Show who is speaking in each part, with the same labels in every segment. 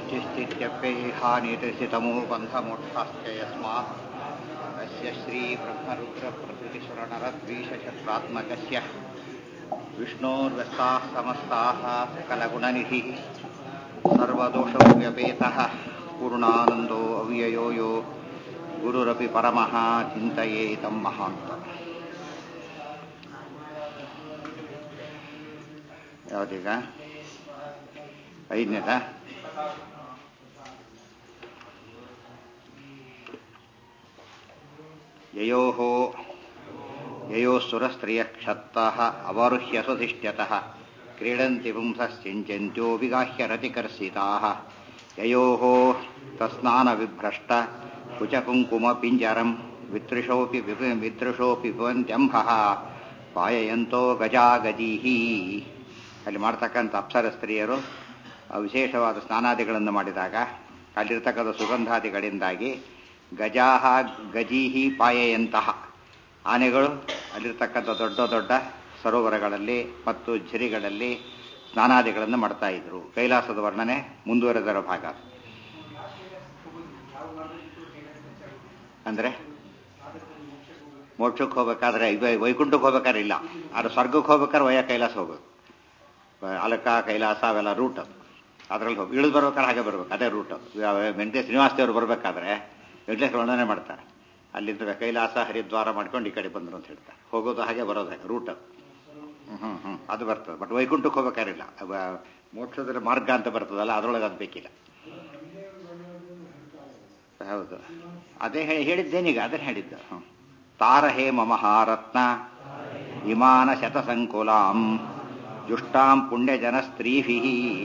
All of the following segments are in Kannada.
Speaker 1: सृष्टिस्थित्यप्ययेहानितिसितमो बन्धमोक्षाश्च यस्मात् तस्य श्रीब्रह्मरुद्रप्रभृतिसुरनरद्वीषशत्रात्मकस्य विष्णोर्व्यस्ताः समस्ताः सकलगुणनिधिः सर्वदोषव्यपेतः पूर्णानन्दो अव्ययो यो गुरुरपि परमः चिन्तयेतं महान्तम्. ಯಾವುದೀಗ ಐದನೇದ ಯಯೋಃಸುರಸ್ತ್ರಿಯಕ್ಷತ್ತಃ ಅವರುಹ್ಯ ಸುಧಿಷ್ಠ್ಯತಃ ಕ್ರೀಡಂತಿ ಪುಂಸಶ್ಚಿಂತ್ಯಂತ್ಯೋ ವಿಗಾಹ್ಯ ರತಿಕರ್ಷಿತಾಃ ಯಯೋಃ ತಸ್ನಾನವಿಭ್ರಷ್ಟ ಕುಚಕುಂಕುಮಪಿಂಜರಂ ವಿತೃಷೋಪಿ ಭವಂತ್ಯಂಭಃ ಪಾಯಯಂತೋ ಗಜಾಗಜೀಃ. ಅಲ್ಲಿ ಮಾಡ್ತಕ್ಕಂಥ ಅಪ್ಸರ ಸ್ತ್ರೀಯರು ವಿಶೇಷವಾದ ಸ್ನಾನಾದಿಗಳನ್ನು ಮಾಡಿದಾಗ ಅಲ್ಲಿರ್ತಕ್ಕಂಥ ಸುಗಂಧಾದಿಗಳಿಂದಾಗಿ ಗಜಾಹ ಗಜೀಹಿ ಪಾಯೆಯಂತಹ ಆನೆಗಳು ಅಲ್ಲಿರ್ತಕ್ಕಂಥ ದೊಡ್ಡ ದೊಡ್ಡ ಸರೋವರಗಳಲ್ಲಿ ಮತ್ತು ಝರಿಗಳಲ್ಲಿ ಸ್ನಾನಾದಿಗಳನ್ನು ಮಾಡ್ತಾ ಇದ್ರು. ಕೈಲಾಸದ ವರ್ಣನೆ ಮುಂದುವರೆದರ ಭಾಗ. ಅಂದ್ರೆ ಮೋಕ್ಷಕ್ಕೆ ಹೋಗ್ಬೇಕಾದ್ರೆ ವೈಕುಂಠಕ್ಕೆ ಹೋಗ್ಬೇಕಾದ್ರೆ ಇಲ್ಲ, ಆದ್ರೆ ಸ್ವರ್ಗಕ್ಕೆ ಹೋಗ್ಬೇಕಾದ್ರೆ ಕೈಲಾಸ ಹೋಗ್ಬೇಕು. ಅಲಕ ಕೈಲಾಸ ಅವೆಲ್ಲ ರೂಟ್, ಅದ್ರಲ್ಲಿ ಹೋಗಿ ಇಳಿದು ಬರ್ಬೇಕಾದ್ರೆ ಹಾಗೆ ಬರ್ಬೇಕು, ಅದೇ ರೂಟ್. ವೆಂಕಟೇಶ್ ಶ್ರೀನಿವಾಸ ದೇವರು ಬರ್ಬೇಕಾದ್ರೆ ವೆಂಕಟೇಶ್ ವರ್ಣನೆ ಮಾಡ್ತಾರೆ. ಅಲ್ಲಿಂದ ಕೈಲಾಸ ಹರಿದ್ವಾರ ಮಾಡ್ಕೊಂಡು ಈ ಕಡೆ ಬಂದರು ಅಂತ ಹೇಳ್ತಾರೆ. ಹೋಗೋದು ಹಾಗೆ ಬರೋದು ಹಾಗೆ ರೂಟ್. ಅದು ಬರ್ತದೆ. ಬಟ್ ವೈಕುಂಠಕ್ಕೆ ಹೋಗ್ಬೇಕಾರಿಲ್ಲ, ಮೋಕ್ಷದ ಮಾರ್ಗ ಅಂತ ಬರ್ತದಲ್ಲ, ಅದರೊಳಗೆ ಅದು ಬೇಕಿಲ್ಲ. ಹೌದು, ಅದೇ ಹೇಳಿದ್ದೇನೀಗ, ಅದನ್ನ ಹೇಳಿದ್ದ. ತಾರಹೇ ಮಮಹಾರತ್ನ ವಿಮಾನ ಶತಸಂಕುಲಾಂ ಜುಷ್ಟಾಂ ಪುಣ್ಯಜನ ಸ್ತ್ರೀಭಿಃ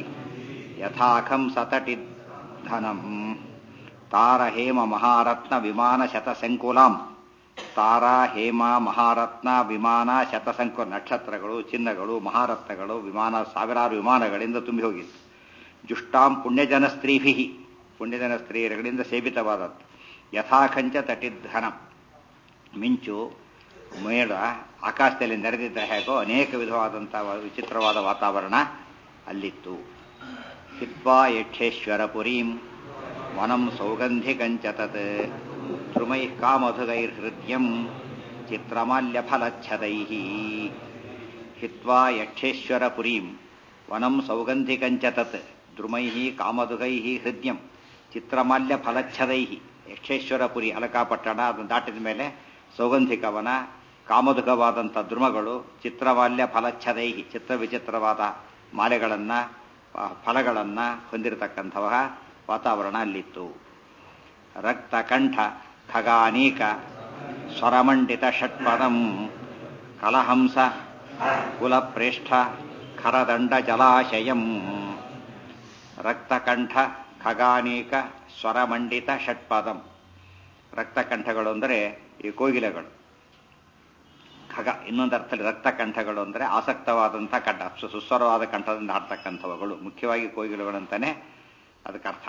Speaker 1: ಯಥಾಖಂ ಸತಟಿಧನಂ. ತಾರ ಹೇಮ ಮಹಾರತ್ನ ವಿಮಾನ ಶತಸಂಕುಲಾಂ. ತಾರ ಹೇಮ ಮಹಾರತ್ನ ವಿಮಾನ ಶತಸಂಕುಲ, ನಕ್ಷತ್ರಗಳು, ಚಿನ್ನಗಳು, ಮಹಾರತ್ನಗಳು, ವಿಮಾನ, ಸಾವಿರಾರು ವಿಮಾನಗಳಿಂದ ತುಂಬಿ ಹೋಗಿತ್ತು. ಜುಷ್ಟಾಂ ಪುಣ್ಯಜನ ಸ್ತ್ರೀಭಿಃ, ಪುಣ್ಯಜನ ಸ್ತ್ರೀಯರುಗಳಿಂದ ಸೇವಿತವಾದದ್ದು. ಯಥಾಖಂಚ ತಟಿಧನಂ, ಮಿಂಚು ಮೇಡ ಆಕಾಶದಲ್ಲಿ ನೆರೆದಿದ್ದ ಹೇಗೋ ಅನೇಕ ವಿಧವಾದಂತಹ ವಿಚಿತ್ರವಾದ ವಾತಾವರಣ ಅಲ್ಲಿತ್ತು. ಹಿತ್ವಾ ಯಕ್ಷೇಶ್ವರಪುರೀಂ ವನಂ ಸೌಗಂಧಿಕಂಚ ತತ್ ದ್ರುಮೈಃ ಕಾಮಧುಗೈರ್ಹೃದ್ಯಂ ಚಿತ್ರಮಾಲ್ಯಫಲಚ್ಛದೈಃ. ಹಿತ್ವಾ ಯಕ್ಷೇಶ್ವರಪುರೀಂ ವನಂ ಸೌಗಂಧಿಕಂಚ ತತ್ ದ್ರುಮೈಃ ಕಾಮಧುಗೈಃ ಹೃದ್ಯಂ ಚಿತ್ರಮಾಲ್ಯಫಲಚ್ಛದೈಃ. ಯಕ್ಷೇಶ್ವರಪುರಿ ಅಲಕಾಪಟ್ಟಣ, ಅದನ್ನು ದಾಟಿದ ಮೇಲೆ ಸೌಗಂಧಿಕವನ, ಕಾಮಧುಕವಾದಂಥ ದ್ರುಮಗಳು, ಚಿತ್ರಮಾಲ್ಯ ಫಲಚ್ಛದೈಹಿ, ಚಿತ್ರ ವಿಚಿತ್ರವಾದ ಮಾಲೆಗಳನ್ನು, ಫಲಗಳನ್ನು ಹೊಂದಿರತಕ್ಕಂಥವ ವಾತಾವರಣ ಅಲ್ಲಿತ್ತು. ರಕ್ತಕಂಠ ಖಗಾನೀಕ ಸ್ವರಮಂಡಿತ ಷಟ್ಪದಂ ಕಲಹಂಸ ಕುಲಪ್ರೇಷ್ಠ ಖರದಂಡ ಜಲಾಶಯಂ. ರಕ್ತಕಂಠ ಖಗಾನೀಕ ಸ್ವರಮಂಡಿತ ಷಟ್ಪದಂ. ರಕ್ತಕಂಠಗಳು ಅಂದರೆ ಈ ಕೋಗಿಲೆಗಳು. ಖಗ ಇನ್ನೊಂದು ಅರ್ಥದಲ್ಲಿ ರಕ್ತಕಂಠಗಳು ಅಂದರೆ ಆಸಕ್ತವಾದಂಥ ಕಂಠ, ಸುಸ್ವರವಾದ ಕಂಠದಿಂದ ಹಾಡ್ತಕ್ಕಂಥವುಗಳು, ಮುಖ್ಯವಾಗಿ ಕೋಗಿಲೆಗಳಂತಾನೆ ಅದಕ್ಕೆ ಅರ್ಥ.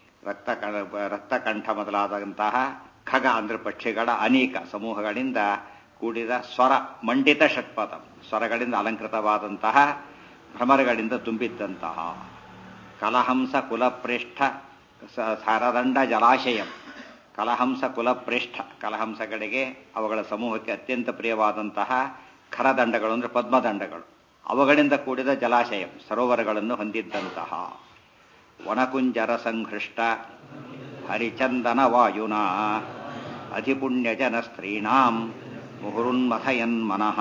Speaker 1: ರಕ್ತಕಂಠ ಮೊದಲಾದಂತಹ ಖಗ ಅಂದರೆ ಪಕ್ಷಿಗಳ ಅನೇಕ ಸಮೂಹಗಳಿಂದ ಕೂಡಿದ ಸ್ವರ ಮಂಡಿತ ಷಟ್ಪದಂ, ಸ್ವರಗಳಿಂದ ಅಲಂಕೃತವಾದಂತಹ ಭ್ರಮರಗಳಿಂದ ತುಂಬಿದ್ದಂತಹ. ಕಲಹಂಸ ಕುಲಪ್ರೇಷ್ಠ ಸರದಂಡ ಜಲಾಶಯಂ. ಕಲಹಂಸ ಕುಲಪ್ರೇಷ್ಠ, ಕಲಹಂಸಗಳಿಗೆ ಅವುಗಳ ಸಮೂಹಕ್ಕೆ ಅತ್ಯಂತ ಪ್ರಿಯವಾದಂತಹ ಖರದಂಡಗಳು ಅಂದರೆ ಪದ್ಮದಂಡಗಳು, ಅವುಗಳಿಂದ ಕೂಡಿದ ಜಲಾಶಯ, ಸರೋವರಗಳನ್ನು ಹೊಂದಿದ್ದಂತಹ. ವನಕುಂಜರ ಸಂಹೃಷ್ಟ ಹರಿಚಂದನ ವಾಯುನಾ ಅಧಿಪುಣ್ಯಜನ ಸ್ತ್ರೀಣಾಂ ಮುಹುರುನ್ಮಥಯನ್ ಮನಃ.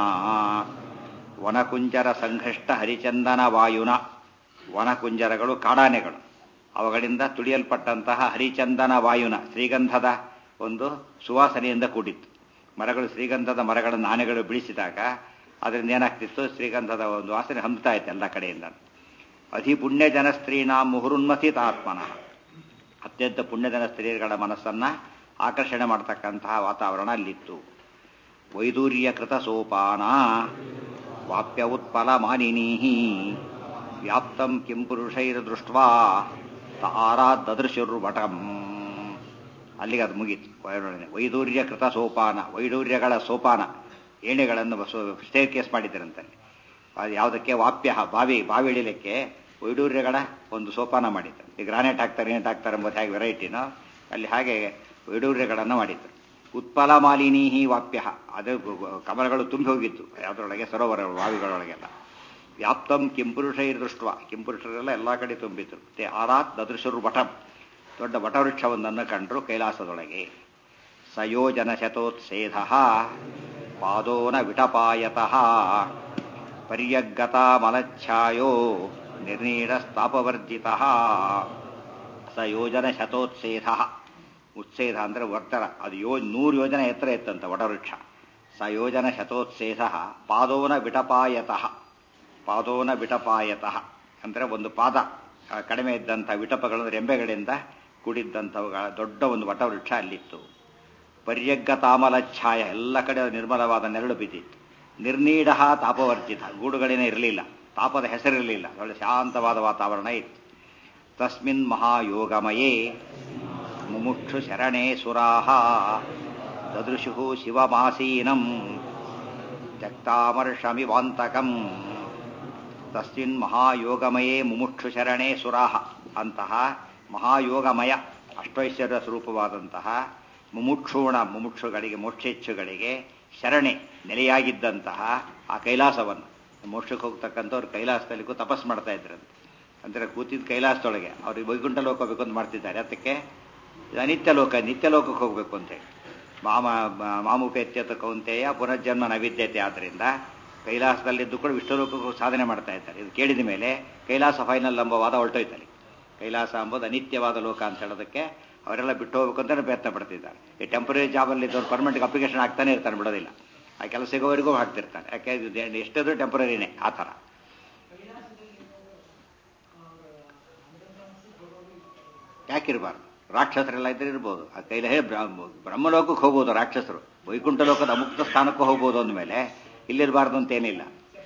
Speaker 1: ವನಕುಂಜರ ಸಂಹೃಷ್ಟ ಹರಿಚಂದನ ವಾಯುನ, ವನಕುಂಜರಗಳು ಕಾಡಾನೆಗಳು, ಅವುಗಳಿಂದ ತುಳಿಯಲ್ಪಟ್ಟಂತಹ ಹರಿಚಂದನ ವಾಯುನ, ಶ್ರೀಗಂಧದ ಒಂದು ಸುವಾಸನೆಯಿಂದ ಕೂಡಿತ್ತು. ಮರಗಳು, ಶ್ರೀಗಂಧದ ಮರಗಳನ್ನು ಆನೆಗಳು ಬಿಡಿಸಿದಾಗ ಅದರಿಂದ ಏನಾಗ್ತಿತ್ತು, ಶ್ರೀಗಂಧದ ಒಂದು ವಾಸನೆ ಹಂಬ್ತಾ ಇತ್ತು ಎಲ್ಲ ಕಡೆಯಿಂದ. ಅಧಿಪುಣ್ಯಜನ ಸ್ತ್ರೀನಾ ಮುಹುರುನ್ಮಥಿತಾತ್ಮನಃ, ಅತ್ಯಂತ ಪುಣ್ಯಜನ ಸ್ತ್ರೀಯರುಗಳ ಮನಸ್ಸನ್ನ ಆಕರ್ಷಣೆ ಮಾಡತಕ್ಕಂತಹ ವಾತಾವರಣ ಅಲ್ಲಿತ್ತು. ವೈದೂರ್ಯ ಕೃತ ಸೋಪಾನ ವಾಪ್ಯ ಉತ್ಪಲ ಮಾನಿನೀ ವ್ಯಾಪ್ತಂ ಕಿಂ ಪುರುಷೈರ್ ದೃಷ್ಟ್ವಾ ತಾರಾದೃಶುರ್ವಟಂ. ಅಲ್ಲಿಗೆ ಅದು ಮುಗೀತು. ವೈದೂರ್ಯ ಕೃತ ಸೋಪಾನ, ವೈಡೂರ್ಯಗಳ ಸೋಪಾನ, ಏಣಿಗಳನ್ನು ಸ್ಟೇರ್ ಕೇಸ್ ಮಾಡಿದ್ದರಂತೆ. ಅದು ಯಾವುದಕ್ಕೆ? ವಾಪ್ಯ, ಬಾವಿ ಇಳಿಲಿಕ್ಕೆ ವೈಡೂರ್ಯಗಳ ಒಂದು ಸೋಪಾನ ಮಾಡಿದ್ರು. ಈ ಗ್ರಾನೈಟ್ ಹಾಕ್ತಾರೆ ಏನೇಟ್ ಹಾಕ್ತಾರೆ ಎಂಬುದು ಹೇಗೆ ವೆರೈಟಿನೋ ಅಲ್ಲಿ ಹಾಗೆ ವಿಡೂರ್ಯಗಳನ್ನು ಮಾಡಿದ್ರು. ಉತ್ಪಲ ಮಾಲಿನೀಹಿ ವಾಪ್ಯ, ಅದು ಕಮಲಗಳು ತುಂಬಿ ಹೋಗಿತ್ತು ಯಾವುದರೊಳಗೆ, ಸರೋವರ ಬಾವಿಗಳೊಳಗೆಲ್ಲ. ವ್ಯಾಪ್ತಂ ಕಿಂಪುರುಷೈರ್ ದೃಷ್ಟ, ಕಿಂಪುರುಷರೆಲ್ಲ ಎಲ್ಲ ಕಡೆ ತುಂಬಿದ್ರು. ಮತ್ತೆ ಆರಾತ್ ದದೃಶರು ವಟಂ, ದೊಡ್ಡ ವಟವೃಕ್ಷವೊಂದನ್ನು ಕಂಡ್ರು ಕೈಲಾಸದೊಳಗೆ. ಸಯೋಜನ ಶತೋತ್ಸೇಧ ಪಾದೋನ ವಿಟಪಾಯತಃ ಪರ್ಯಗತ ಮಲಚ್ಛಾಯೋ ನಿರ್ನೀಢಸ್ತಾಪವರ್ಜಿತ. ಸಯೋಜನ ಶತೋತ್ಸೇಧ, ಉತ್ಸೇಧ ಅಂದರೆ ವರ್ತರ, ಅದು 100 ಯೋಜನೆ ಎತ್ತರ ಇತ್ತಂತ ವಟವೃಕ್ಷ. ಸಯೋಜನ ಶತೋತ್ಸೇಧ ಪಾದೋನ ವಿಟಪಾಯತಃ, ಪಾದೋನ ವಿಟಪಾಯತಃ ಅಂದರೆ ಒಂದು ಪಾದ ಕಡಿಮೆ ಇದ್ದಂಥ ವಿಟಪಗಳು ರೆಂಬೆಗಳಿಂದ ಕೂಡಿದ್ದಂಥವುಗಳ ದೊಡ್ಡ ಒಂದು ವಟವೃಕ್ಷ ಅಲ್ಲಿತ್ತು. ಪರ್ಯಗ್ಗ ತಾಮಲ ಛಾಯ, ಎಲ್ಲ ಕಡೆ ನಿರ್ಮಲವಾದ ನೆರಳು ಬಿದ್ದಿತ್ತು. ನಿರ್ನೀಢ ತಾಪವರ್ಜಿತ, ಗೂಡುಗಳೇನೇ ಇರಲಿಲ್ಲ, ತಾಪದ ಹೆಸರಿರಲಿಲ್ಲ, ಒಳ್ಳೆ ಶಾಂತವಾದ ವಾತಾವರಣ ಇತ್ತು. ತಸ್ಮಿನ್ ಮಹಾಯೋಗಮಯೇ ಮುಮುಕ್ಷು ಶರಣೇ ಸುರಾಹ ದದೃಶು ಶಿವಮಾಸೀನಂ ತ್ಯಕ್ತಾಮರ್ಷಮಿವಾಂತಕಂ. ತಸ್ಮಿನ್ ಮಹಾಯೋಗಮಯೇ ಮುಮುಕ್ಷು ಶರಣೇ ಸುರಾಹ, ಅಂತಹ ಮಹಾಯೋಗಮಯ ಅಷ್ಟೈಶ್ವರ್ಯ ಸ್ವರೂಪವಾದಂತಹ ಮುಮುಕ್ಷುಗಳಿಗೆ ಮೋಕ್ಷೇಚ್ಛುಗಳಿಗೆ ಶರಣೆ ನೆಲೆಯಾಗಿದ್ದಂತಹ ಆ ಕೈಲಾಸವನ್ನು, ಮೋಕ್ಷಕ್ಕೆ ಹೋಗ್ತಕ್ಕಂಥವ್ರು ಕೈಲಾಸದಲ್ಲಿ ತಪಸ್ ಮಾಡ್ತಾ ಇದ್ರಂತೆ. ಅಂದರೆ ಕೂತಿದ್ದ ಕೈಲಾಸದೊಳಗೆ ಅವ್ರಿಗೆ ವೈಕುಂಠ ಲೋಕ ಹೋಗ್ಬೇಕು ಅಂತ ಮಾಡ್ತಿದ್ದಾರೆ. ಅದಕ್ಕೆ ನಿತ್ಯ ಲೋಕಕ್ಕೆ ಹೋಗ್ಬೇಕು ಅಂತೇಳಿ. ಮಾಮುಪೇತ್ಯತ ಕೌಂತೆಯ ಪುನರ್ಜನ್ಮ ನೈವಿದ್ಯತೆ. ಆದ್ದರಿಂದ ಕೈಲಾಸದಲ್ಲಿದ್ದು ಕೂಡ ವಿಷ್ಣು ಲೋಕಕ್ಕೂ ಸಾಧನೆ ಮಾಡ್ತಾ ಇದ್ದಾರೆ. ಇದು ಕೇಳಿದ ಮೇಲೆ ಕೈಲಾಸ ಫೈನಲ್ ಎಂಬ ವಾದ ಹೊರಟೋಯ್ತಲ್ಲಿ. ಕೈಲಾಸ ಎಂಬುದು ಅನಿತ್ಯವಾದ ಲೋಕ ಅಂತ ಹೇಳೋದಕ್ಕೆ ಅವರೆಲ್ಲ ಬಿಟ್ಟು ಹೋಗ್ಬೇಕು ಅಂತಲೇ ಪ್ರಯತ್ನ ಪಡ್ತಿದ್ದಾರೆ. ಈ ಟೆಂಪರರಿ ಜಾಬಲ್ಲಿ ಇದ್ದವ್ರು ಪರ್ಮನೆಂಟ್ ಅಪ್ಲಿಕೇಶನ್ ಹಾಕ್ತಾನೆ ಇರ್ತಾನೆ, ಬಿಡೋದಿಲ್ಲ. ಆ ಕೆಲಸ ಸಿಗೋವರೆಗೂ ಹಾಕ್ತಿರ್ತಾನೆ. ಯಾಕೆ ಎಷ್ಟಾದ್ರೂ ಟೆಂಪರರಿನೇ ಆ ಥರ. ಯಾಕಿರಬಾರ್ದು? ರಾಕ್ಷಸರೆಲ್ಲ ಇದ್ರೆ ಇರ್ಬೋದು. ಆ ಕೈಲೇ ಬ್ರಹ್ಮಲೋಕಕ್ಕೆ ಹೋಗ್ಬೋದು ರಾಕ್ಷಸರು, ವೈಕುಂಠ ಲೋಕದ ಅಮುಕ್ತ ಸ್ಥಾನಕ್ಕೂ ಹೋಗ್ಬೋದು ಅಂದಮೇಲೆ ಇಲ್ಲಿರಬಾರ್ದು ಅಂತೇನಿಲ್ಲ.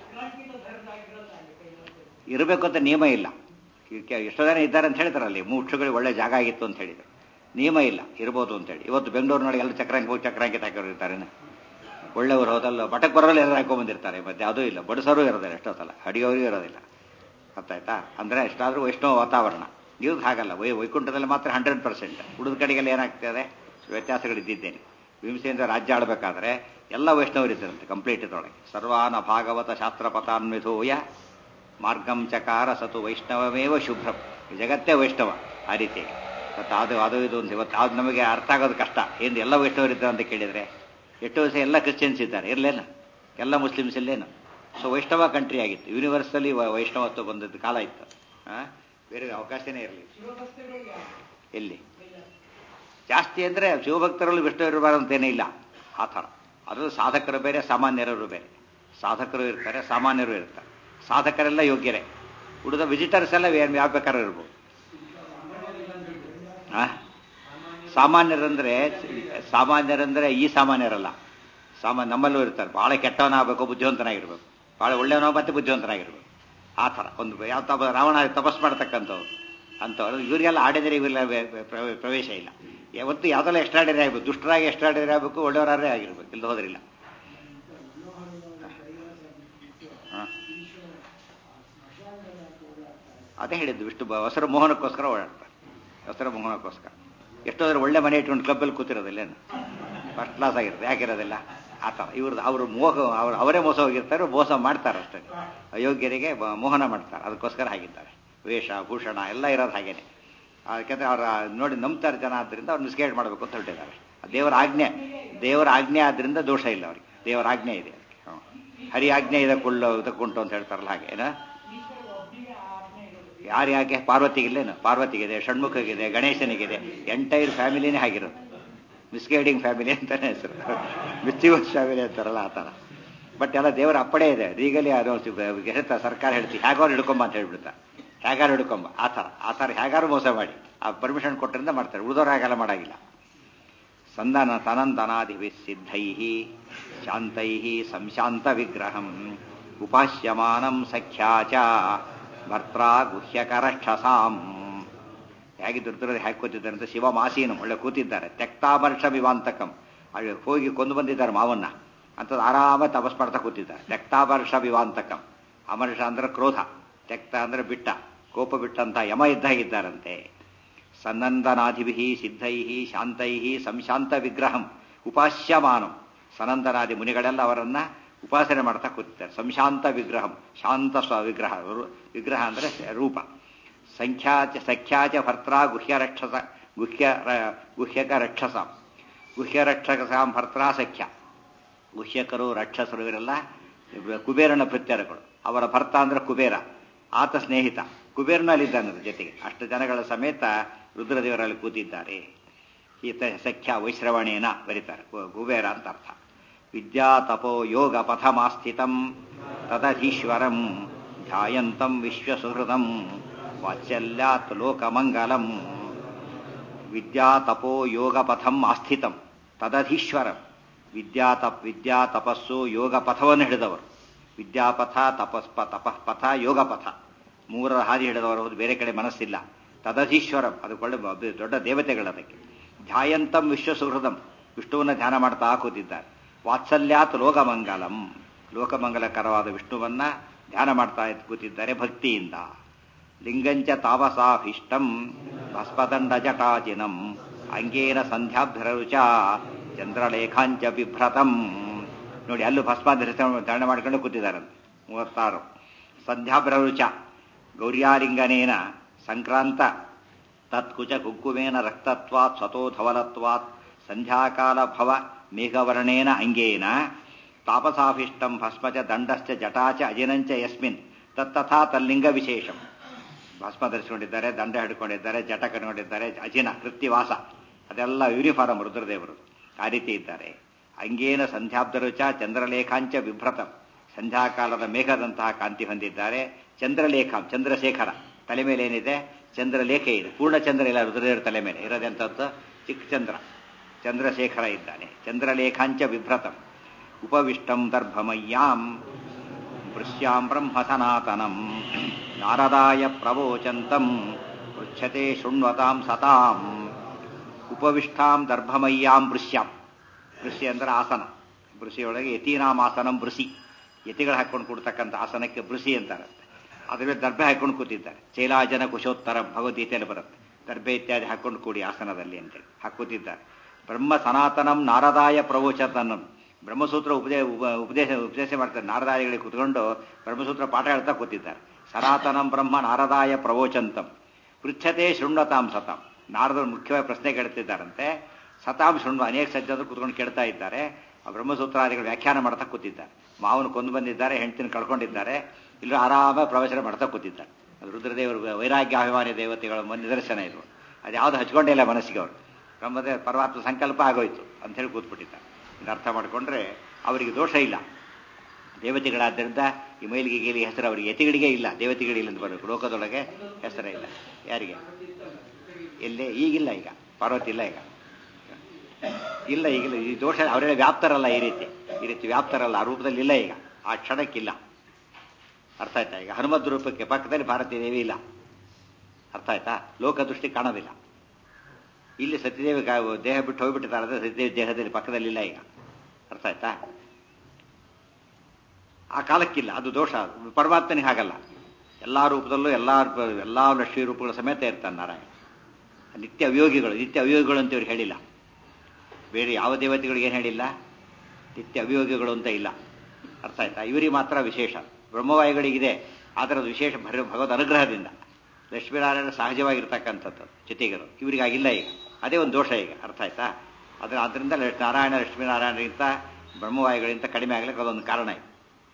Speaker 1: ಇರಬೇಕು ಅಂತ ನಿಯಮ ಇಲ್ಲ. ಎಷ್ಟೋ ಜನ ಇದ್ದಾರೆ ಅಂತ ಹೇಳ್ತಾರೆ, ಅಲ್ಲಿ ಮೋಕ್ಷಗಳಿಗೆ ಒಳ್ಳೆ ಜಾಗ ಆಗಿತ್ತು ಅಂತ ಹೇಳಿದ್ರು. ನಿಯಮ ಇಲ್ಲ, ಇರ್ಬೋದು ಅಂತೇಳಿ. ಇವತ್ತು ಬೆಂಗಳೂರಿನೊಳಗೆ ಎಲ್ಲ ಚಕ್ರಾಂಕಿತ ಹಾಕೋರು ಇರ್ತಾರೆ. ಒಳ್ಳೆಯವರು ಹೋದಲ್ಲ, ಮಠಕ್ಕೆ ಬರೋಲ್ಲ ಎಲ್ಲರೂ ಹಾಕೊಂಡ್ಬಂದಿರ್ತಾರೆ. ಮತ್ತೆ ಯಾವುದೂ ಇಲ್ಲ, ಬಡಿಸೋರು ಇರೋದಿಲ್ಲ, ಎಷ್ಟೋ ಸಲ ಅಡಿಯೋರು ಇರೋದಿಲ್ಲ. ಗೊತ್ತಾಯ್ತಾ? ಅಂದರೆ ಎಷ್ಟಾದರೂ ವೈಷ್ಣವ ವಾತಾವರಣ. ಇವ್ರಿಗೆ ಹಾಗಲ್ಲ. ವೈಕುಂಠದಲ್ಲಿ ಮಾತ್ರ 100%. ಉಳಿದ ಕಡೆಗೆಲ್ಲ ಏನಾಗ್ತದೆ, ವ್ಯತ್ಯಾಸಗಳಿದ್ದೇನೆ. ಭೀಮಸೇಂದ್ರ ರಾಜ್ಯ ಆಡಬೇಕಾದ್ರೆ ಎಲ್ಲ ವೈಷ್ಣವರಿದ್ದರಂತೆ ಕಂಪ್ಲೀಟ್ ಇದರೊಳಗೆ. ಸರ್ವಾನ ಭಾಗವತ ಶಾಸ್ತ್ರಪತಾನ್ವಿಧೋಯ ಮಾರ್ಗಂ ಚಕಾರ ಸತು ವೈಷ್ಣವಮೇವ ಶುಭ್ರಂ. ಜಗತ್ತೇ ವೈಷ್ಣವ ಆ ರೀತಿಯಾಗಿ. ಮತ್ತು ಅದು ಇದು ಅಂತ ಇವತ್ತು ಅದು ನಮಗೆ ಅರ್ಥ ಆಗೋದು ಕಷ್ಟ. ಏನು ಎಲ್ಲ ವೈಷ್ಣವರಿದ್ದಾರೆ ಅಂತ ಕೇಳಿದರೆ, ಎಷ್ಟು ವರ್ಷ ಎಲ್ಲ ಕ್ರಿಶ್ಚಿಯನ್ಸ್ ಇದ್ದಾರೆ, ಇರಲೇನು? ಎಲ್ಲ ಮುಸ್ಲಿಮ್ಸ್ ಇಲ್ಲೇನು? ಸೊ ವೈಷ್ಣವ ಕಂಟ್ರಿ ಆಗಿತ್ತು. ಯೂನಿವರ್ಸಲ್ಲಿ ವೈಷ್ಣವತ್ವ ಬಂದದ್ದು ಕಾಲ ಇತ್ತು. ಬೇರೆ ಅವಕಾಶನೇ ಇರಲಿ. ಎಲ್ಲಿ ಜಾಸ್ತಿ ಅಂದರೆ ಶಿವಭಕ್ತರಲ್ಲಿ ವಿಷ್ಣು ಇರಬಾರ್ದು ಅಂತೇನೇ ಇಲ್ಲ. ಆ ಥರ ಅದರಲ್ಲೂ ಸಾಧಕರು ಬೇರೆ, ಸಾಮಾನ್ಯರು ಬೇರೆ. ಸಾಧಕರು ಇರ್ತಾರೆ, ಸಾಮಾನ್ಯರು ಇರ್ತಾರೆ. ಸಾಧಕರೆಲ್ಲ ಯೋಗ್ಯರೇ, ಉಳಿದ ವಿಸಿಟರ್ಸ್ ಎಲ್ಲ ಯಾವ ಬೇಕಾದ್ರೂ ಇರ್ಬೋದು. ಸಾಮಾನ್ಯರಂದ್ರೆ ಈ ಸಾಮಾನ್ಯರಲ್ಲ. ನಮ್ಮಲ್ಲೂ ಇರ್ತಾರೆ. ಭಾಳ ಕೆಟ್ಟವನಾಗಬೇಕು, ಬುದ್ಧಿವಂತನಾಗಿರ್ಬೇಕು. ಭಾಳ ಒಳ್ಳೆಯವನಾಗ ಮತ್ತೆ ಬುದ್ಧಿವಂತನಾಗಿರ್ಬೇಕು. ಆ ಥರ ಒಂದು ಯಾವ ರಾವಣ ತಪಸ್ ಮಾಡ್ತಕ್ಕಂಥವ್ರು ಅಂಥವ್ರು ಇವರಿಗೆಲ್ಲ ಆಡಿದರೆ ಇವೆಲ್ಲ ಪ್ರವೇಶ ಇಲ್ಲ. ಯಾವತ್ತು ಯಾವುದೆಲ್ಲ ಎಕ್ಸ್ಟ್ರಾಡರಿ ಆಗಬೇಕು, ದುಷ್ಟರಾಗಿ ಎಕ್ಸ್ಟ್ರಾಡರಿ ಆಗಬೇಕು, ಒಳ್ಳೆಯವರೇ ಆಗಿರ್ಬೇಕು, ಇಲ್ಲಿ ಹೋದ್ರಿಲ್ಲ. ಅದೇ ಹೇಳಿದ್ದು, ವಿಷ್ಣು ಹೊಸರ ಮೋಹನಕ್ಕೋಸ್ಕರ ಓಡಾಡ್ತಾರೆ. ಹೊಸರ ಮೋಹನಕ್ಕೋಸ್ಕರ ಎಷ್ಟೋದ್ರೆ ಒಳ್ಳೆ ಮನೆ ಇಟ್ಕೊಂಡು ಕ್ಲಬ್ಬಲ್ಲಿ ಕೂತಿರೋದಿಲ್ಲೇನು, ಫಸ್ಟ್ ಕ್ಲಾಸ್ ಆಗಿರುತ್ತೆ. ಯಾಕಿರೋದಿಲ್ಲ? ಆ ಥರ ಇವ್ರದ್ದು ಅವರು ಅವರೇ ಮೋಸ ಹೋಗಿರ್ತಾರೆ, ಮೋಸ ಮಾಡ್ತಾರೆ ಅಷ್ಟೇ. ಅಯೋಗ್ಯರಿಗೆ ಮೋಹನ ಮಾಡ್ತಾರೆ, ಅದಕ್ಕೋಸ್ಕರ ಹಾಗಿದ್ದಾರೆ. ವೇಷ ಭೂಷಣ ಎಲ್ಲ ಇರೋದು ಹಾಗೇನೆ. ಯಾಕೆಂದರೆ ಅವ್ರ ನೋಡಿ ನಂಬ್ತಾರೆ ಜನ, ಆದ್ದರಿಂದ ಅವ್ರು ಮಿಸ್ಗೈಡ್ ಮಾಡಬೇಕು ಅಂತ ಹೊರಟಿದ್ದಾರೆ. ದೇವರ ಆಜ್ಞೆ ಆದ್ದರಿಂದ ದೋಷ ಇಲ್ಲ ಅವ್ರಿಗೆ, ದೇವರ ಆಜ್ಞೆ ಇದೆ. ಹರಿ ಆಜ್ಞೆ ಇದಕ್ಕುಂಟು ಅಂತ ಹೇಳ್ತಾರಲ್ಲ ಹಾಗೆ. ಏನ ಯಾಕೆ ಪಾರ್ವತಿಗಿಲ್ಲೇನು? ಪಾರ್ವತಿಗಿದೆ, ಷಣ್ಮುಖಗಿದೆ, ಗಣೇಶನಿಗಿದೆ. ಎಂಟೈರ್ ಫ್ಯಾಮಿಲಿನೇ ಆಗಿರೋದು. ಮಿಸ್ಗೈಡಿಂಗ್ ಫ್ಯಾಮಿಲಿ ಅಂತಾನೆ ಹೆಸರು, ಮಿಸ್ಚಿವಸ್ ಫ್ಯಾಮಿಲಿ ಅಂತಾರಲ್ಲ ಆ ಥರ. ಬಟ್ ಎಲ್ಲ ದೇವರ ಅಪ್ಪಣೆ ಇದೆ. ರೀಗಲಿ ಹೇಳ್ತಾ ಸರ್ಕಾರ ಹೇಳ್ತೀವಿ ಹೇಗಾರು ಹಿಡ್ಕೊಂಬ ಅಂತ ಹೇಳ್ಬಿಡ್ತಾ, ಹೇಗಾರು ಹಿಡ್ಕೊಂಬ ಆ ಥರ ಹೇಗಾರು ಮೋಸ ಮಾಡಿ ಆ ಪರ್ಮಿಷನ್ ಕೊಟ್ಟರಿಂದ ಮಾಡ್ತಾರೆ. ಉಳಿದವ್ರು ಹಾಗೆಲ್ಲ ಮಾಡಾಗಿಲ್ಲ. ಸಂದನ ತನಂತನಾದಿಭಿ ಸಿದ್ಧೈ ಶಾಂತೈ ಸಂಶಾಂತ ವಿಗ್ರಹಂ ಉಪಾಸ್ಯಮಾನಂ ಸಖ್ಯಾಚ ಭರ್ತ್ರ ಗುಹ್ಯಕರಕ್ಷಸಾಂ. ಹೇಗೆ ದುರ್ದುರದ ಹೇಗೆ ಕೂತಿದ್ದಾರೆ ಅಂತ. ಶಿವಮಾಸೀನಂ, ಒಳ್ಳೆ ಕೂತಿದ್ದಾರೆ. ತ್ಯಕ್ತಾಮರ್ಷವಿವಾಂತಕಂ, ಅಲ್ಲಿ ಹೋಗಿ ಕೊಂದು ಬಂದಿದ್ದಾರೆ ಮಾವನ್ನ ಅಂಥದ್ದು. ಆರಾಮ ತಪಸ್ ಮಾಡ್ತಾ ಕೂತಿದ್ದಾರೆ. ತ್ಯಕ್ತಾಮರ್ಷವಿವಾಂತಕಂ. ಅಮರ್ಷ ಅಂದ್ರೆ ಕ್ರೋಧ, ತ್ಯಕ್ತ ಅಂದ್ರೆ ಬಿಟ್ಟ, ಕೋಪ ಬಿಟ್ಟಂತ ಯಮ ಇದ್ದಾಗಿದ್ದಾರಂತೆ. ಸನಂದನಾದಿಭಿ ಸಿದ್ಧೈ ಶಾಂತೈ ಸಂಶಾಂತ ವಿಗ್ರಹಂ ಉಪಾಸ್ಯಮಾನಂ. ಸನಂದನಾದಿ ಮುನಿಗಳೆಲ್ಲ ಅವರನ್ನ ಉಪಾಸನೆ ಮಾಡ್ತಾ ಕೂತಿದ್ದಾರೆ. ಸಂಶಾಂತ ವಿಗ್ರಹಂ, ಶಾಂತ ವಿಗ್ರಹ. ವಿಗ್ರಹ ಅಂದರೆ ರೂಪ. ಸಖ್ಯಾಚ ಭರ್ತ್ರ ಗುಹ್ಯರಕ್ಷಸ ಗುಹ್ಯಕ ರಕ್ಷಸಾಂ. ಗುಹ್ಯರಕ್ಷಸಾಂ ಭರ್ತ್ರ ಸಖ್ಯ. ಗುಹ್ಯಕರು ರಕ್ಷಸರು ಇವರೆಲ್ಲ ಕುಬೇರನ ಭೃತ್ಯರುಗಳು. ಅವರ ಭರ್ತ ಅಂದ್ರೆ ಕುಬೇರ, ಆತ ಸ್ನೇಹಿತ. ಕುಬೇರನಲ್ಲಿದ್ದಾನೆ ಜೊತೆಗೆ. ಅಷ್ಟು ಜನಗಳ ಸಮೇತ ರುದ್ರದೇವರಲ್ಲಿ ಕೂತಿದ್ದಾರೆ. ಈತ ಸಖ್ಯ ವೈಶ್ರವಣೇನ ಬರೀತಾರೆ, ಕುಬೇರ ಅಂತ ಅರ್ಥ. ವಿದ್ಯಾ ತಪೋ ಯೋಗ ಪಥಮಾಸ್ಥಿತಂ ತದಧೀಶ್ವರಂ ಧ್ಯಾಯಂತಂ ವಿಶ್ವಸುಹೃದಂ ವಾತ್ಸಲ್ಯಾತ್ ಲೋಕಮಂಗಲಂ. ವಿದ್ಯಾ ತಪೋ ಯೋಗ ಪಥಂ ಆಸ್ಥಿತಂ ತದಧೀಶ್ವರಂ. ವಿದ್ಯಾ ತಪಸ್ಸು ಯೋಗ ಪಥವನ್ನು ಹಿಡಿದವರು. ವಿದ್ಯಾಪಥ ತಪಃಪಥ ಯೋಗಪಥ ಮೂರರ ಹಾದಿ ಹಿಡಿದವರು. ಬೇರೆ ಕಡೆ ಮನಸ್ಸಿಲ್ಲ. ತದಧೀಶ್ವರಂ, ಅದಕ್ಕೊಳ್ಳೆ ದೊಡ್ಡ ದೇವತೆಗಳದಕ್ಕೆ. ಧ್ಯಾಯಂತಂ ವಿಶ್ವಸುಹೃದಂ, ವಿಷ್ಣುವನ್ನ ಧ್ಯಾನ ಮಾಡ್ತಾ ಕೂತಿದ್ದಾರೆ. ವಾತ್ಸಲ್ಯಾತ್ ಲೋಕಮಂಗಲಂ, ಲೋಕಮಂಗಲಕರವಾದ ವಿಷ್ಣುವನ್ನ ಧ್ಯಾನ ಮಾಡ್ತಾ ಕೂತಿದ್ದಾರೆ ಭಕ್ತಿಯಿಂದ. ಲಿಂಗಂಚ ತಾವಸಾಭೀಷ್ಟಂ ಭಸ್ಮದಂಡ ಜಟಾಜಿನಂ ಅಂಗೇನ ಸಂಧ್ಯಾಭ್ಯರುಚ ಚಂದ್ರಲೇಖಾಂಚ ಬಿಭ್ರತಂ. ನೋಡಿ, ಅಲ್ಲೂ ಧಾರಣ ಮಾಡ್ಕೊಂಡು ಕೂತಿದ್ದಾರಂತೆ. 36. ಸಂಧ್ಯಾಭ್ರರುಚ ಗೌರ್ಯಾಲಿಂಗನೇನ ಸಂಕ್ರಾಂತ ತತ್ಕುಚ ಕುಂಕುಮೇನ ರಕ್ತತ್ವಾತ್ ಸ್ವತೋಧವಲತ್ವಾತ್ ಸಂಧ್ಯಾಕಾಲ ಭವ ಮೇಘವರ್ಣೇನ ಅಂಗೇನ ತಾಪಸಾಭಿಷ್ಟಂ ಭಸ್ಮಚ ದಂಡಶ್ಚ ಜಟಾಚ ಅಜಿನಂಚ ಯಸ್ಮಿನ್ ತತ್ತಥಾ ತಲ್ಲಿಂಗ ವಿಶೇಷಂ. ಭಸ್ಮ ಧರಿಸಿಕೊಂಡಿದ್ದಾರೆ, ದಂಡ ಹಿಡ್ಕೊಂಡಿದ್ದಾರೆ, ಜಟ ಕಟ್ಕೊಂಡಿದ್ದಾರೆ, ಅಜಿನ ಕೃತ್ಯವಾಸ ಅದೆಲ್ಲ ಯೂನಿಫಾರ್ಮ್ ರುದ್ರದೇವರು. ಆ ರೀತಿ ಇದ್ದಾರೆ. ಅಂಗೇನ ಸಂಧ್ಯಾಬ್ಧರುಚ ಚಂದ್ರಲೇಖಾಂಚ ವಿಭ್ರತಂ, ಸಂಧ್ಯಾಕಾಲದ ಮೇಘದಂತಹ ಕಾಂತಿ ಹೊಂದಿದ್ದಾರೆ. ಚಂದ್ರಲೇಖಾಂ, ಚಂದ್ರಶೇಖರ ತಲೆ ಮೇಲೆ ಏನಿದೆ? ಚಂದ್ರಲೇಖ ಇದೆ. ಪೂರ್ಣ ಚಂದ್ರ ಇಲ್ಲ ರುದ್ರದೇವರ ತಲೆ ಮೇಲೆ ಇರೋದೆಂಥದ್ದು? ಚಿಕ್ಕ ಚಂದ್ರ. ಚಂದ್ರಶೇಖರ ಇದ್ದಾನೆ. ಚಂದ್ರಲೇಖಾಂಚ ವಿಭ್ರತಂ ಉಪವಿಷ್ಟಂ ದರ್ಭಮಯ್ಯಾಂ ಪೃಶ್ಯಾಂ ಬ್ರಹ್ಮ ಸನಾತನಂ ನಾರದಾಯ ಪ್ರವೋಚಂತಂ ಪೃಚ್ಛತೆ ಶೃಣ್ವತಾಂ ಸತಾಂ. ಉಪವಿಷ್ಟಾಂ ದರ್ಭಮಯ್ಯಾಂ ಪೃಶ್ಯಾಂ. ಪೃಷಿ ಅಂದ್ರೆ ಆಸನ. ಬೃಷಿಯೊಳಗೆ ಯತೀನಾಂ ಆಸನಂ ಬೃಷಿ, ಯತಿಗಳು ಹಾಕೊಂಡು ಕೂಡ್ತಕ್ಕಂಥ ಆಸನಕ್ಕೆ ಬೃಷಿ ಅಂತಾರಂತೆ. ಅದ್ರ ಮೇಲೆ ದರ್ಭೆ ಹಾಕೊಂಡು ಕೂತಿದ್ದಾರೆ. ಚೈಲಾಜನ ಕುಶೋತ್ತರಂ ಭಗವದ್ಗೀತೆಯಲ್ಲಿ ಬರುತ್ತೆ. ದರ್ಭೆ ಇತ್ಯಾದಿ ಹಾಕೊಂಡು ಕೂಡಿ ಆಸನದಲ್ಲಿ ಅಂತೇಳಿ ಹಾಕೂತಿದ್ದಾರೆ. ಬ್ರಹ್ಮ ಸನಾತನಂ ನಾರದಾಯ ಪ್ರವೋಚತನಂ, ಬ್ರಹ್ಮಸೂತ್ರ ಉಪದೇಶ ಮಾಡ್ತಾರೆ. ನಾರದಾಯಗಳಿಗೆ ಕೂತ್ಕೊಂಡು ಬ್ರಹ್ಮಸೂತ್ರ ಪಾಠ ಹೇಳ್ತಾ ಕೂತಿದ್ದಾರೆ. ಸನಾತನಂ ಬ್ರಹ್ಮ ನಾರದಾಯ ಪ್ರವೋಚಂತಂ ಪೃಚ್ಛತೆ ಶೃಣ್ವತಾಂ ಸತಾಂ. ನಾರದರು ಮುಖ್ಯವಾಗಿ ಪ್ರಶ್ನೆ ಕೇಳ್ತಿದ್ದಾರಂತೆ. ಸತಾಂ ಶೃಣ್ವ, ಅನೇಕ ಸಜ್ಜದರು ಕೂತ್ಕೊಂಡು ಕೇಳ್ತಾ ಇದ್ದಾರೆ. ಆ ಬ್ರಹ್ಮಸೂತ್ರಾದಿಗಳು ವ್ಯಾಖ್ಯಾನ ಮಾಡ್ತಾ ಕೂತಿದ್ದಾರೆ. ಮಾವನು ಕೊಂದು ಬಂದಿದ್ದಾರೆ, ಹೆಂಡತಿನ ಕಳ್ಕೊಂಡಿದ್ದಾರೆ, ಇಲ್ಲ ಆರಾಮ ಪ್ರವಚನ ಮಾಡ್ತಾ ಕೂತಿದ್ದಾರೆ. ಅದು ರುದ್ರದೇವರು ವೈರಾಗ್ಯಾಭಿಮಾನಿ ದೇವತೆಗಳ ನಿದರ್ಶನ ಇದು. ಅದು ಯಾವುದು ಹಚ್ಕೊಂಡೇ ಇಲ್ಲ ಮನಸ್ಸಿಗೆ ಅವರು. ಬ್ರಹ್ಮದೇ ಪರಮಾತ್ಮ ಸಂಕಲ್ಪ ಆಗೋಯ್ತು ಅಂತ ಹೇಳಿ ಕೂತ್ಬಿಟ್ಟಿದ್ದಾರೆ. ಇದು ಅರ್ಥ ಮಾಡಿಕೊಂಡ್ರೆ ಅವರಿಗೆ ದೋಷ ಇಲ್ಲ. ದೇವತೆಗಳಾದ್ದರಿಂದ ಈ ಮೈಲಿಗೆ ಗೇಲಿ ಹೆಸರು ಅವರಿಗೆ, ಯತಿಗಳಿಗೆ ಇಲ್ಲ. ದೇವತೆಗಳಿಲ್ಲ ಅಂತ ಬರಬೇಕು. ಲೋಕದೊಳಗೆ ಹೆಸರೇ ಇಲ್ಲ ಯಾರಿಗೆ. ಎಲ್ಲೇ ಈಗಿಲ್ಲ, ಈಗ ಪಾರ್ವತಿ ಇಲ್ಲ, ಈಗ ಇಲ್ಲ, ಈಗಿಲ್ಲ. ಈ ದೋಷ ಅವರೆಲ್ಲ ವ್ಯಾಪ್ತರಲ್ಲ. ಈ ರೀತಿ ವ್ಯಾಪ್ತರಲ್ಲ. ಆ ರೂಪದಲ್ಲಿ ಇಲ್ಲ ಈಗ, ಆ ಕ್ಷಣಕ್ಕಿಲ್ಲ. ಅರ್ಥ ಆಯ್ತಾ? ಈಗ ಹನುಮದ್ ರೂಪಕ್ಕೆ ಪಕ್ಕದಲ್ಲಿ ಭಾರತೀ ದೇವಿ ಇಲ್ಲ. ಅರ್ಥ ಆಯ್ತಾ? ಲೋಕದೃಷ್ಟಿ ಕಾಣೋದಿಲ್ಲ. ಇಲ್ಲಿ ಸತ್ಯದೇವಿ ದೇಹ ಬಿಟ್ಟು ಹೋಗ್ಬಿಟ್ಟಿದ್ದಾರೆ, ಅಂದರೆ ಸತ್ಯದೇವಿ ದೇಹದಲ್ಲಿ ಪಕ್ಕದಲ್ಲಿಲ್ಲ ಈಗ. ಅರ್ಥ ಆಯ್ತಾ? ಆ ಕಾಲಕ್ಕಿಲ್ಲ, ಅದು ದೋಷ. ಪರಮಾತ್ಮನಿಗೆ ಹಾಗಲ್ಲ. ಎಲ್ಲಾ ರೂಪದಲ್ಲೂ ಎಲ್ಲಾ ಲಕ್ಷ್ಮೀ ರೂಪಗಳ ಸಮೇತ ಇರ್ತಾನೆ ನಾರಾಯಣ. ನಿತ್ಯ ಅವಿಯೋಗಿಗಳು ಅಂತ ಇವ್ರು ಹೇಳಿಲ್ಲ. ಬೇರೆ ಯಾವ ದೇವತೆಗಳಿಗೆ ಏನು ಹೇಳಿಲ್ಲ, ನಿತ್ಯ ಅವಿಯೋಗಿಗಳು ಅಂತ ಇಲ್ಲ. ಅರ್ಥ ಆಯ್ತಾ? ಇವರಿಗೆ ಮಾತ್ರ ವಿಶೇಷ. ಬ್ರಹ್ಮವಾಯುಗಳಿಗಿದೆ, ಆದರೆ ಅದು ವಿಶೇಷ ಭಗವದ್ ಅನುಗ್ರಹದಿಂದ. ಲಕ್ಷ್ಮೀನಾರಾಯಣ ಸಹಜವಾಗಿರ್ತಕ್ಕಂಥದ್ದು ಜೊತೆಗರು, ಇವರಿಗಾಗಿಲ್ಲ ಈಗ. ಅದೇ ಒಂದು ದೋಷ ಈಗ. ಅರ್ಥ ಆಯ್ತಾ? ಅದರಿಂದ ನಾರಾಯಣ ಲಕ್ಷ್ಮೀನಾರಾಯಣಗಿಂತ ಬ್ರಹ್ಮವಾಯುಗಳಿಂತ ಕಡಿಮೆ ಆಗ್ಲಿಕ್ಕೆ ಅದೊಂದು ಕಾರಣ ಇದೆ.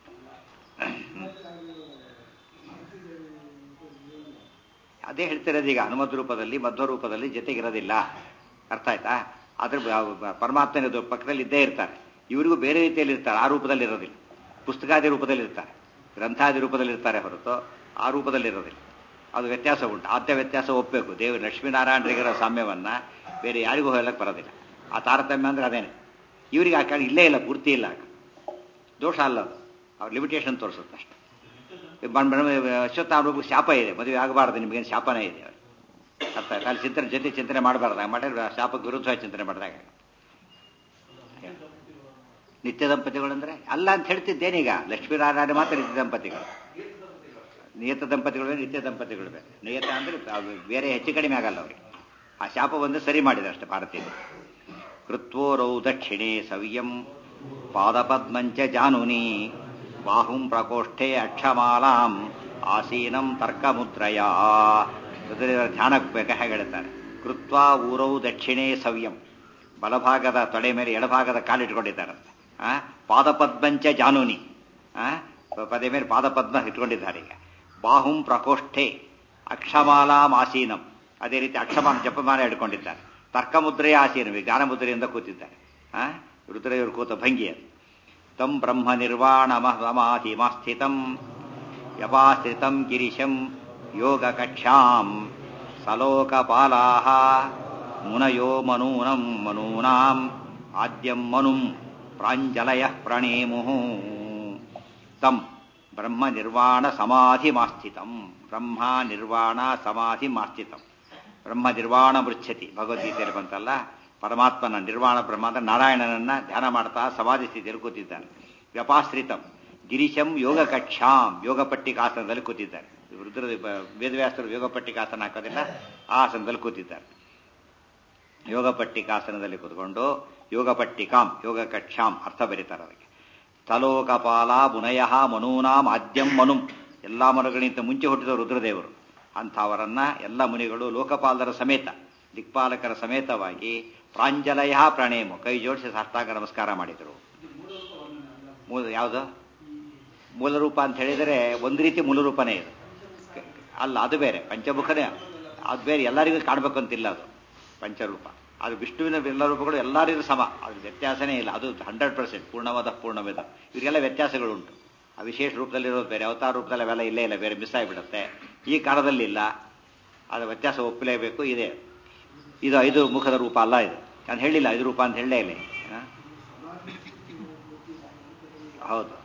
Speaker 1: ಅದೇ ಹೇಳ್ತಿರೋದು ಈಗ. ಹನುಮದ್ ರೂಪದಲ್ಲಿ ಮಧ್ವ ರೂಪದಲ್ಲಿ ಜೊತೆಗಿರೋದಿಲ್ಲ. ಅರ್ಥ ಆಯ್ತಾ? ಆದ್ರೆ ಪರಮಾತ್ಮನ ಪಕ್ಕದಲ್ಲಿ ಇದ್ದೇ ಇರ್ತಾರೆ. ಇವರಿಗೂ ಬೇರೆ ರೀತಿಯಲ್ಲಿ ಇರ್ತಾರೆ, ಆ ರೂಪದಲ್ಲಿ ಇರೋದಿಲ್ಲ. ಪುಸ್ತಕಾದಿ ರೂಪದಲ್ಲಿ ಇರ್ತಾರೆ, ಗ್ರಂಥಾದಿ ರೂಪದಲ್ಲಿ ಇರ್ತಾರೆ ಹೊರತು ಆ ರೂಪದಲ್ಲಿ ಇರೋದಿಲ್ಲ. ಅದು ವ್ಯತ್ಯಾಸ ಉಂಟು. ಆದ್ಯ ವ್ಯತ್ಯಾಸ ಒಪ್ಪಬೇಕು. ದೇವರು ಲಕ್ಷ್ಮೀನಾರಾಯಣರಿಗಿರೋ ಸಾಮ್ಯವನ್ನ ಬೇರೆ ಯಾರಿಗೂ ಹೇಳಕ್ಕೆ ಬರೋದಿಲ್ಲ. ಆ ತಾರತಮ್ಯ ಅಂದ್ರೆ ಅದೇನೆ. ಇವರಿಗೆ ಆ ಕಾರಣ ಇಲ್ಲೇ ಇಲ್ಲ, ಪೂರ್ತಿ ಇಲ್ಲ. ದೋಷ ಅಲ್ಲ, ಅದು ಅವ್ರ ಲಿಮಿಟೇಷನ್ ತೋರಿಸುತ್ತೆ ಅಷ್ಟೇ. ಅಶ್ವತ್ಥಾಮ ರೂಪಕ್ಕೆ ಶಾಪ ಇದೆ, ಮದುವೆ ಆಗಬಾರ್ದು ನಿಮಗೇನು ಶಾಪನೇ ಇದೆ. ಅರ್ಥ ಆಯ್ತು? ಅಲ್ಲಿ ಚಿಂತನೆ ಮಾಡಬಾರ್ದಾಗ ಮಾಡಿದ್ರೆ ಶಾಪಕ್ಕೆ ವಿರುದ್ಧವಾಗಿ ಚಿಂತನೆ ಮಾಡಿದಾಗ. ನಿತ್ಯ ದಂಪತಿಗಳು ಅಂದ್ರೆ ಅಲ್ಲ ಅಂತ ಹೇಳ್ತಿದ್ದೇನೀಗ. ಲಕ್ಷ್ಮೀನಾರಾಯಣ ಮಾತ್ರ ನಿತ್ಯ ದಂಪತಿಗಳು. ನಿಯತ ದಂಪತಿಗಳು ಬೇರೆ, ನಿತ್ಯ ದಂಪತಿಗಳು ಬೇರೆ. ನಿಯತ ಅಂದರೆ ಬೇರೆ ಹೆಚ್ಚು ಕಡಿಮೆ ಆಗಲ್ಲ ಅವ್ರಿಗೆ. ಆ ಶಾಪ ಒಂದು ಸರಿ ಮಾಡಿದ್ರು ಅಷ್ಟೇ ಭಾರತೀಯ. ಕೃತ್ವೋರೌ ದಕ್ಷಿಣೆ ಸವ್ಯಂ ಪಾದಪದ್ಮಂಚ ಜಾನುನಿ ಬಾಹುಂ ಪ್ರಕೋಷ್ಠೆ ಅಕ್ಷಮಾಲಾಂ ಆಸೀನಂ ತರ್ಕಮುದ್ರಯ. ಧ್ಯಾನಕ್ಕೆ ಬೇಕ ಹೇಗೆ ಹೇಳ್ತಾರೆ. ಕೃತ್ವ ಊರೌ ದಕ್ಷಿಣೆ ಸವ್ಯಂ, ಬಲಭಾಗದ ತೊಡೆ ಮೇಲೆ ಎಡಭಾಗದ ಕಾಲಿಟ್ಕೊಂಡಿದ್ದಾರಂತೆ. ಪಾದಪದ್ಮಂಚ ಜಾನುನಿ, ಪದೇ ಮೇಲೆ ಪಾದಪದ್ಮ ಇಟ್ಕೊಂಡಿದ್ದಾರೆ. ಈಗ ಬಾಹುಂ ಪ್ರಕೋಷ್ಠೆ ಅಕ್ಷಮಾಲಾಂ ಆಸೀನಂ, ಅದೇ ರೀತಿ ಅಕ್ಷಮಾಲ ಜಪಮಾಲ ಹಿಡ್ಕೊಂಡಿದ್ದಾರೆ. ತರ್ಕಮುದ್ರೆಯ ಆಸೀನಂ, ಜ್ಞಾನಮುದ್ರೆಯಿಂದ ಕೂತಿದ್ದಾರೆ. ರುದ್ರದೇವರು ಕೂತ ಭಂಗಿ ಅದು. ತಂ ಬ್ರಹ್ಮ ನಿರ್ವಾಣ ಸಮಾಧಿಮಾಸ್ಥಿತಂ ಯಪಾಸ್ಥಿತಂ ಗಿರಿಶಂ ಯೋಗ ಕಕ್ಷಾಂ ಸಲೋಕಪಾಲಾಹ ಮುನಯೋ ಮನೂನಾಂ ಆದ್ಯಂ ಮನುಂ ಪ್ರಾಂಜಲಯ ಪ್ರಣೇಮುಃ. ತಂ ಬ್ರಹ್ಮ ನಿರ್ವಾಣ ಸಮಾಧಿಮಾಸ್ಥಿತಂ, ಬ್ರಹ್ಮ ನಿರ್ವಾಣ ಸಮಾಧಿಮಾಸ್ಥಿತಂ. ಬ್ರಹ್ಮ ನಿರ್ವಾಣ ಮೃಚ್ಛತಿ, ಭಗವದ್ಗೀತೆಯಲ್ಲಿ ಬಂತಲ್ಲ, ಪರಮಾತ್ಮನ ನಿರ್ವಾಣ ಬ್ರಹ್ಮ ಅಂದ್ರೆ ನಾರಾಯಣನನ್ನ ಧ್ಯಾನ ಮಾಡ್ತಾ ಸಮಾಧಿ ಸ್ಥಿತಿಯಲ್ಲಿ ಕೂತಿದ್ದಾರೆ. ವ್ಯಪಾಶ್ರಿತಂ ಗಿರಿಶಂ ಯೋಗ ಕಕ್ಷಾಂ, ಯೋಗ ಪಟ್ಟಿಕಾಸನದಲ್ಲಿ ಕೂತಿದ್ದಾರೆ. ರುದ್ರ ವೇದವ್ಯಾಸರು ಯೋಗ ಪಟ್ಟಿಕಾಸನ ಹಾಕೋದಿಲ್ಲ, ಆ ಆಸನದಲ್ಲಿ ಕೂತಿದ್ದಾರೆ. ಯೋಗ ಪಟ್ಟಿಕಾಸನದಲ್ಲಿ ಕೂತ್ಕೊಂಡು ಯೋಗ ಪಟ್ಟಿಕಾಂ ಯೋಗ ಕಕ್ಷಾಂ ಅರ್ಥ ಬರೀತಾರೆ ಅದಕ್ಕೆ. ತಲೋಕಪಾಲ ಮುನಯ ಮನೂನಾಂ ಆದ್ಯಂ ಮನುಂ, ಎಲ್ಲಾ ಮನುಗಳಿಂದ ಮುಂಚೆ ಹುಟ್ಟಿದ ರುದ್ರದೇವರು. ಅಂಥವರನ್ನ ಎಲ್ಲ ಮುನಿಗಳು ಲೋಕಪಾಲರ ಸಮೇತ, ದಿಕ್ಪಾಲಕರ ಸಮೇತವಾಗಿ ಪ್ರಾಂಜಲಯ ಪ್ರಣೇಮು, ಕೈ ಜೋಡಿಸಿ ಸಾಷ್ಟಾಂಗ ನಮಸ್ಕಾರ ಮಾಡಿದರು. ಯಾವುದು ಮೂಲ ರೂಪ ಅಂತ ಹೇಳಿದರೆ ಒಂದು ರೀತಿ ಮೂಲ ರೂಪನೇ ಇದು ಅಲ್ಲ, ಅದು ಬೇರೆ. ಪಂಚಮುಖನೇ ಅದು ಬೇರೆ, ಎಲ್ಲರಿಗೂ ಕಾಣಬೇಕಂತಿಲ್ಲ ಅದು ಪಂಚರೂಪ. ಅದು ವಿಷ್ಣುವಿನ ಎಲ್ಲ ರೂಪಗಳು ಎಲ್ಲರಿಗೂ ಸಮ, ಅದು ವ್ಯತ್ಯಾಸನೇ ಇಲ್ಲ. ಅದು 100% ಪೂರ್ಣವಾದ ಪೂರ್ಣವೇದ. ಇವರಿಗೆಲ್ಲ ವ್ಯತ್ಯಾಸಗಳುಂಟು. ಆ ವಿಶೇಷ ರೂಪದಲ್ಲಿರೋದು ಬೇರೆ, ಅವತಾರ ರೂಪದಲ್ಲಿ ಅವೆಲ್ಲ ಇಲ್ಲೇ ಇಲ್ಲ, ಬೇರೆ ಮಿಸ್ ಆಗಿಬಿಡುತ್ತೆ. ಈ ಕಾಲದಲ್ಲಿ ಇಲ್ಲ, ಅದು ವ್ಯತ್ಯಾಸ ಒಪ್ಪಲೇಬೇಕು. ಇದೆ ಇದು 5 ಮುಖದ ರೂಪ ಅಲ್ಲ, ಇದು ನಾನು ಹೇಳಿಲ್ಲ 5 ರೂಪ ಅಂತ ಹೇಳಲೇ ಇಲ್ಲ. ಹೌದು,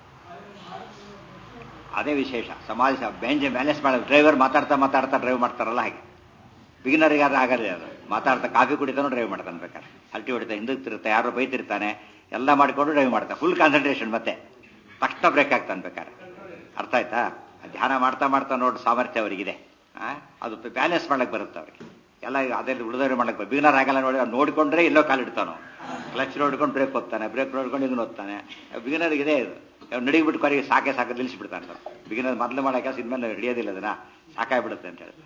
Speaker 1: ಅದೇ ವಿಶೇಷ. ಸಮಾಜ ಬ್ಯಾಲೆನ್ಸ್ ಮಾಡೋದು. ಡ್ರೈವರ್ ಮಾತಾಡ್ತಾ ಡ್ರೈವ್ ಮಾಡ್ತಾರಲ್ಲ ಹಾಗೆ. ಬಿಗಿನರ್ಗಾದ್ರೆ ಆಗಲ್ಲ ಅದು. ಮಾತಾಡ್ತಾ ಕಾಫಿ ಕುಡಿತಾನೋ ಡ್ರೈವ್ ಮಾಡ್ತಾನೆ, ಬೇಕಾದ್ರೆ ಹಲ್ಟಿ ಹೊಡಿತಾ ಹಿಂದಕ್ಕೆ ತಿರುತ್ತಾ, ಯಾರೋ ಬೈತಿರ್ತಾನೆ, ಎಲ್ಲ ಮಾಡಿಕೊಂಡು ಡ್ರೈವ್ ಮಾಡ್ತಾನೆ. ಫುಲ್ ಕಾನ್ಸಂಟ್ರೇಷನ್, ಮತ್ತೆ ತಕ್ಷಣ ಬ್ರೇಕ್ ಆಗ್ತಾನೆ ಬೇಕಾದ್ರೆ. ಅರ್ಥ ಆಯ್ತಾ? ಧ್ಯಾನ ಮಾಡ್ತಾ ನೋಡಿ ಸಾಮರ್ಥ್ಯ ಅವರಿಗಿದೆ. ಅದು ಬ್ಯಾಲೆನ್ಸ್ ಮಾಡಕ್ಕೆ ಬರುತ್ತೆ ಅವ್ರಿಗೆ ಎಲ್ಲ. ಅದರಲ್ಲಿ ಉಳಿದವ್ರು ಮಾಡಕ್ಕೆ ಬಿಗಿನರ್ ಆಗಲ್ಲ. ನೋಡಿಕೊಂಡ್ರೆ ಎಲ್ಲೋ ಕಾಲಿಡ್ತಾನೋ, ಕ್ಲಚ್ ನೋಡ್ಕೊಂಡು ಬ್ರೇಕ್ ಹೋಗ್ತಾನೆ, ಬ್ರೇಕ್ ನೋಡ್ಕೊಂಡು ಇದನ್ನು ಹೋಗ್ತಾನೆ. ಬಿಗಿನರ್ಗಿದೆ ಇದು. ನಡಿಗ್ಬಿಟ್ಟು ಕೊನೆಗೆ ಸಾಕೆ ನಿಲ್ಲಿಸ್ಬಿಡ್ತಾನೆ. ಬಿಗಿನರ್ ಮೊದಲು ಮಾಡೋ ಕೆಲಸ ಇನ್ಮೇಲೆ ಹಿಡಿಯೋದಿಲ್ಲ, ಅದನ್ನ ಸಾಕಾಗ್ಬಿಡುತ್ತೆ ಅಂತ ಹೇಳಿ.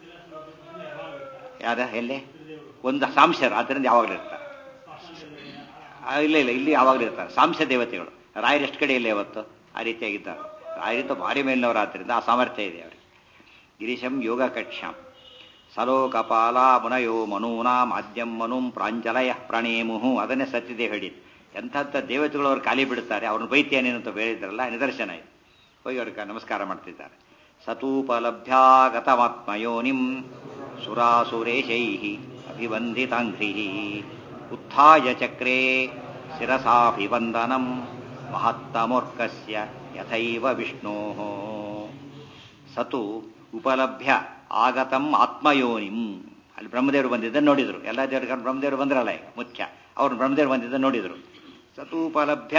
Speaker 1: ಯಾರ ಎಲ್ಲಿ ಒಂದು ಸಾಂಶರು ಆದ್ದರಿಂದ ಯಾವಾಗಲೂ ಇರ್ತಾರೆ. ಇಲ್ಲ ಇಲ್ಲಿ ಯಾವಾಗಲೂ ಇರ್ತಾರೆ ಸಾಂಶ ದೇವತೆಗಳು. ರಾಯರು ಎಷ್ಟು ಕಡೆ ಇಲ್ಲ ಇವತ್ತು ಆ ರೀತಿಯಾಗಿದ್ದಾರೆ. ರಾಯರಿಂದ ಭಾರಿ ಮೇಲಿನವರಾದ್ರಿಂದ ಆ ಸಾಮರ್ಥ್ಯ ಇದೆ ಅವರಿಗೆ. ಗಿರೀಶಂ ಯೋಗ ಕಕ್ಷ್ಯಾಂ ಸಲೋಕಪಾಲ ಮುನಯೋ ಮನೂನಾಂ ಆದ್ಯಂ ಮನುಂ ಪ್ರಾಂಜಲಯ ಪ್ರಣೇಮುಹು. ಅದನ್ನೇ ಸತ್ಯದೇವ ಹೇಳಿದ್ದು. ಎಂಥಂಥ ದೇವತೆಗಳು ಅವ್ರು ಖಾಲಿ ಬಿಡುತ್ತಾರೆ, ಅವ್ರನ್ನ ಬೈತೇನೇನಂತ ಹೇಳಿದ್ರಲ್ಲ, ನಿದರ್ಶನ ಇದು. ಹೋಗಿ ಅವ್ರಿಗೆ ನಮಸ್ಕಾರ ಮಾಡ್ತಿದ್ದಾರೆ. ಸತೂಪಲಬ್ಧ್ಯಾಗತಮಾತ್ಮಯೋನಿಂ ಸುರಾಸುರೇಶೈ ಅಭಿವಂದಿತಾಂಘ್ರಿ ಉತ್ಥಾಯ ಚಕ್ರೇ ಶಿರಸಾಭಿವಂದನಂ ಮಹತ್ತಮೋರ್ಕಸ್ಯ ಯಥೈವ ವಿಷ್ಣೋಃ. ಸತು ಉಪಲಭ್ಯ ಆಗತಂ ಆತ್ಮಯೋನಿಂ. ಅಲ್ಲಿ ಬ್ರಹ್ಮದೇವರು ಬಂದಿದ್ದನ್ನು ನೋಡಿದ್ರು. ಎಲ್ಲ ದೇವರಿಗೆ ಬ್ರಹ್ಮದೇವರು ಬಂದ್ರಲ್ಲ ಮುಖ್ಯ, ಅವ್ರು ಬ್ರಹ್ಮದೇವರು ಬಂದಿದ್ದನ್ನು ನೋಡಿದ್ರು. ಸತೂಪಲಭ್ಯ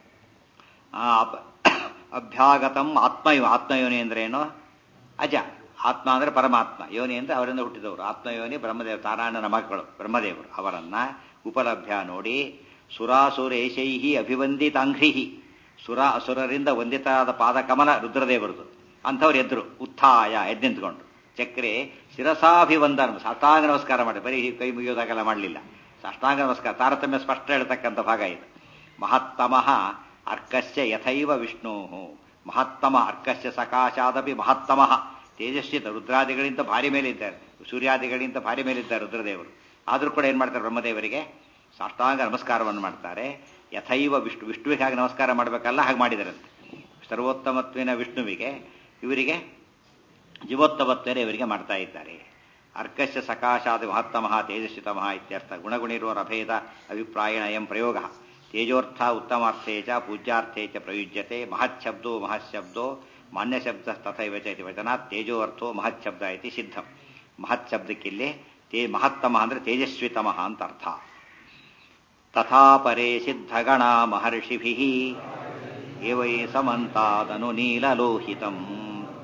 Speaker 1: ಅಭ್ಯಾಗತಂ ಆತ್ಮಯೋನಿ ಅಂದ್ರೆ ಏನು? ಅಜ. ಆತ್ಮ ಅಂದ್ರೆ ಪರಮಾತ್ಮ, ಯೋನಿ ಅಂದ್ರೆ ಅವರಿಂದ ಹುಟ್ಟಿದವರು. ಆತ್ಮಯೋನಿ ಬ್ರಹ್ಮದೇವ, ನಾರಾಯಣನ ಮಕ್ಕಳು ಬ್ರಹ್ಮದೇವರು. ಅವರನ್ನ ಉಪಲಭ್ಯ ನೋಡಿ ಸುರಾಸುರೇಶೈಹಿ ಅಭಿವಂದಿತಾಂಘ್ರಿ, ಅಸುರರಿಂದ ವಂದಿತಾದ ಪಾದಕಮಲ ರುದ್ರದೇವರದು. ಅಂಥವ್ರು ಎದ್ರು. ಉತ್ಥಾಯ ಎದ್ದು ನಿಂತ್ಕೊಂಡು ಚಕ್ರೆ ಶಿರಸಾಭಿವಂದನ, ಸಾಷ್ಟಾಂಗ ನಮಸ್ಕಾರ ಮಾಡಿ, ಬರೀ ಕೈ ಮುಗಿಯೋದಾಗೆಲ್ಲ ಮಾಡಲಿಲ್ಲ. ಸಾಷ್ಟಾಂಗ ನಮಸ್ಕಾರ ತಾರತಮ್ಯ ಸ್ಪಷ್ಟ ಹೇಳ್ತಕ್ಕಂಥ ಭಾಗ ಇದು. ಮಹತ್ತಮಃ ಅರ್ಕಸ್ಯ ಯಥೈವ ವಿಷ್ಣು. ಮಹತ್ತಮ ಅರ್ಕಸ್ಯ ಸಕಾಶಾದಪಿ ಮಹತ್ತಮಃ. ತೇಜಸ್ವಿತ ರುದ್ರಾದಿಗಳಿಂದ ಭಾರಿ ಮೇಲಿದ್ದಾರೆ, ಸೂರ್ಯಾದಿಗಳಿಂದ ಭಾರಿ ಮೇಲಿದ್ದಾರೆ ರುದ್ರದೇವರು. ಆದರೂ ಕೂಡ ಏನು ಮಾಡ್ತಾರೆ? ಬ್ರಹ್ಮದೇವರಿಗೆ ಸಾಷ್ಟಾಂಗ ನಮಸ್ಕಾರವನ್ನು ಮಾಡ್ತಾರೆ. ಯಥೈವ ವಿಷ್ಣುವಿಗೆ ಹಾಗೆ ನಮಸ್ಕಾರ ಮಾಡಬೇಕಲ್ಲ, ಹಾಗೆ ಮಾಡಿದರಂತೆ. ಸರ್ವೋತ್ತಮತ್ವಿನ ವಿಷ್ಣುವಿಗೆ ಇವರಿಗೆ ಜೀವೋತ್ತಮತ್ವನೇ ಇವರಿಗೆ ಮಾಡ್ತಾ ಇದ್ದಾರೆ. ಅರ್ಕಸ್ಯ ಸಕಾಶಾದ ಮಹತ್ತಮಃ ತೇಜಸ್ವಿತಮಃ ಇತ್ಯರ್ಥ. ಗುಣಗುಣಿರೋರ ಅಭೇದ ಅಭಿಪ್ರಾಯಣ ಅಯಂ ಪ್ರಯೋಗ. ತೇಜೋರ್ಥ ಉತ್ತಮಾರ್ಥೇ ಚ ಪೂಜ್ಯಾರ್ಥೇ ಚ ಪ್ರಯುಜ್ಯತೆ. ಮಹಚ್ಛಬ್ದೋ ಮಹಶಬ್ದೋ ಮಾನ್ಯಶಬ್ದ ತಥೈವ ಚ ಇತಿ ವಚನಾತ್ ತೇಜೋ ಅರ್ಥೋ ಮಹಚ್ಛಬ್ದ ಇತಿ ಸಿದ್ಧಂ. ಮಹಚ್ಛಬ್ದಕ್ಕಿಲ್ಲಿ ಮಹತ್ತಮ ಅಂದ್ರೆ ತೇಜಸ್ವಿತಮಃ ಅಂತ ಅರ್ಥ. ತಥಾ ಪರೇ ಸಿದ್ಧಗಣ ಮಹರ್ಷಿಭಿಃ ಏವೈ ಸಮಂತಾದನು ನೀಲಲೋಹಿತಂ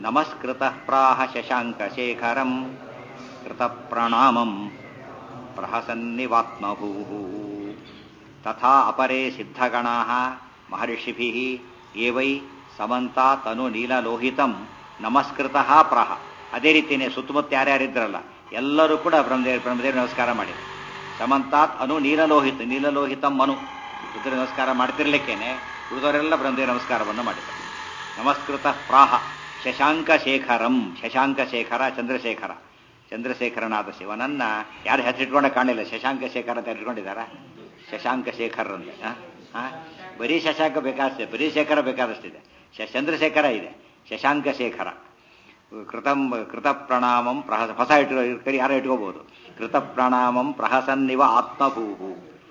Speaker 1: ನಮಸ್ಕೃತಃ ಪ್ರಾಹ ಶಶಾಂಕಶೇಖರಂ ಕೃತಪ್ರಣಾಮಂ ಪ್ರಹಸನ್ನಿವಾತ್ಮಭೂಃ ತಥಾ ಅಪರೇ ಸಿದ್ಧಗಣಾಃ ಮಹರ್ಷಿಭಿಃ ಏವೈ ಸಮಂತಾತ್ ಅನು ನೀಲಲೋಹಿತಂ ನಮಸ್ಕೃತಃ ಪ್ರಾಹ. ಅದೇ ರೀತಿಯೇ ಸುತ್ತಮುತ್ತ ಯಾರ್ಯಾರಿದ್ರಲ್ಲ ಎಲ್ಲರೂ ಕೂಡ ಬ್ರಹ್ಮದೇವ ನಮಸ್ಕಾರ ಮಾಡಿದರು. ಸಮಂತಾತ್ ಅನು ನೀಲಲೋಹಿತಂ ಅನು ರುದ್ರ ನಮಸ್ಕಾರ ಮಾಡ್ತಿರ್ಲಿಕ್ಕೇನೆ ಉಳಿದವರೆಲ್ಲ ಬ್ರಹ್ಮದೇವ ನಮಸ್ಕಾರವನ್ನು ಮಾಡಿದರು. ನಮಸ್ಕೃತಃ ಪ್ರಾಹ ಶಶಾಂಕಶೇಖರಂ, ಶಶಾಂಕಶೇಖರ ಚಂದ್ರಶೇಖರನಾದ ಶಿವನನ್ನ ಯಾರು ಹೆಸರಿಟ್ಕೊಂಡ ಕಾಣಿಲ್ಲ. ಶಶಾಂಕಶೇಖರ ಅಂತ ಇಟ್ಕೊಂಡಿದ್ದಾರ? ಶಶಾಂಕಶೇಖರ್ ಅಂತ ಬರೀ ಶಶಾಂಕ ಬೇಕಾದಷ್ಟಿದೆ, ಬರೀ ಶೇಖರ ಬೇಕಾದಷ್ಟಿದೆ. ಚಂದ್ರಶೇಖರ ಇದೆ, ಶಶಾಂಕಶೇಖರ. ಕೃತ ಪ್ರಣಾಮಂ ಹೊಸ ಕರಿ ಯಾರು ಇಟ್ಕೋಬಹುದು. ಕೃತ ಪ್ರಣಾಮಂ ಪ್ರಹಸನ್ನಿವ ಆತ್ಮಭೂಹು.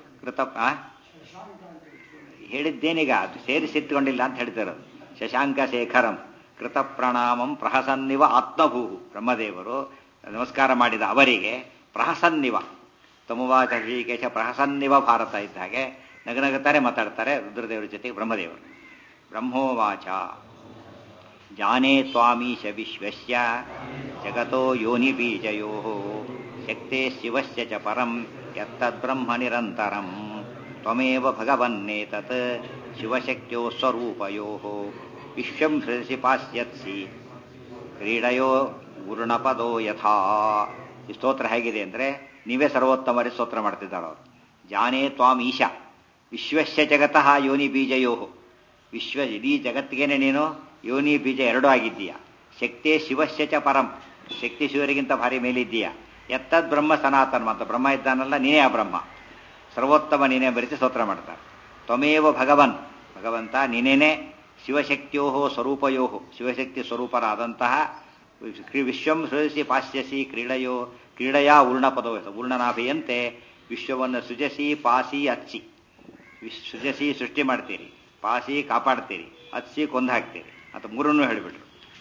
Speaker 1: ಹೇಳಿದ್ದೇನೀಗ ಅದು ಸೇರಿಸಿಟ್ಕೊಂಡಿಲ್ಲ ಅಂತ ಹೇಳ್ತಿರೋದು. ಶಶಾಂಕಶೇಖರಂ ಕೃತ ಪ್ರಣಾಮಂ ಪ್ರಹಸನ್ನಿವ ಆತ್ಮಭೂಹು. ಬ್ರಹ್ಮದೇವರು ನಮಸ್ಕಾರ ಮಾಡಿದ ಅವರಿಗೆ ಪ್ರಹಸನ್ನಿವ ತಮುವಾಚ ಶ್ರೀಕೇಶ ಪ್ರಹಸನ್ನಿವ ಭಾರತ ಇದ್ದ ಹಾಗೆ ನಗನಗುತ್ತಾರೆ ಮಾತಾಡ್ತಾರೆ ರುದ್ರದೇವರ ಜೊತೆಗೆ ಬ್ರಹ್ಮದೇವರು. ಬ್ರಹ್ಮೋವಾಚ ಜಾನೇ ತ್ವಾಮೀಶ ವಿಶ್ವಸ್ಯ ಜಗತೋ ಯೋನಿ ಬೀಜಯೋಃ ಶಕ್ತೇ ಶಿವಸ್ಯ ಚ ಪರಂ ಯತ್ತದ್ಬ್ರಹ್ಮ ನಿರಂತರಂ ತ್ವಮೇವ ಭಗವನ್ನೇತತ್ ಶಿವಶಕ್ತ್ಯೋ ಸ್ವರೂಪಯೋಃ ವಿಶ್ವಂ ಸೃಜಸಿ ಪಾಸ್ಯತ್ಸಿ ಕ್ರೀಡಯೋ ಗುರುಣಪದೋ ಯಥಾ. ಈ ಸ್ತೋತ್ರ ಹೇಗಿದೆ ಅಂದರೆ ನೀವೇ ಸರ್ವೋತ್ತಮರೇ ಸ್ತೋತ್ರ ಮಾಡ್ತಿದ್ದಾರೆ ಅವರು. ಜಾನೇ ತ್ವಾಂ ಈಶಾ ವಿಶ್ವಸ್ಯ ಜಗತಃ ಯೋನಿ ಬೀಜಯೋ. ಇಡೀ ಜಗತ್ತಿಗೇನೆ ನೀನು ಯೋನಿ ಬೀಜ ಎರಡೂ ಆಗಿದ್ದೀಯ. ಶಕ್ತಿಯೇ ಶಿವಸ್ಯ ಚ ಪರಂ, ಶಕ್ತಿ ಶಿವರಿಗಿಂತ ಭಾರಿ ಮೇಲಿದ್ದೀಯ. ಎತ್ತದ್ ಬ್ರಹ್ಮ ಸನಾತನ ಅಂತ ಬ್ರಹ್ಮ ಇದ್ದಾನಲ್ಲ ನೀನೇ ಆ ಬ್ರಹ್ಮ, ಸರ್ವೋತ್ತಮ ನೀನೇ ಬರಿಸಿ ಸ್ತೋತ್ರ ಮಾಡ್ತಾರೆ. ತ್ವಮೇವ ಭಗವನ್, ಭಗವಂತ ನೀನೇನೆ ಶಿವಶಕ್ತಿಯೋ ಸ್ವರೂಪಯೋ, ಶಿವಶಕ್ತಿ ಸ್ವರೂಪರಾದಂತಹ ವಿಶ್ವಂ ಸೃಜಸಿ ಪಾಸ್ಯಸಿ ಕ್ರೀಡೆಯಾ ಊರ್ಣಪದೋ, ಊರ್ಣನಾಭಿಯಂತೆ ವಿಶ್ವವನ್ನು ಸೃಜಸಿ ಪಾಸಿ ಅಚ್ಚಿ. ಸೃಜಸಿ ಸೃಷ್ಟಿ ಮಾಡ್ತೀರಿ, ಪಾಸಿ ಕಾಪಾಡ್ತೀರಿ, ಅಚ್ಚಿ ಕೊಂದು ಹಾಕ್ತೀರಿ ಅಂತ ಮೂರನ್ನೂ ಹೇಳಿಬಿಟ್ರು.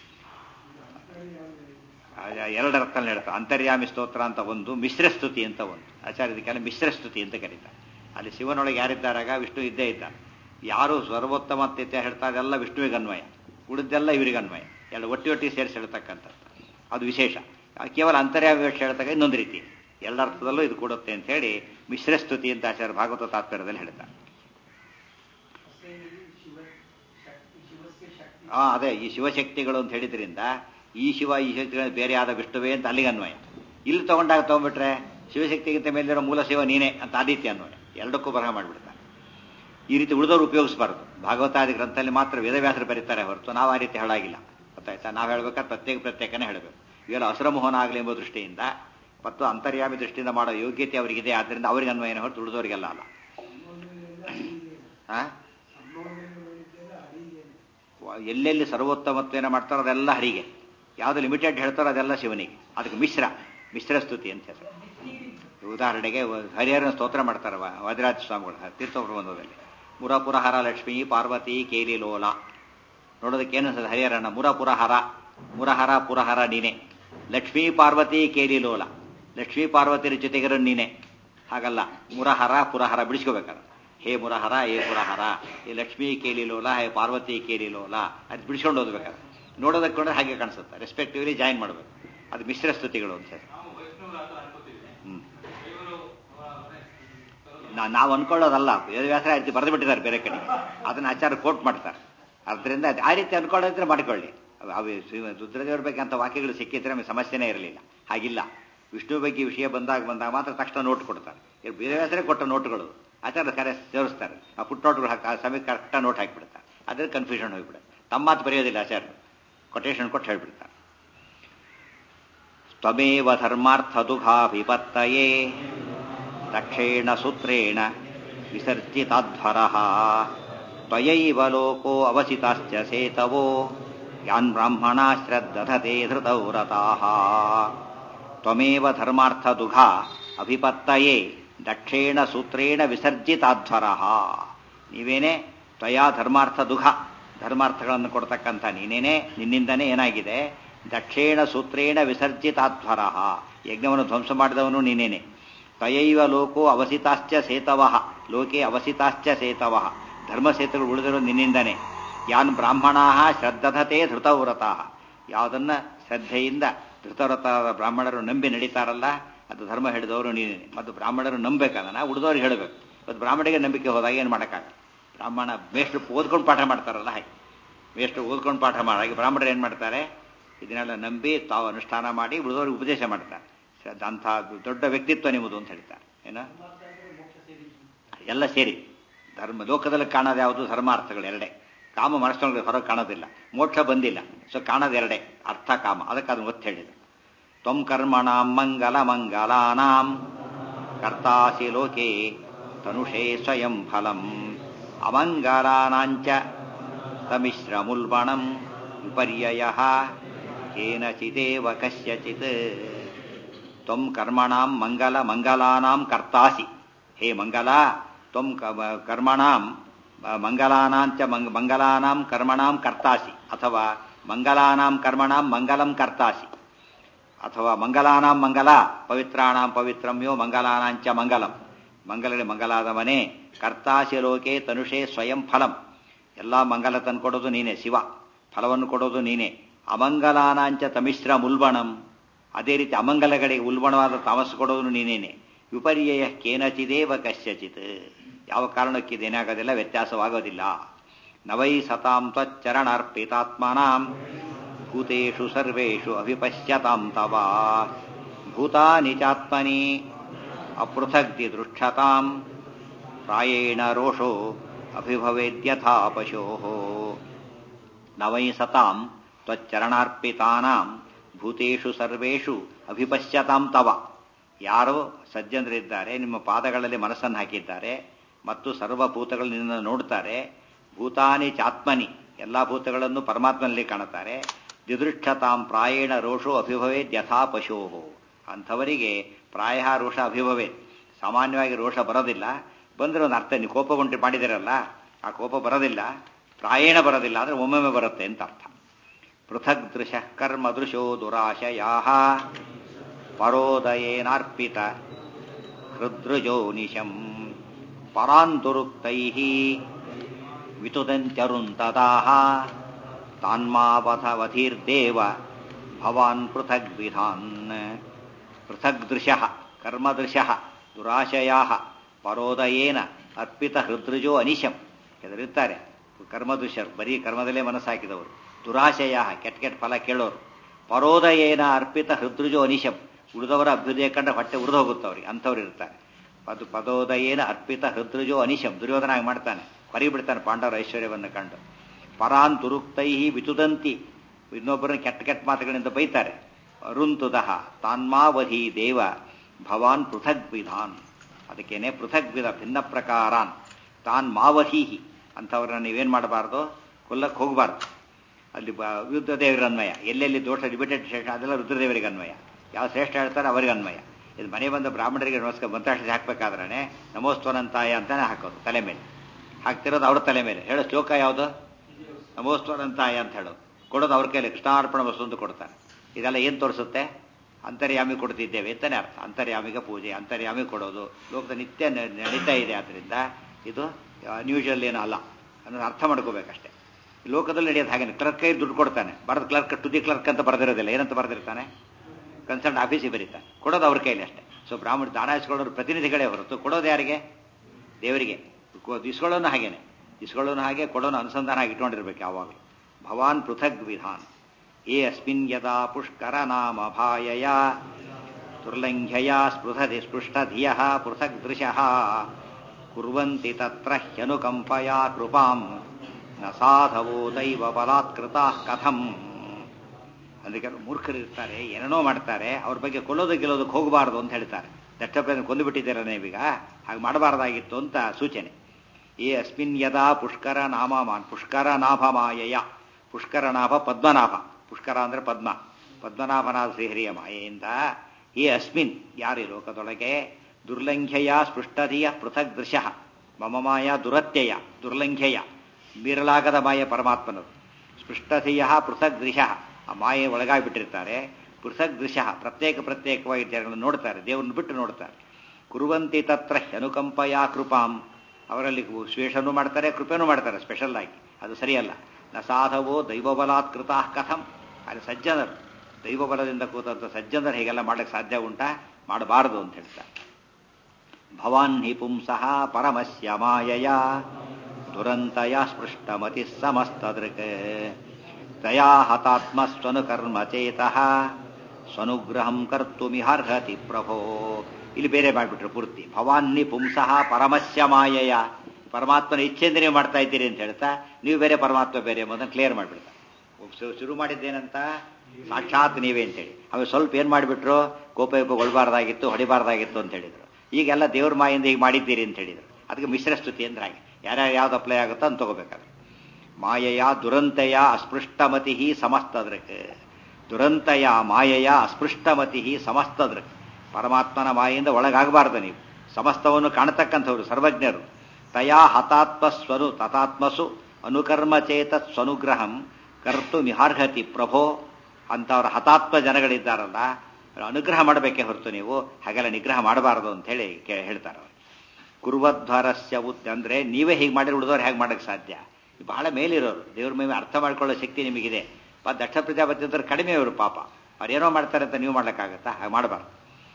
Speaker 1: ಎರಡರ್ಥಲ್ಲಿ ಹೇಳ್ತಾರೆ. ಅಂತರ್ಯಾಮಿ ಸ್ತೋತ್ರ ಅಂತ ಒಂದು, ಮಿಶ್ರಸ್ತುತಿ ಅಂತ ಒಂದು. ಆಚಾರ್ಯ ಇದಕ್ಕೆಲ್ಲ ಮಿಶ್ರಸ್ತುತಿ ಅಂತ ಕರೀತಾರೆ. ಅಲ್ಲಿ ಶಿವನೊಳಗೆ ಯಾರಿದ್ದಾರಾಗ ವಿಷ್ಣು ಇದ್ದೇ ಇದ್ದ. ಯಾರು ಸರ್ವೋತ್ತಮ ಅಂತ ಹೇಳ್ತಾ ಇದೆಲ್ಲ ವಿಷ್ಣುವಿಗೆ ಅನ್ವಯ, ಉಳಿದೆಲ್ಲ ಇವರಿಗೆ ಅನ್ವಯ. ಎರಡು ಒಟ್ಟಿಗೆ ಸೇರಿಸಿ ಹೇಳ್ತಕ್ಕಂಥದ್ದು ಅದು ವಿಶೇಷ. ಕೇವಲ ಅಂತರ್ಯಾಮಿ ಹೇಳ್ತಾಗ ಇನ್ನೊಂದು ರೀತಿ, ಎಲ್ಲರ್ಥದಲ್ಲೂ ಇದು ಕೊಡುತ್ತೆ ಅಂತ ಹೇಳಿ ಮಿಶ್ರಸ್ತುತಿ ಅಂತ ಆಚಾರ್ಯ ಭಾಗವತ ತಾತ್ಪರ್ಯದಲ್ಲಿ ಹೇಳ್ತಾರೆ. ಅದೇ ಈ ಶಿವಶಕ್ತಿಗಳು ಅಂತ ಹೇಳಿದ್ರಿಂದ ಈ ಶಿವ ಈ ಶಕ್ತಿಗಳು ಬೇರೆ ಆದ ವಿಷ್ಣುವೇ ಅಂತ ಅಲ್ಲಿಗೆ ಅನ್ವಯ. ಇಲ್ಲಿ ತಗೊಂಡ್ಬಿಟ್ರೆ ಶಿವಶಕ್ತಿಗಿಂತ ಮೇಲಿರೋ ಮೂಲ ಶಿವ ನೀನೇ ಅಂತ ಆದಿತ್ಯ ಅನ್ವಯ. ಎರಡಕ್ಕೂ ಬರಹ ಮಾಡಿಬಿಡ್ತಾರೆ. ಈ ರೀತಿ ಉಳಿದವರು ಉಪಯೋಗಿಸಬಾರದು. ಭಾಗವತಾದಿ ಗ್ರಂಥದಲ್ಲಿ ಮಾತ್ರ ವೇದವ್ಯಾಸರು ಬರೀತಾರೆ ಹೊರತು ನಾವು ಆ ರೀತಿ ಹೇಳಾಗಿಲ್ಲ. ಗೊತ್ತಾಯ್ತಾ? ನಾವು ಹೇಳ್ಬೇಕಾದ್ರೆ ಪ್ರತ್ಯೇಕನೇ ಹೇಳಬೇಕು. ಇವೆಲ್ಲ ಅಸುರಮೋಹನ ಆಗಲಿ ಎಂಬ ದೃಷ್ಟಿಯಿಂದ ಮತ್ತು ಅಂತರ್ಯಾಮಿ ದೃಷ್ಟಿಯಿಂದ ಮಾಡೋ ಯೋಗ್ಯತೆ ಅವರಿಗಿದೆ. ಆದ್ದರಿಂದ ಅವರಿಗೆ ಅನ್ವಯನ ಹೊರತು ಉಳಿದವರಿಗೆಲ್ಲ ಅಲ್ಲ. ಎಲ್ಲೆಲ್ಲಿ ಸರ್ವೋತ್ತಮತ್ವೇನ ಮಾಡ್ತಾರೋ ಅದೆಲ್ಲ ಹರಿಗೆ, ಯಾವುದು ಲಿಮಿಟೆಡ್ ಹೇಳ್ತಾರೋ ಅದೆಲ್ಲ ಶಿವನಿಗೆ. ಅದಕ್ಕೆ ಮಿಶ್ರ ಸ್ತುತಿ ಅಂತ ಹೆಸರು. ಉದಾಹರಣೆಗೆ ಹರಿಹರನ ಸ್ತೋತ್ರ ಮಾಡ್ತಾರೆ ವಾದಿರಾಜ ಸ್ವಾಮಿಗಳು ತೀರ್ಥಪ್ರಬಂಧದಲ್ಲಿ. ಮುರಪುರಹರ ಲಕ್ಷ್ಮೀ ಪಾರ್ವತಿ ಕೇಲಿ ಲೋಲ. ನೋಡೋದಕ್ಕೆ ಏನನ್ಸದ ಹರಿಹರನ ಮುರಹರ ಪುರಹರ ನೀನೆ, ಲಕ್ಷ್ಮೀ ಪಾರ್ವತಿ ಕೇಲಿ ಲೋಲ, ಲಕ್ಷ್ಮೀ ಪಾರ್ವತಿಯ ಜೊತೆಗಿರೋ ನೀನೆ. ಹಾಗಲ್ಲ, ಮುರಹರ ಪುರಹರ ಬಿಡಿಸ್ಕೋಬೇಕಲ್ಲ. ಹೇ ಮುರಹರ, ಹೇ ಪುರಹರ, ಹೇ ಲಕ್ಷ್ಮೀ ಕೇಲಿ ಲೋಲ, ಹೇ ಪಾರ್ವತಿ ಕೇಲಿ ಲೋಲ, ಅದು ಬಿಡಿಸ್ಕೊಂಡು ಓದ್ಬೇಕಾದ್ರೆ ನೋಡೋದಕ್ಕೆ ಕೊಂಡ್ರೆ ಹಾಗೆ ಕಾಣಿಸುತ್ತೆ. ರೆಸ್ಪೆಕ್ಟಿವ್ಲಿ ಜಾಯಿನ್ ಮಾಡಬೇಕು. ಅದು ಮಿಶ್ರ ಸ್ತುತಿಗಳು ಅಂತ ಹೇಳಿ. ನಾವು ಅನ್ಕೊಳ್ಳೋದಲ್ಲ, ವೇದವ್ಯಾಸರ ಆ ರೀತಿ ಬರೆದು ಬಿಟ್ಟಿದ್ದಾರೆ ಬೇರೆ ಕಡೆ, ಅದನ್ನ ಆಚಾರ್ಯ ಕೋಟ್ ಮಾಡ್ತಾರೆ. ಅದರಿಂದ ಆ ರೀತಿ ಅನ್ಕೊಳ್ಳೋದ್ರೆ ಮಾಡಿಕೊಳ್ಳಿ. ರುದ್ರದೇವರ ಬಗ್ಗೆ ಅಂತ ವಾಕ್ಯಗಳು ಸಿಕ್ಕಿದ್ರೆ ನಮಗೆ ಸಮಸ್ಯೆನೇ ಇರಲಿಲ್ಲ. ಹಾಗಿಲ್ಲ, ವಿಷ್ಣು ಬಗ್ಗೆ ವಿಷಯ ಬಂದಾಗ ಮಾತ್ರ ತಕ್ಷಣ ನೋಟ್ ಕೊಡ್ತಾರೆ. ವೇದವ್ಯಾಸರೇ ಕೊಟ್ಟ ನೋಟ್ಗಳು ಆಚಾರ್ಯ ಕರೆ ಸೇರಿಸ್ತಾರೆ. ಆ ಪುಟ್ ನೋಟ್ಗಳು ಸಮಯಕ್ಕೆ ಕರೆಕ್ಟಾಗಿ ನೋಟ್ ಹಾಕಿಬಿಡ್ತಾರೆ. ಅದ್ರ ಕನ್ಫ್ಯೂಷನ್ ಹೋಗಿಬಿಡುತ್ತೆ. ತಮ್ಮ ಮಾತು ಬರೆಯೋದಿಲ್ಲ ಆಚಾರ್ಯರು, ಕೊಟೇಶನ್ ಕೊಟ್ಟು ಹೇಳ್ಬಿಡ್ತಾರೆ. ತ್ವಮೇವ ಧರ್ಮಾರ್ಥ ದುಘಾಭಿಪತ್ತಯೇ ದಕ್ಷೇಣ ಸೂತ್ರೇಣ ವಿಸರ್ಜಿತಾಧ್ವರಃ ತ್ವಯೈವ ಲೋಕೋ ಅವಸಿತಾಶ್ಚ ಸೇತವೋ ಯಾನ್ ಬ್ರಾಹ್ಮಣಾ ಶ್ರದ್ಧತೆ ಧೃತವ್ರತಾಃ. ತ್ವಮೇವ ಧರ್ಮಾರ್ಥ ದುಘಾ ಅಭಿಪತ್ತಯೇ ದಕ್ಷೇಣ ಸೂತ್ರೇಣ ವಿಸರ್ಜಿತಾಧ್ವರಃ. ನೀವೇನೆ ತ್ವಯಾ ಧರ್ಮಾರ್ಥ ದುಘ, ಧರ್ಮಾರ್ಥಗಳನ್ನು ಕೊಡ್ತಕ್ಕಂಥ ನೀನೇನೆ, ನಿನ್ನಿಂದನೇ ಏನಾಗಿದೆ, ದಕ್ಷೇಣ ಸೂತ್ರೇಣ ವಿಸರ್ಜಿತಾಧ್ವರಃ, ಯಜ್ಞವನ್ನು ಧ್ವಂಸ ಮಾಡಿದವನು ನೀನೇನೆ. ತ್ವಯೈವ ಲೋಕೋ ಅವಸಿತಾಶ್ಚ ಸೇತವಃ, ಲೋಕೆ ಅವಸಿತಾಶ್ಚ ಸೇತವಃ, ಧರ್ಮಸೇತುಗಳು ಉಳಿದಿರೋ ನಿನ್ನಿಂದನೇ. ಯಾನ್ ಬ್ರಾಹ್ಮಣಾ ಶ್ರದ್ಧತೆ ಧೃತವ್ರತಾಃ, ಯಾವುದನ್ನ ಶ್ರದ್ಧೆಯಿಂದ ಧೃತವ್ರತಾದ ಬ್ರಾಹ್ಮಣರು ನಂಬಿ ನಡೀತಾರಲ್ಲ ಅದು ಧರ್ಮ ಹಿಡಿದವರು ನೀನೇ. ಮತ್ತು ಬ್ರಾಹ್ಮಣರು ನಂಬಬೇಕಲ್ಲ, ಉಳಿದವ್ರಿಗೆ ಹೇಳಬೇಕು. ಮತ್ತು ಬ್ರಾಹ್ಮಣಿಗೆ ನಂಬಿಕೆ ಹೋದಾಗ ಏನು ಮಾಡೋಕ್ಕಾಗಲ್ಲ. ಬ್ರಾಹ್ಮಣ ಮೇಷ್ಟ್ರು ಓದ್ಕೊಂಡು ಪಾಠ ಮಾಡ್ತಾರಲ್ಲ ಹಾಗೆ, ಮೇಷ್ಟ್ರು ಓದ್ಕೊಂಡು ಪಾಠ ಮಾಡಾಗಿ ಬ್ರಾಹ್ಮಣರು ಏನು ಮಾಡ್ತಾರೆ, ಇದನ್ನೆಲ್ಲ ನಂಬಿ ತಾವು ಅನುಷ್ಠಾನ ಮಾಡಿ ಉಳಿದವ್ರಿಗೆ ಉಪದೇಶ ಮಾಡ್ತಾರೆ. ಅಂಥ ದೊಡ್ಡ ವ್ಯಕ್ತಿತ್ವ ನಿಮ್ಮದು ಅಂತ ಹೇಳ್ತಾರೆ. ಏನೋ ಎಲ್ಲ ಸೇರಿ ಧರ್ಮ ಲೋಕದಲ್ಲಿ ಕಾಣೋದು ಯಾವುದು ಧರ್ಮಾರ್ಥಗಳು ಎರಡೇ. ಕಾಮ ಮನಸ್ಸಿನೊಳಗೆ ಹೊರಗೆ ಕಾಣೋದಿಲ್ಲ, ಮೋಕ್ಷ ಬಂದಿಲ್ಲ, ಸೊ ಕಾಣೋದು ಎರಡೇ, ಅರ್ಥ ಕಾಮ. ಅದಕ್ಕೆ ಅದನ್ನು ಒತ್ತು ಹೇಳಿದರು. ತ್ವಂ ಕರ್ಮಣಾಂ ಮಂಗಲ ಮಂಗಲಾನಾಂ ಕರ್ತಾಸಿ ಲೋಕೆ ತನುಷೇ ಸ್ವಯಂ ಫಲಂ ಅಮಂಗಲಾನಾಂಚ ತಮಿಶ್ರಮುಲ್ಬಣಂ ವಿಪರ್ಯಯಃ ಕೇನಚಿದೇವ ಕಸ್ಯಚಿತ್. ತ್ವಂ ಕರ್ಮಣಾಂ ಮಂಗಲ ಮಂಗಲಾನಾಂ ಕರ್ತಾಸಿ. ಹೇ ಮಂಗಲ, ತ್ವಂ ಕರ್ಮಣಾಂ ಮಂಗಲಾನಾಂಚ ಮಂಗಲಾನಾಂ ಕರ್ಮಣಾಂ ಕರ್ತಾಸಿ, ಅಥವಾ ಮಂಗಲಾನಾಂ ಕರ್ಮಣಾಂ ಮಂಗಲಂ ಕರ್ತಾಸಿ, ಅಥವಾ ಮಂಗಲಾನಾಂ ಮಂಗಲ ಪವಿತ್ರಾಣಾಂ ಪವಿತ್ರಮ್ಯೋ ಮಂಗಲಾನಾಂಚ ಮಂಗಲಂ. ಮಂಗಲನೇ ಮಂಗಲಾದವನೇ, ಕರ್ತಾಸಿ ಲೋಕೆ ತನುಷೇ ಸ್ವಯಂ ಫಲಂ. ಎಲ್ಲ ಮಂಗಲ ತಂದುಕೊಡೋದು ನೀನೇ ಶಿವ, ಫಲವನ್ನು ಕೊಡೋದು ನೀನೇ. ಅಮಂಗಲಾನಾಂಚ ತಮಿಶ್ರ ಮುಲ್ಬಣಂ, ಅದೇ ರೀತಿ ಅಮಂಗಲಗಳಿಗೆ ಉಲ್ಬಣವಾದ ತಾಮಸ್ಸು ಕೊಡೋದು ನೀನೇನೆ. ವಿಪರ್ಯಯ ಕೇನಚಿದೇವ ಕಶ್ಯಚಿತ್, ಯಾವ ಕಾರಣಕ್ಕಿದೇನಾಗೋದಿಲ್ಲ, ವ್ಯತ್ಯಾಸವಾಗೋದಿಲ್ಲ. ನವೈ ಸತಾಂ ತ್ವಚ್ಚರಣಾರ್ಪಿತಾತ್ಮನಾಂ ಭೂತೇಷು ಸರ್ವೇಷು ಅಭಿಪಶ್ಯತಾಂ ತವ ಭೂತಾನಿ ಚಾತ್ಮನಿ ಅಪೃಥಗ್ದಿ ದೃಕ್ಷತಾಂ ಪ್ರಾಯೇಣ ರೋಷೋ ಅಭಿಭವೇದ್ಯಥಾ ಪಶೋಃ. ನವೈ ಸತಾಂ ತ್ವಚ್ಚರಣಾರ್ಪಿತಾನಾಂ ಭೂತೇಷು ಸರ್ವೇಷು ಅಭಿಪಶ್ಯತಾಂ ತವ. ಯಾರೋ ಸಜ್ಜನರಿದ್ದಾರೆ, ನಿಮ್ಮ ಪಾದಗಳಲ್ಲಿ ಮನಸ್ಸನ್ನು ಹಾಕಿದ್ದಾರೆ ಮತ್ತು ಸರ್ವಭೂತಗಳು ನಿನ್ನನ್ನು ನೋಡ್ತಾರೆ. ಭೂತಾನಿ ಚಾತ್ಮನಿ, ಎಲ್ಲ ಭೂತಗಳನ್ನು ಪರಮಾತ್ಮನಲ್ಲಿ ಕಾಣುತ್ತಾರೆ. ದಿದೃಕ್ಷತಾಂ ಪ್ರಾಯೇಣ ರೋಷೋ ಅಭಿಭವೇದ್ ಯಥಾ ಪಶೋಃ. ಅಂಥವರಿಗೆ ಪ್ರಾಯ ರೋಷ ಅಭಿಭವೇತ್, ಸಾಮಾನ್ಯವಾಗಿ ರೋಷ ಬರೋದಿಲ್ಲ. ಬಂದರೆ ಒಂದು ಅರ್ಥ, ನೀವು ಕೋಪಗೊಂಡು ಮಾಡಿದಿರಲ್ಲ, ಆ ಕೋಪ ಬರೋದಿಲ್ಲ, ಪ್ರಾಯೇಣ ಬರೋದಿಲ್ಲ, ಅಂದರೆ ಒಮ್ಮೊಮ್ಮೆ ಬರುತ್ತೆ ಅಂತ ಅರ್ಥ. ಪೃಥಗ್ ದೃಶ ಕರ್ಮ ದೃಶೋ ದುರಾಶಯಾಃ ಪರೋದಯೇನಾರ್ಪಿತ ಹೃದೃಜೋ ನಿಶಂ ಪರಾಂತುರುಕ್ತೈಃ ವಿತುದಂತ್ಯರುಂತದಾಃ ತಾನ್ಮಾವಧವಧೀರ್ದೇವ ಭವಾನ್ ಪೃಥಗ್ ವಿಧಾನ್. ಪೃಥಗ್ ದೃಶಃ ಕರ್ಮದೃಶಃ ದುರಾಶಯಾಃ ಪರೋದಯೇನ ಅರ್ಪಿತ ಹೃದೃಜೋ ಅನಿಶಂ. ಹೆದರಿರ್ತಾರೆ ಕರ್ಮದೃಶ್ಯರು, ಬರೀ ಕರ್ಮದಲ್ಲೇ ಮನಸ್ಸಾಕಿದವರು. ದುರಾಶಯ, ಕೆಟ್ಟ ಕೆಟ್ಟ ಫಲ ಕೇಳೋರು. ಪರೋದಯೇನ ಅರ್ಪಿತ ಹೃದೃಜೋ ಅನಿಶಂ, ಉಳಿದವರ ಅಭ್ಯುದಯ ಕಂಡ್ರೆ ಹೊಟ್ಟೆ ಉರಿದು ಹೋಗುತ್ತವ್ರಿಗೆ, ಅಂಥವ್ರು ಇರ್ತಾರೆ. ಪದೋದಯೇನ ಅರ್ಪಿತ ಹೃದೃಜೋ ಅನಿಶಂ, ದುರ್ಯೋಧನ ಆಗಿ ಮಾಡ್ತಾನೆ, ಹೊರಗೆ ಬಿಡ್ತಾನೆ ಪಾಂಡವರ ಐಶ್ವರ್ಯವನ್ನು ಕಂಡು. ಪರಾನ್ ತುರುಕ್ತೈ ವಿತುದಂತಿ, ಇನ್ನೊಬ್ಬರನ್ನ ಕೆಟ್ಟ ಕೆಟ್ಟ ಮಾತುಗಳಿಂದ ಬೈತಾರೆ. ಅರುಂತುದಃ ತಾನ್ಮಾವಧಿ ದೇವ ಭವಾನ್ ಪೃಥಗ್ ವಿಧಾನ್. ಅದಕ್ಕೇನೆ ಪೃಥಗ್ ವಿಧ, ಭಿನ್ನ ಪ್ರಕಾರಾನ್. ತಾನ್ ಮಾವಧೀಹಿ, ಅಂಥವ್ರನ್ನ ನೀವೇನು ಮಾಡಬಾರ್ದು, ಕೊಲ್ಲಕ್ಕೆ ಹೋಗಬಾರ್ದು. ಅಲ್ಲಿ ರುದ್ರದೇವರ ಅನ್ವಯ, ಎಲ್ಲೆಲ್ಲಿ ದೋಷ ಲಿಮಿಟೆಡ್ ಶ್ರೇಷ್ಠ ಅದೆಲ್ಲ ರುದ್ರದೇವರಿಗೆ ಅನ್ವಯ. ಯಾವ ಶ್ರೇಷ್ಠ ಹೇಳ್ತಾರೆ ಅವರಿಗೆ ಅನ್ವಯ. ಇದು ಮನೆ ಬಂದ ಬ್ರಾಹ್ಮಣರಿಗೆ ನಮಸ್ಕಾರ ಮಂತ್ರಾಕ್ಷತೆ ಹಾಕ್ಬೇಕಾದ್ರೆ ನಮೋಸ್ತವನಂತಾಯ ಅಂತಾನೆ ಹಾಕೋದು, ತಲೆ ಮೇಲೆ ಹಾಕ್ತಿರೋದು ಅವ್ರ ತಲೆ ಮೇಲೆ. ಹೇಳೋ ಶ್ಲೋಕ ಯಾವುದು, ನಮೋಸ್ತವನಂತಾಯ ಅಂತ ಹೇಳೋದು. ಕೊಡೋದು ಅವ್ರ ಕೈಯಲ್ಲಿ ಕೃಷ್ಣಾರ್ಪಣ ವಸ್ತು ಅಂತ ಕೊಡ್ತಾರೆ. ಇದೆಲ್ಲ ಏನು ತೋರಿಸುತ್ತೆ, ಅಂತರ್ಯಾಮಿ ಕೊಡ್ತಿದ್ದೇವೆ ಅಂತಾನೆ ಅರ್ಥ. ಅಂತರ್ಯಾಮಿಗ ಪೂಜೆ, ಅಂತರ್ಯಾಮಿ ಕೊಡೋದು ಲೋಕದ ನಿತ್ಯ ನಡೀತಾ ಇದೆ. ಆದ್ದರಿಂದ ಇದು ಅನ್ಯೂಶುವಲ್ ಏನೂ ಅಲ್ಲ ಅನ್ನೋದು ಅರ್ಥ ಮಾಡ್ಕೋಬೇಕಷ್ಟೇ. ಲೋಕದಲ್ಲಿ ನಡೆಯೋದು ಹಾಗೇನೆ. ಕ್ಲರ್ಕ್ ಕೈ ದುಡ್ಡು ಕೊಡ್ತಾನೆ, ಬರೆದ ಕ್ಲರ್ಕ್ ಟು ದಿ ಕ್ಲರ್ಕ್ ಅಂತ ಬರೆದಿರೋದಿಲ್ಲ, ಏನಂತ ಬರೆದಿರ್ತಾನೆ, ಕನ್ಸರ್ನ್ ಆಫೀಸಿಗೆ ಬರೀತಾನೆ, ಕೊಡೋದು ಅವ್ರ ಕೈಲಿ ಅಷ್ಟೇ. ಸೊ ಬ್ರಾಹ್ಮಣ ದಾನ ಇಸ್ಕೊಳ್ಳೋರು ಪ್ರತಿನಿಧಿಗಳೇ ಹೊರತು ಕೊಡೋದು ಯಾರಿಗೆ, ದೇವರಿಗೆ. ಇಸ್ಕೊಳ್ಳೋನು ಹಾಗೇನೆ, ಇಸ್ಕೊಳ್ಳೋನು ಹಾಗೆ, ಕೊಡೋನು ಅನುಸಂಧಾನ ಆಗಿ ಇಟ್ಕೊಂಡಿರ್ಬೇಕು ಯಾವಾಗಲೂ. ಭವಾನ್ ಪೃಥಗ್ ವಿಧಾನ್. ಏ ಅಸ್ಮಿನ್ ಯದಾ ಪುಷ್ಕರ ನಾಮ ಭಾಯಯ ದುರ್ಲಂಘ್ಯಯ ಸ್ಪೃಷ್ಟಧಿಯ ಪೃಥಗ್ ದೃಶಃ ಕುರ್ವಂತಿ ತತ್ರ ಹ್ಯನುಕಂಪಯಾ ಕೃಪಾಂ ನ ಸಾಧವೋ ದೈವ ಬಲಾತ್ಕೃತಾ ಕಥಂ. ಅಂದ್ರೆ ಕೆಲವು ಮೂರ್ಖರು ಇರ್ತಾರೆ, ಏನೇನೋ ಮಾಡ್ತಾರೆ, ಅವ್ರ ಬಗ್ಗೆ ಗೆಲ್ಲೋದಕ್ಕೆ ಹೋಗಬಾರ್ದು ಅಂತ ಹೇಳ್ತಾರೆ. ದಟ್ಟಪ್ಪ ಕೊಂದು ಬಿಟ್ಟಿದ್ದೀರ ನೀವೀಗ, ಹಾಗೆ ಮಾಡಬಾರ್ದಾಗಿತ್ತು ಅಂತ ಸೂಚನೆ. ಏ ಅಸ್ಮಿನ್ ಯದಾ ಪುಷ್ಕರ ನಾಮಮಾನ್ ಪುಷ್ಕರ ನಾಭ ಮಾಯಯ. ಪುಷ್ಕರ ನಾಭ ಪದ್ಮನಾಭ, ಪುಷ್ಕರ ಅಂದ್ರೆ ಪದ್ಮ, ಪದ್ಮನಾಭನಾದ ಶ್ರೀಹರಿಯ ಮಾಯೆಯಿಂದ ಏ ಅಸ್ಮಿನ್ ಯಾರಿ ಲೋಕದೊಳಗೆ ದುರ್ಲಂಘ್ಯಯ ಸ್ಪೃಷ್ಟಧಿಯ ಪೃಥಗ್ ದೃಶಃ. ಮಮ ಮಾಯ ದುರತ್ಯಯ ದುರ್ಲಂಘ್ಯಯ, ಮೀರಲಾಗದ ಮಾಯೆ ಪರಮಾತ್ಮನದು. ಸ್ಪೃಷ್ಟಧಿಯ ಪೃಥಗ್ ದೃಶಃ, ಆ ಮಾಯೆ ಒಳಗಾಗಿಬಿಟ್ಟಿರ್ತಾರೆ. ಪೃಥಗ್ ದೃಶಃ, ಪ್ರತ್ಯೇಕವಾಗಿ ಜನಗಳನ್ನು ನೋಡ್ತಾರೆ, ದೇವರನ್ನು ಬಿಟ್ಟು ನೋಡ್ತಾರೆ. ಕುರುವಂತಿ ತತ್ರ ಅನುಕಂಪಯ ಕೃಪಾಂ, ಅವರಲ್ಲಿ ಶ್ವೇಷನೂ ಮಾಡ್ತಾರೆ, ಕೃಪೆನೂ ಮಾಡ್ತಾರೆ ಸ್ಪೆಷಲ್ ಆಗಿ. ಅದು ಸರಿಯಲ್ಲ. ನ ಸಾಧವೋ ದೈವಬಲಾತ್ಕೃತಾ ಕಥಂ. ಅಲ್ಲಿ ಸಜ್ಜನರು ದೈವ ಬಲದಿಂದ ಕೂತಂಥ ಸಜ್ಜನರು ಹೀಗೆಲ್ಲ ಮಾಡಕ್ಕೆ ಸಾಧ್ಯ ಉಂಟಾ? ಮಾಡಬಾರದು ಅಂತ ಹೇಳ್ತಾರೆ. ಭವಾನ್ ಹಿ ಪುಂಸಃ ಪರಮಸ್ಯ ಮಾಯಯ ದುರಂತಯ ಸ್ಪೃಷ್ಟಮತಿ ಸಮಸ್ತದೃಕ್ ತಯಾ ಹತಾತ್ಮಸ್ವನುಕರ್ಮ ಚೇತಃ ಸ್ವನುಗ್ರಹಂ ಕರ್ತುಮಿಹರ್ಹತಿ ಪ್ರಭೋ. ಇಲ್ಲಿ ಬೇರೆ ಮಾಡಿಬಿಟ್ರು ಪೂರ್ತಿ. ಭವಾನ್ನಿ ಪುಂಸಃ ಪರಮಸ್ಯ ಮಾಯಯ, ಪರಮಾತ್ಮನ ಇಚ್ಛೆಯಿಂದ ನೀವು ಮಾಡ್ತಾ ಇದ್ದೀರಿ ಅಂತ ಹೇಳ್ತಾ ನೀವು ಬೇರೆ ಪರಮಾತ್ಮ ಬೇರೆ ಎಂಬುದನ್ನು ಕ್ಲಿಯರ್ ಮಾಡಿಬಿಡ್ತಾ. ಶುರು ಮಾಡಿದ್ದೇನಂತ ಸಾಕ್ಷಾತ್ ನೀವೇ ಅಂತೇಳಿ ಆಮೇಲೆ ಸ್ವಲ್ಪ ಏನು ಮಾಡಿಬಿಟ್ರು, ಕೋಪಗೊಳ್ಬಾರ್ದಾಗಿತ್ತು, ಹೊಡಿಬಾರ್ದಾಗಿತ್ತು ಅಂತ ಹೇಳಿದ್ರು. ಈಗೆಲ್ಲ ದೇವ್ರ ಮಾಯಿಂದ ಈಗ ಮಾಡಿದ್ದೀರಿ ಅಂತ ಹೇಳಿದ್ರು. ಅದಕ್ಕೆ ಮಿಶ್ರ ಸ್ತುತಿ ಅಂದ್ರೆ ಹಾಗೆ ಯಾರ್ಯಾರು ಯಾವ್ದು ಅಪ್ಲೈ ಆಗುತ್ತೋ ಅಂತ ತಗೋಬೇಕಾದ್ರೆ. ಮಾಯಯ ದುರಂತಯ ಅಸ್ಪೃಷ್ಟಮತಿ ಸಮಸ್ತದೃಕ್, ದುರಂತಯ ಮಾಯಯ ಅಸ್ಪೃಷ್ಟಮತಿ ಸಮಸ್ತದೃಕ್. ಪರಮಾತ್ಮನ ಮಾಯೆಯಿಂದ ಒಳಗಾಗಬಾರ್ದು ನೀವು. ಸಮಸ್ತವನ್ನು ಕಾಣತಕ್ಕಂಥವ್ರು ಸರ್ವಜ್ಞರು. ತಯಾ ಹತಾತ್ಮಸ್ವನು ತಥಾತ್ಮಸು ಅನುಕರ್ಮ ಚೇತ ಸ್ವನುಗ್ರಹಂ ಕರ್ತು ಮಿಹಾರ್ಹತಿ ಪ್ರಭೋ. ಅಂಥವ್ರ ಹತಾತ್ಮ ಜನಗಳಿದ್ದಾರಲ್ಲ, ಅನುಗ್ರಹ ಮಾಡಬೇಕೇ ಹೊರತು ನೀವು ಹಾಗೆಲ್ಲ ನಿಗ್ರಹ ಮಾಡಬಾರದು ಅಂತ ಹೇಳಿ ಹೇಳ್ತಾರೆ. ಕುರ್ವಧ್ವರಸ್ಯ ಅಂದ್ರೆ ನೀವೇ ಹೀಗೆ ಮಾಡಿ ಉಳಿದವ್ರು ಹೇಗೆ ಮಾಡಕ್ಕೆ ಸಾಧ್ಯ? ಬಹಳ ಮೇಲಿರೋರು, ದೇವ್ರ ಮೇಲೆ ಅರ್ಥ ಮಾಡ್ಕೊಳ್ಳೋ ಶಕ್ತಿ ನಿಮಗಿದೆ. ದಕ್ಷ ಪ್ರಜಾಪತಿ ಅಂದ್ರೆ ಕಡಿಮೆ ಅವರು ಪಾಪ, ಅವ್ರೇನೋ ಮಾಡ್ತಾರೆ ಅಂತ ನೀವು ಮಾಡ್ಲಿಕ್ಕಾಗತ್ತಾ? ಹಾಗೆ ಮಾಡಬಾರ್ದು.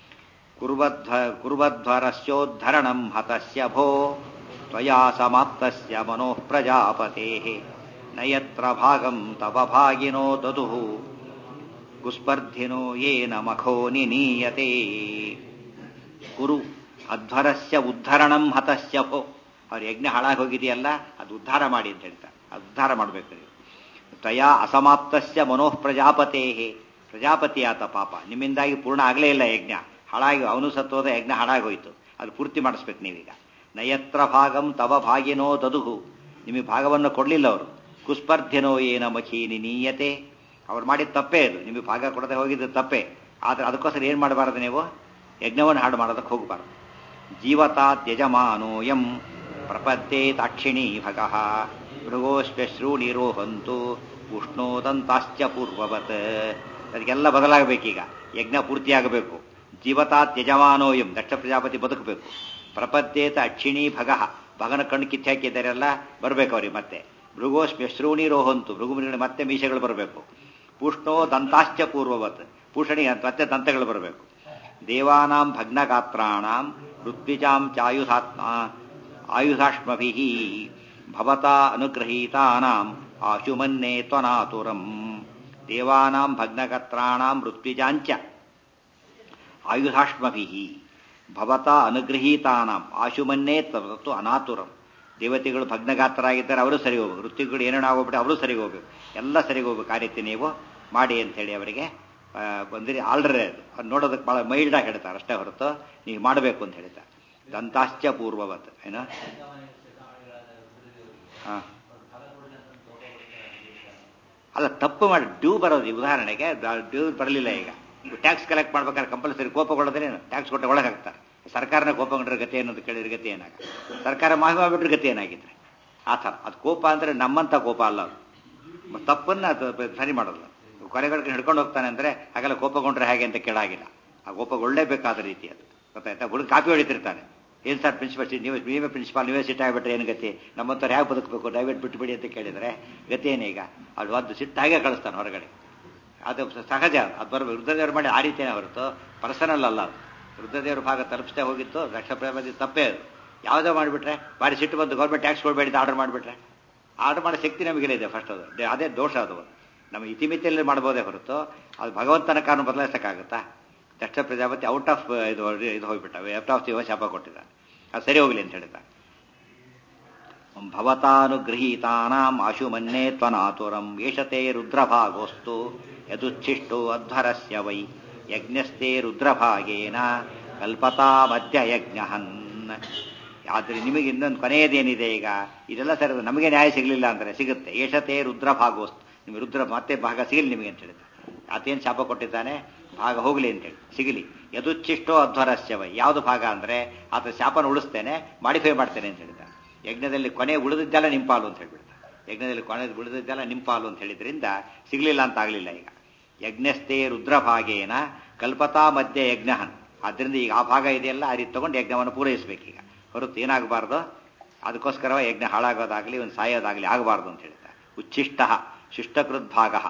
Speaker 1: ಕುರ್ವಧ್ವರಸ್ಯೋದ್ಧರಣಂ ಹತಸ್ಯ ಭೋ ತ್ವಯಾ ಸಮಾಪ್ತಸ್ಯ ಮನೋಃ ಪ್ರಜಾಪತೇಃ ನಯತ್ರ ಭಾಗಂ ತವ ಭಾಗಿನೋ ದದುಃ ಕುಸ್ಪರ್ಧಿನೋ ಯೇನ ಮಖೋ ನಿನೀಯತೆ. ಕುರು ಅಧ್ವರಸ್ಯ ಉದ್ಧರಣಂ ಹತಸ್ಯ ಭೋ. ಅವ್ರ ಯಜ್ಞ ಹಾಳಾಗಿ ಹೋಗಿದೆಯಲ್ಲ, ಅದು ಉದ್ಧಾರ ಮಾಡಿ ಅಂತ ಹೇಳ್ತಾರೆ. ಅದು ಉದ್ಧಾರ ಮಾಡಬೇಕು ನೀವು. ತ್ವಯಾ ಅಸಮಾಪ್ತಸ್ಯ ಮನೋಃ ಪ್ರಜಾಪತೇಃ, ಪ್ರಜಾಪತಿ ಆತ ಪಾಪ, ನಿಮ್ಮಿಂದಾಗಿ ಪೂರ್ಣ ಆಗಲೇ ಇಲ್ಲ ಯಜ್ಞ, ಹಾಳಾಗಿ ಅವನು ಸತ್ತೋದ ಯಜ್ಞ ಹಾಳಾಗೋಯ್ತು, ಅದು ಪೂರ್ತಿ ಮಾಡಿಸ್ಬೇಕು ನೀವೀಗ. ನಯತ್ರ ಭಾಗಂ ತವ ಭಾಗಿನೋ ದದುಹು, ನಿಮಗೆ ಭಾಗವನ್ನು ಕೊಡಲಿಲ್ಲ ಅವರು. ಕುಸ್ಪರ್ಧಿನೋ ಏನ ಮಖೀನಿ ನೀಯತೆ, ಅವ್ರು ಮಾಡಿದ ತಪ್ಪೇ ಅದು, ನಿಮಗೆ ಭಾಗ ಕೊಡದೆ ಹೋಗಿದ್ದು ತಪ್ಪೇ. ಆದರೆ ಅದಕ್ಕೋಸ್ಕರ ಏನು ಮಾಡಬಾರದು ನೀವು? ಯಜ್ಞವನ್ನು ಹಾಡು ಮಾಡೋದಕ್ಕೆ ಹೋಗಬಾರದು. ಜೀವತಾದ್ಯಜಮಾನೋಯಂ ಪ್ರಪದ್ಯೆ ತಾಕ್ಷಿಣೀ ಭಗಃ ಮೃಗೋಶ್ವಶ್ರೂಣಿರೋಹಂತು ಉಷ್ಣೋದಂತಾಶ್ಚ ಪೂರ್ವವತ್. ಅದಕ್ಕೆಲ್ಲ ಬದಲಾಗಬೇಕೀಗ, ಯಜ್ಞ ಪೂರ್ತಿಯಾಗಬೇಕು. ಜೀವತಾತ್ಯಜಮಾನೋಯಂ, ದಕ್ಷ ಪ್ರಜಾಪತಿ ಬದುಕಬೇಕು. ಪ್ರಪದ್ಯೇತ ಅಕ್ಷಿಣೀ ಭಗಃ, ಭಗನ ಕಣ್ಣು ಕಿತ್ತು ಹಾಕಿದ್ದಾರೆಲ್ಲ ಬರಬೇಕು ಅವ್ರಿಗೆ. ಮತ್ತೆ ಮೃಗೋಶ್ವಶ್ರೂಣಿರೋಹಂತು, ಮೃಗುಮೃಗಗಳು ಮತ್ತೆ ಮೀಸೆಗಳು ಬರಬೇಕು. ಪೂಷ್ಣೋ ದಂತಾಶ್ಚ ಪೂರ್ವವತ್, ಪೂಷಣಿ ಮತ್ತೆ ದಂತಗಳು ಬರಬೇಕು. ದೇವಾನಾಂ ಭಗ್ನಗಾತ್ರಾಣಾಂ ಋತ್ವಿಜಾಂ ಚಾಯುಧಾತ್ಮ ಆಯುಧಾಶ್ಮಭಿಃ ಭವತಾ ಅನುಗ್ರಹೀತಾನಾಂ ಆಶುಮನ್ನೇ ತ್ವನಾತುರಂ. ದೇವಾನಾಂ ಭಗ್ನಗಾತ್ರಾಣಾಂ ಋತ್ವಿಜಾಂಚ ಆಯುಧಾಶ್ಮಭಿಃ ಭವತಾ ಅನುಗ್ರಹೀತಾನಾಂ ಆಶುಮನ್ನೇ ತ್ವತ್ತು ಅನಾತುರಂ. ದೇವತೆಗಳು ಭಗ್ನಗಾತ್ರರಾಗಿದ್ದಾರೆ, ಅವರು ಸರಿ ಹೋಗ್ಬೇಕು. ಋತ್ವಿಗಳು ಏನೇನು ಆಗೋಗ್ಬಿಟ್ಟು ಅವರು ಸರಿ ಹೋಗ್ಬೇಕು. ಎಲ್ಲ ಸರಿ ಹೋಗ್ಬೇಕು. ಆ ರೀತಿ ನೀವು ಮಾಡಿ ಅಂತೇಳಿ ಅವರಿಗೆ ಬಂದಿರಿ. ಆಲ್ರೆಡಿ ಅದು ನೋಡೋದಕ್ಕೆ ಭಾಳ ಮೈಲ್ಡಾಗಿ ಹೇಳ್ತಾರೆ ಅಷ್ಟೇ ಹೊರತು ನೀವು ಮಾಡಬೇಕು ಅಂತ ಹೇಳ್ತಾರೆ. ದಂತಾಶ್ಚ ಪೂರ್ವವತ್ ಏನೋ. ಹಾಂ, ಅಲ್ಲ ತಪ್ಪು ಮಾಡಿ ಡ್ಯೂ ಬರೋದು. ಉದಾಹರಣೆಗೆ ಡ್ಯೂ ಬರಲಿಲ್ಲ, ಈಗ ಟ್ಯಾಕ್ಸ್ ಕಲೆಕ್ಟ್ ಮಾಡ್ಬೇಕಾದ್ರೆ ಕಂಪಲ್ಸರಿ ಕೋಪಗೊಳ್ಳೋದೇನು? ಟ್ಯಾಕ್ಸ್ ಕೊಟ್ಟು ಒಳಗೆ ಹಾಕ್ತಾರೆ. ಸರ್ಕಾರನ ಕೋಪಗೊಂಡ್ರೆ ಗತಿ ಏನಂತ ಕೇಳಿದ್ರೆ ಗತಿ ಏನಾಗ? ಸರ್ಕಾರ ಮಾಹಿತಿ ಮಾಡ್ಬಿಟ್ರೆ ಗತಿ ಏನಾಗಿದ್ರೆ ಆ ಥರ. ಅದು ಕೋಪ ಅಂದರೆ ನಮ್ಮಂಥ ಕೋಪ ಅಲ್ಲ, ಅದು ತಪ್ಪನ್ನು ಅದು ಸರಿ ಮಾಡೋಲ್ಲ. ಕೊನೆಗಳಿಗೆ ಹಿಡ್ಕೊಂಡು ಹೋಗ್ತಾನೆ ಅಂದರೆ ಹಾಗೆಲ್ಲ ಕೋಪಗೊಂಡ್ರೆ ಹೇಗೆ ಅಂತ ಕೇಳಾಗಿಲ್ಲ. ಆ ಕೋಪಗೊಳ್ಳೇಬೇಕಾದ ರೀತಿ ಅದು ಗೊತ್ತಾಯ್ತಾ? ಹುಡುಗ ಕಾಪಿ ಹೊಡಿತಿರ್ತಾನೆ, ಏನು ಸರ್ ಪ್ರಿನ್ಸಿಪಲ್ ನೀವೇ ಪ್ರಿನ್ಸಿಪಾಲ್ ನೀವೇ ಸಿಟ್ಟು ಆಗಿಬಿಟ್ರೆ ಏನು ಗತಿ? ನಮ್ಮಂಥವ್ರು ಹೇಗೆ ಬದುಕಬೇಕು? ದಯವಿಟ್ಟು ಬಿಟ್ಟುಬಿಡಿ ಅಂತ ಕೇಳಿದರೆ ಗತಿ ಏನೀಗ? ಅದು ಒಂದು ಸಿಟ್ಟು ಹಾಗೆ ಕಳಿಸ್ತಾನೆ ಹೊರಗಡೆ. ಅದು ಸಹಜ, ಅದು ಬರಬೇಕು. ರುದ್ರದೇವರು ಮಾಡಿ ಆ ರೀತಿಯೇ ಹೊರತು ಪರ್ಸನಲ್ ಅಲ್ಲ ಅದು. ರುದ್ರದೇವ್ರ ಭಾಗ ತಲುಪಿಸ್ತೇ ಹೋಗಿತ್ತು, ದಕ್ಷ ಪ್ರಜಾಪತಿ ತಪ್ಪೇ ಅದು. ಯಾವುದೋ ಮಾಡಿಬಿಟ್ರೆ ಭಾರಿ ಸಿಟ್ಟು ಬಂದು ಗೌರ್ಮೆಂಟ್ ಟ್ಯಾಕ್ಸ್ ಕೊಡಬೇಡಿ ಆರ್ಡರ್ ಮಾಡಿಬಿಟ್ರೆ, ಆರ್ಡರ್ ಮಾಡೋ ಶಕ್ತಿ ನಮಗಿಲ್ಲ ಫಸ್ಟ್. ಅದು ಅದೇ ದೋಷ. ಅದು ನಮ್ಮ ಇತಿಮಿತಿಯಲ್ಲಿ ಮಾಡ್ಬೋದೇ ಹೊರತು ಅದು ಭಗವಂತನ ಕಾರಣ ಬದಲಾಯಿಸೋಕ್ಕಾಗುತ್ತಾ? ದಕ್ಷ ಪ್ರಜಾಪತಿ ಔಟ್ ಆಫ್ ಇದು ಹೋಗ್ಬಿಟ್ಟ, ಔಟ್ ಆಫ್ ದಿವ ಶಾಪ ಕೊಟ್ಟಿದ್ದ. ಅದು ಸರಿ ಹೋಗಲಿ ಅಂತ ಹೇಳಿದ. ಭವತಾನುಗೃಹೀತಾನಾಂ ಆಶುಮನ್ನೇ ತ್ವನಾತುರಂ ಏಷತೆ ರುದ್ರಭಾಗೋಸ್ತು ಯದುಚ್ಛಿಷ್ಟೋ ಅಧ್ವರಸ್ಯ ವೈ ಯಜ್ಞಸ್ಥೆ ರುದ್ರಭಾಗೇನ ಕಲ್ಪತಾ ಮಧ್ಯ ಯಜ್ಞಹನ್. ಆದರೆ ನಿಮಗೆ ಇನ್ನೊಂದು ಕೊನೆಯದೇನಿದೆ ಈಗ? ಇದೆಲ್ಲ ಸರಿ, ನಮಗೆ ನ್ಯಾಯ ಸಿಗಲಿಲ್ಲ ಅಂದರೆ ಸಿಗುತ್ತೆ. ಏಷತೆ ರುದ್ರಭಾಗೋಸ್ತು, ನಿಮಗೆ ರುದ್ರ ಮತ್ತೆ ಭಾಗ ಸಿಗಲಿ ನಿಮಗೆ ಅಂತ ಹೇಳಿದ. ಆತೇನು ಶಾಪ ಕೊಟ್ಟಿದ್ದಾನೆ? ಭಾಗ ಹೋಗಲಿ ಅಂತೇಳಿ ಸಿಗಲಿ. ಯದುಚ್ಛಿಷ್ಟೋ ಅಧ್ವರಸ್ಯ ವೈ, ಯಾವುದು ಭಾಗ ಅಂದರೆ ಆತ ಶಾಪನ ಉಳಿಸ್ತೇನೆ, ಮಾಡಿಫೈ ಮಾಡ್ತೇನೆ ಅಂತ ಹೇಳಿದ. ಯಜ್ಞದಲ್ಲಿ ಕೊನೆ ಉಳಿದಿದ್ದೆಲ್ಲ ನಿಂಪಾಲು ಅಂತ ಹೇಳ್ಬಿಡ್ತಾರೆ. ಯಜ್ಞದಲ್ಲಿ ಕೊನೆ ಉಳಿದಿದ್ದೆಲ್ಲ ನಿಂಪಾಲು ಅಂತ ಹೇಳಿದ್ರಿಂದ ಸಿಗಲಿಲ್ಲ ಅಂತ ಆಗಲಿಲ್ಲ. ಈಗ ಯಜ್ಞಸ್ಥೆ ರುದ್ರಭಾಗೇನ ಕಲ್ಪತಾ ಮಧ್ಯ ಯಜ್ಞಹನ್. ಆದ್ದರಿಂದ ಈಗ ಆ ಭಾಗ ಇದೆಯಲ್ಲ, ಆ ರೀತಿ ತಗೊಂಡು ಯಜ್ಞವನ್ನು ಪೂರೈಸಬೇಕೀಗ. ಹೊರತು ಏನಾಗಬಾರ್ದು, ಅದಕ್ಕೋಸ್ಕರ ಯಜ್ಞ ಹಾಳಾಗೋದಾಗಲಿ ಒಂದು ಸಾಯೋದಾಗಲಿ ಆಗಬಾರ್ದು ಅಂತ ಹೇಳ್ತಾರೆ. ಉಚ್ಛಿಷ್ಟ ಶಿಷ್ಟಕೃತ್ ಭಾಗ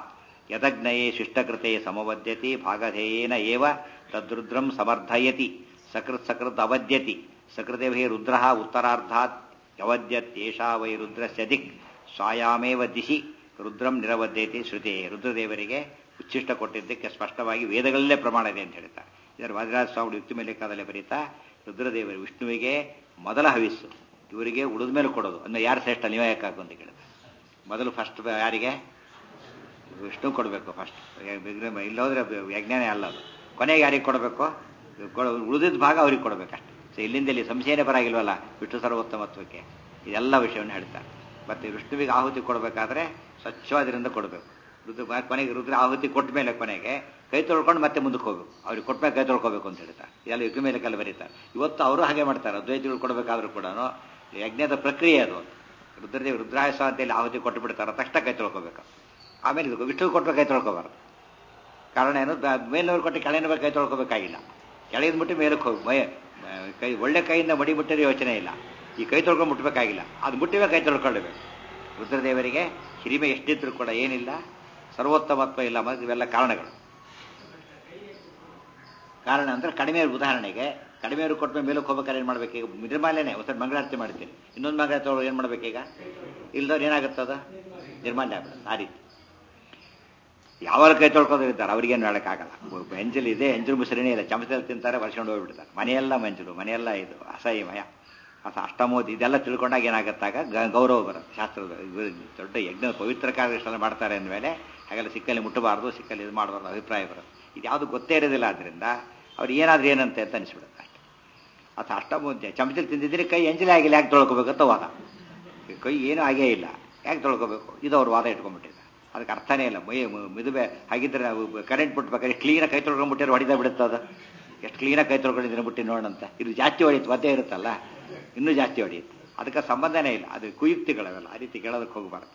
Speaker 1: ಯದಗ್ನಯೇ ಶಿಷ್ಟಕೃತೆ ಸಮವದ್ಯತಿ ಭಾಗಧೇಯೇನ ಏವ ತದ್ರುದ್ರಂ ಸಮರ್ಥಯತಿ ಸಕೃತ್ ಸಕೃತ್ ಅವದ್ಯತಿ ಸಕೃತೇ ರುದ್ರಃ ಉತ್ತರಾರ್ಧಾತ್ ಯವದ್ಯತ್ಯೇಷಾ ವೈ ರುದ್ರಸ್ಯ ದಿಕ್ ಸ್ವಾಯಾಮೇವ ದಿಶಿ ರುದ್ರಂ ನಿರವದ್ಯತಿ ಶ್ರುತಿ. ರುದ್ರದೇವರಿಗೆ ಉಚ್ಛಿಷ್ಟ ಕೊಟ್ಟಿದ್ದಕ್ಕೆ ಸ್ಪಷ್ಟವಾಗಿ ವೇದಗಳಲ್ಲೇ ಪ್ರಮಾಣ ಇದೆ ಅಂತ ಹೇಳ್ತಾರೆ. ಇದರ ವಾದಿರಾಜ ಸ್ವಾಮಿ ಯುಕ್ತಿ ಮೇಲೆಕಾದಲ್ಲೇ ಬರೀತಾ ರುದ್ರದೇವರು ವಿಷ್ಣುವಿಗೆ ಮೊದಲ ಹವಿಸ್ಸು, ಇವರಿಗೆ ಉಳಿದ ಮೇಲೆ ಕೊಡೋದು. ಅಂದರೆ ಯಾರು ಶ್ರೇಷ್ಠ ನೀವು ಯಾಕಾಕು ಅಂತ ಕೇಳಿದ್ರೆ ಮೊದಲು ಫಸ್ಟ್ ಯಾರಿಗೆ ವಿಷ್ಣು ಕೊಡಬೇಕು ಫಸ್ಟ್, ಇಲ್ಲೋದ್ರೆ ಯಜ್ಞನೇ ಅಲ್ಲ ಅದು. ಕೊನೆಗೆ ಯಾರಿಗೆ ಕೊಡಬೇಕು? ಉಳಿದಿದ್ದ ಭಾಗ ಅವ್ರಿಗೆ ಕೊಡಬೇಕಷ್ಟೆ. ಸೊ ಇಲ್ಲಿಂದ ಇಲ್ಲಿ ಸಂಶಯನೇ ಬರಾಗಿಲ್ವಲ್ಲ ವಿಷ್ಣು ಸರ್ವೋತ್ತಮತ್ವಕ್ಕೆ. ಇದೆಲ್ಲ ವಿಷಯವನ್ನು ಹೇಳ್ತಾರೆ. ಮತ್ತು ವಿಷ್ಣುವಿಗೆ ಆಹುತಿ ಕೊಡಬೇಕಾದ್ರೆ ಸ್ವಚ್ಛವಾದ್ರಿಂದ ಕೊಡಬೇಕು. ಕೊನೆಗೆ ರುದ್ರ ಆಹುತಿ ಕೊಟ್ಟ ಮೇಲೆ ಕೊನೆಗೆ ಕೈ ತೊಳ್ಕೊಂಡು ಮತ್ತೆ ಮುಂದಕ್ಕೆ ಹೋಗ್ಬೇಕು. ಅವ್ರಿಗೆ ಕೊಟ್ಟ ಮೇಲೆ ಕೈ ತೊಳ್ಕೋಬೇಕು ಅಂತ ಹೇಳ್ತಾರೆ. ಇದೆಲ್ಲ ಯುಗ ಮೇಲೆ ಕಲ್ಲ ಬರೀತಾರೆ. ಇವತ್ತು ಅವರು ಹಾಗೆ ಮಾಡ್ತಾರೆ. ದ್ವೈತಿಗಳು ಕೊಡಬೇಕಾದ್ರೂ ಕೂಡ ಯಜ್ಞದ ಪ್ರಕ್ರಿಯೆ ಅದು. ರುದ್ರದೇವ್ ರುದ್ರಾಯಸ ಅಂತೇಳಿ ಆಹುತಿ ಕೊಟ್ಟು ಬಿಡ್ತಾರೆ, ತಕ್ಷಣ ಕೈ ತೊಳ್ಕೋಬೇಕು. ಆಮೇಲೆ ವಿಷ್ಣು ಕೊಟ್ಟರೆ ಕೈ ತೊಳ್ಕೋಬಾರ್ದು. ಕಾರಣ ಏನು? ಮೇಲಿನವ್ರು ಕೊಟ್ಟು ಕೆಳಗಿನ ಕೈ ತೊಳ್ಕೋಬೇಕಾಗಿಲ್ಲ. ಕೆಳಗಿನ ಮುಟ್ಟಿ ಮೇಲಕ್ಕೆ ಹೋಗಿ ಕೈ ಒಳ್ಳೆ ಕೈಯಿಂದ ಮಡಿ ಮುಟ್ಟಿರೋ ಯೋಚನೆ ಇಲ್ಲ. ಈ ಕೈ ತೊಳ್ಕೊಂಡು ಮುಟ್ಟಬೇಕಾಗಿಲ್ಲ, ಅದು ಮುಟ್ಟಿವೆ ಕೈ ತೊಳ್ಕೊಳ್ಳಬೇಕು. ರುದ್ರದೇವರಿಗೆ ಹಿರಿಮೆ ಎಷ್ಟಿದ್ರು ಕೂಡ ಏನಿಲ್ಲ, ಸರ್ವೋತ್ತಮತ್ವ ಇಲ್ಲ. ಮತ್ತು ಇವೆಲ್ಲ ಕಾರಣಗಳು. ಕಾರಣ ಅಂದರೆ ಕಡಿಮೆ, ಉದಾಹರಣೆಗೆ ಕಡಿಮೆಯವರು ಕೊಟ್ಟ ಮೇಲಕ್ಕೆ ಹೋಗ್ಬೇಕಾದ್ರೆ ಏನು ಮಾಡಬೇಕು? ಈಗ ನಿರ್ಮಾಲ್ಯನೇ ಹೊಸ ಮಂಗಳಾರತಿ ಮಾಡ್ತೀನಿ, ಇನ್ನೊಂದು ಮಂಗಳಾರತಿ ಒಳಗೆ ಏನು ಮಾಡಬೇಕೀಗ? ಇಲ್ದವ್ರು ಏನಾಗುತ್ತದ ನಿರ್ಮಾಲ್ಯ ಆಗ್ಬಿಡುತ್ತೆ. ಆ ರೀತಿ ಯಾವಾಗ ಕೈ ತೊಳ್ಕೊಂಡಿರ್ತಾರೆ ಅವ್ರಿಗೇನು ಹೇಳೋಕ್ಕಾಗಲ್ಲ. ಎಂಜಲು ಇದೆ, ಎಂಜಲು ಮುಸರಿನೇ ಇಲ್ಲ, ಚಮಚದಲ್ಲಿ ತಿಂತಾರೆ, ವರ್ಷಕೊಂಡು ಹೋಗ್ಬಿಡ್ತಾರೆ. ಮನೆಯೆಲ್ಲ ಮಂಜಲು, ಮನೆಯೆಲ್ಲ ಇದು ಅಸಹ್ಯಮಯ. ಅಷ್ಟಮೋದಿ ಇದೆಲ್ಲ ತಿಳ್ಕೊಂಡಾಗ ಏನಾಗುತ್ತಾಗ ಗೌರವ ಬರುತ್ತೆ. ಶಾಸ್ತ್ರದ ದೊಡ್ಡ ಯಜ್ಞ ಪವಿತ್ರ ಕಾರ್ಯಷ್ಟೆಲ್ಲ ಮಾಡ್ತಾರೆ ಅಂದಮೇಲೆ ಹಾಗೆಲ್ಲ ಸಿಕ್ಕಲ್ಲಿ ಮುಟ್ಟಬಾರ್ದು, ಸಿಕ್ಕಲ್ಲಿ ಇದು ಮಾಡಬಾರ್ದು ಅಭಿಪ್ರಾಯ ಬರುತ್ತೆ. ಇದು ಯಾವುದು ಗೊತ್ತೇ ಇರೋದಿಲ್ಲ. ಆದ್ದರಿಂದ ಅವ್ರು ಏನಾದ್ರೂ ಏನಂತೆ ಅಂತ ಅನಿಸ್ಬಿಡುತ್ತೆ ಅಷ್ಟೆ. ಅದು ಅಷ್ಟಮೋದ್ಯ ಚಮಚಲ್ಲಿ ತಿಂದಿದ್ರೆ ಕೈ ಎಂಜಲೇ ಆಗಿಲ್ಲ, ಯಾಕೆ ತೊಳ್ಕೋಬೇಕಂತ ವಾದ. ಕೈ ಏನೂ ಆಗೇ ಇಲ್ಲ, ಯಾಕೆ ತೊಳ್ಕೋಬೇಕು? ಇದು ಅವ್ರು ವಾದ ಇಟ್ಕೊಂಡ್ಬಿಟ್ಟಿದ್ದಾರೆ. ಅದಕ್ಕೆ ಅರ್ಥನೇ ಇಲ್ಲ. ಮಿದುವೆ ಹಾಗಿದ್ರೆ ನಾವು ಕರೆಂಟ್ ಬಿಟ್ಬೇಕಾದ್ರೆ ಕ್ಲೀನಾಗಿ ಕೈ ತೊಳ್ಕೊಂಡ್ಬಿಟ್ಟಿರೋ ಹೊಡಿತಾ ಬಿಡುತ್ತೆ. ಅದು ಎಷ್ಟು ಕ್ಲೀನಾಗಿ ಕೈ ತೊಳ್ಕೊಂಡಿದ್ರೆ ಬಿಟ್ಟು ನೋಡಂತ. ಇದು ಜಾಸ್ತಿ ಹೊಡೆಯುತ್ತೆ, ಒದ್ದೆ ಇರುತ್ತಲ್ಲ, ಇನ್ನೂ ಜಾಸ್ತಿ ಹೊಡೆಯುತ್ತೆ. ಅದಕ್ಕೆ ಸಂಬಂಧನೇ ಇಲ್ಲ. ಅದು ಕುಯುಕ್ತಿಗಳವೆಲ್ಲ. ಆ ರೀತಿ ಕೇಳೋದಕ್ಕೆ ಹೋಗಬಾರ್ದು.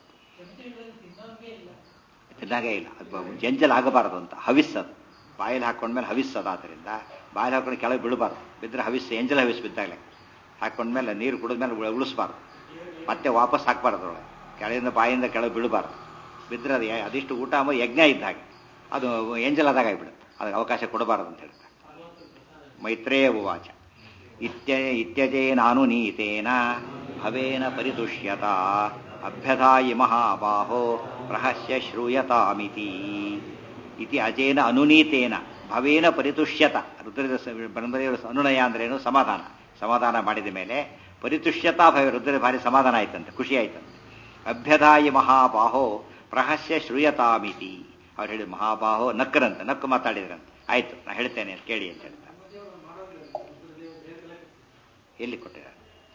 Speaker 1: ತಿನ್ನಾಗೇ ಇಲ್ಲ, ಅದು ಜಂಜಲ್ ಆಗಬಾರ್ದು ಅಂತ. ಹವಿಸ್ಸದು ಬಾಯಲ್ಲಿ ಹಾಕೊಂಡ್ಮೇಲೆ ಹವಿಸ್ಸದು. ಆದ್ದರಿಂದ ಬಾಯಲ್ಲಿ ಹಾಕೊಂಡು ಕೆಳಗೆ ಬೀಳಬಾರ್ದು. ಬಿದ್ದರೆ ಹವಿಸ್ಸು, ಎಂಜಲ್ ಹವಿಸ್ಸು ಬಿದ್ದಾಗಲೇ ಹಾಕೊಂಡ್ಮೇಲೆ ನೀರು ಕುಡಿದ್ಮೇಲೆ ಉಳಿಸ್ಬಾರ್ದು. ಮತ್ತೆ ವಾಪಸ್ ಹಾಕ್ಬಾರ್ದು. ಒಳಗೆ ಕೆಳಗಿಂದ ಬಾಯಿಂದ ಕೆಳಗೆ ಬೀಳಬಾರ್ದು. ಬಿದ್ದರೆ ಅದು ಅದಿಷ್ಟು ಊಟ ಯಜ್ಞ ಇದ್ದ ಹಾಗೆ, ಅದು ಎಂಜಲ್ ಆದಾಗ ಆಗಿಬಿಡುತ್ತೆ. ಅದಕ್ಕೆ ಅವಕಾಶ ಕೊಡಬಾರದು ಅಂತ ಹೇಳ್ತಾರೆ. ಮೈತ್ರೇಯ ಉವಾಚ ಇತ್ಯಜೇನಾನು ನೀತೇನ ಭವೇನ ಪರಿತುಷ್ಯತ ಅಭ್ಯಧಾಯಿ ಮಹಾಬಾಹೋ ಪ್ರಹಸ್ಯ ಶ್ರೂಯತಾಮಿತಿ. ಇತಿ ಅಜೇನ ಅನುನೀತೇನ ಭವೇನ ಪರಿತುಷ್ಯತ. ಬ್ರಹ್ಮದೇವರ ಅನುನಯ ಅಂದ್ರೇನು? ಸಮಾಧಾನ. ಸಮಾಧಾನ ಮಾಡಿದ ಮೇಲೆ ಪರಿತುಷ್ಯತಾ ಭವ. ರುದ್ರ ಭಾರಿ ಸಮಾಧಾನ ಆಯ್ತಂತೆ, ಖುಷಿ ಆಯ್ತಂತೆ. ಅಭ್ಯಧಾಯಿ ಮಹಾಬಾಹೋ ಪ್ರಹಸ್ಯ ಶ್ರೂಯತಾಮಿತಿ. ಅವ್ರು ಹೇಳಿ ಮಹಾಬಾಹೋ ನಕ್ಕರಂತೆ, ನಕ್ಕು ಮಾತಾಡಿದ್ರಂತೆ. ಆಯ್ತು ನಾ ಹೇಳ್ತೇನೆ ಕೇಳಿ ಅಂತ ಹೇಳ್ತಾರೆ. ಎಲ್ಲಿ ಕೊಟ್ಟಿದ್ದಾರೆ?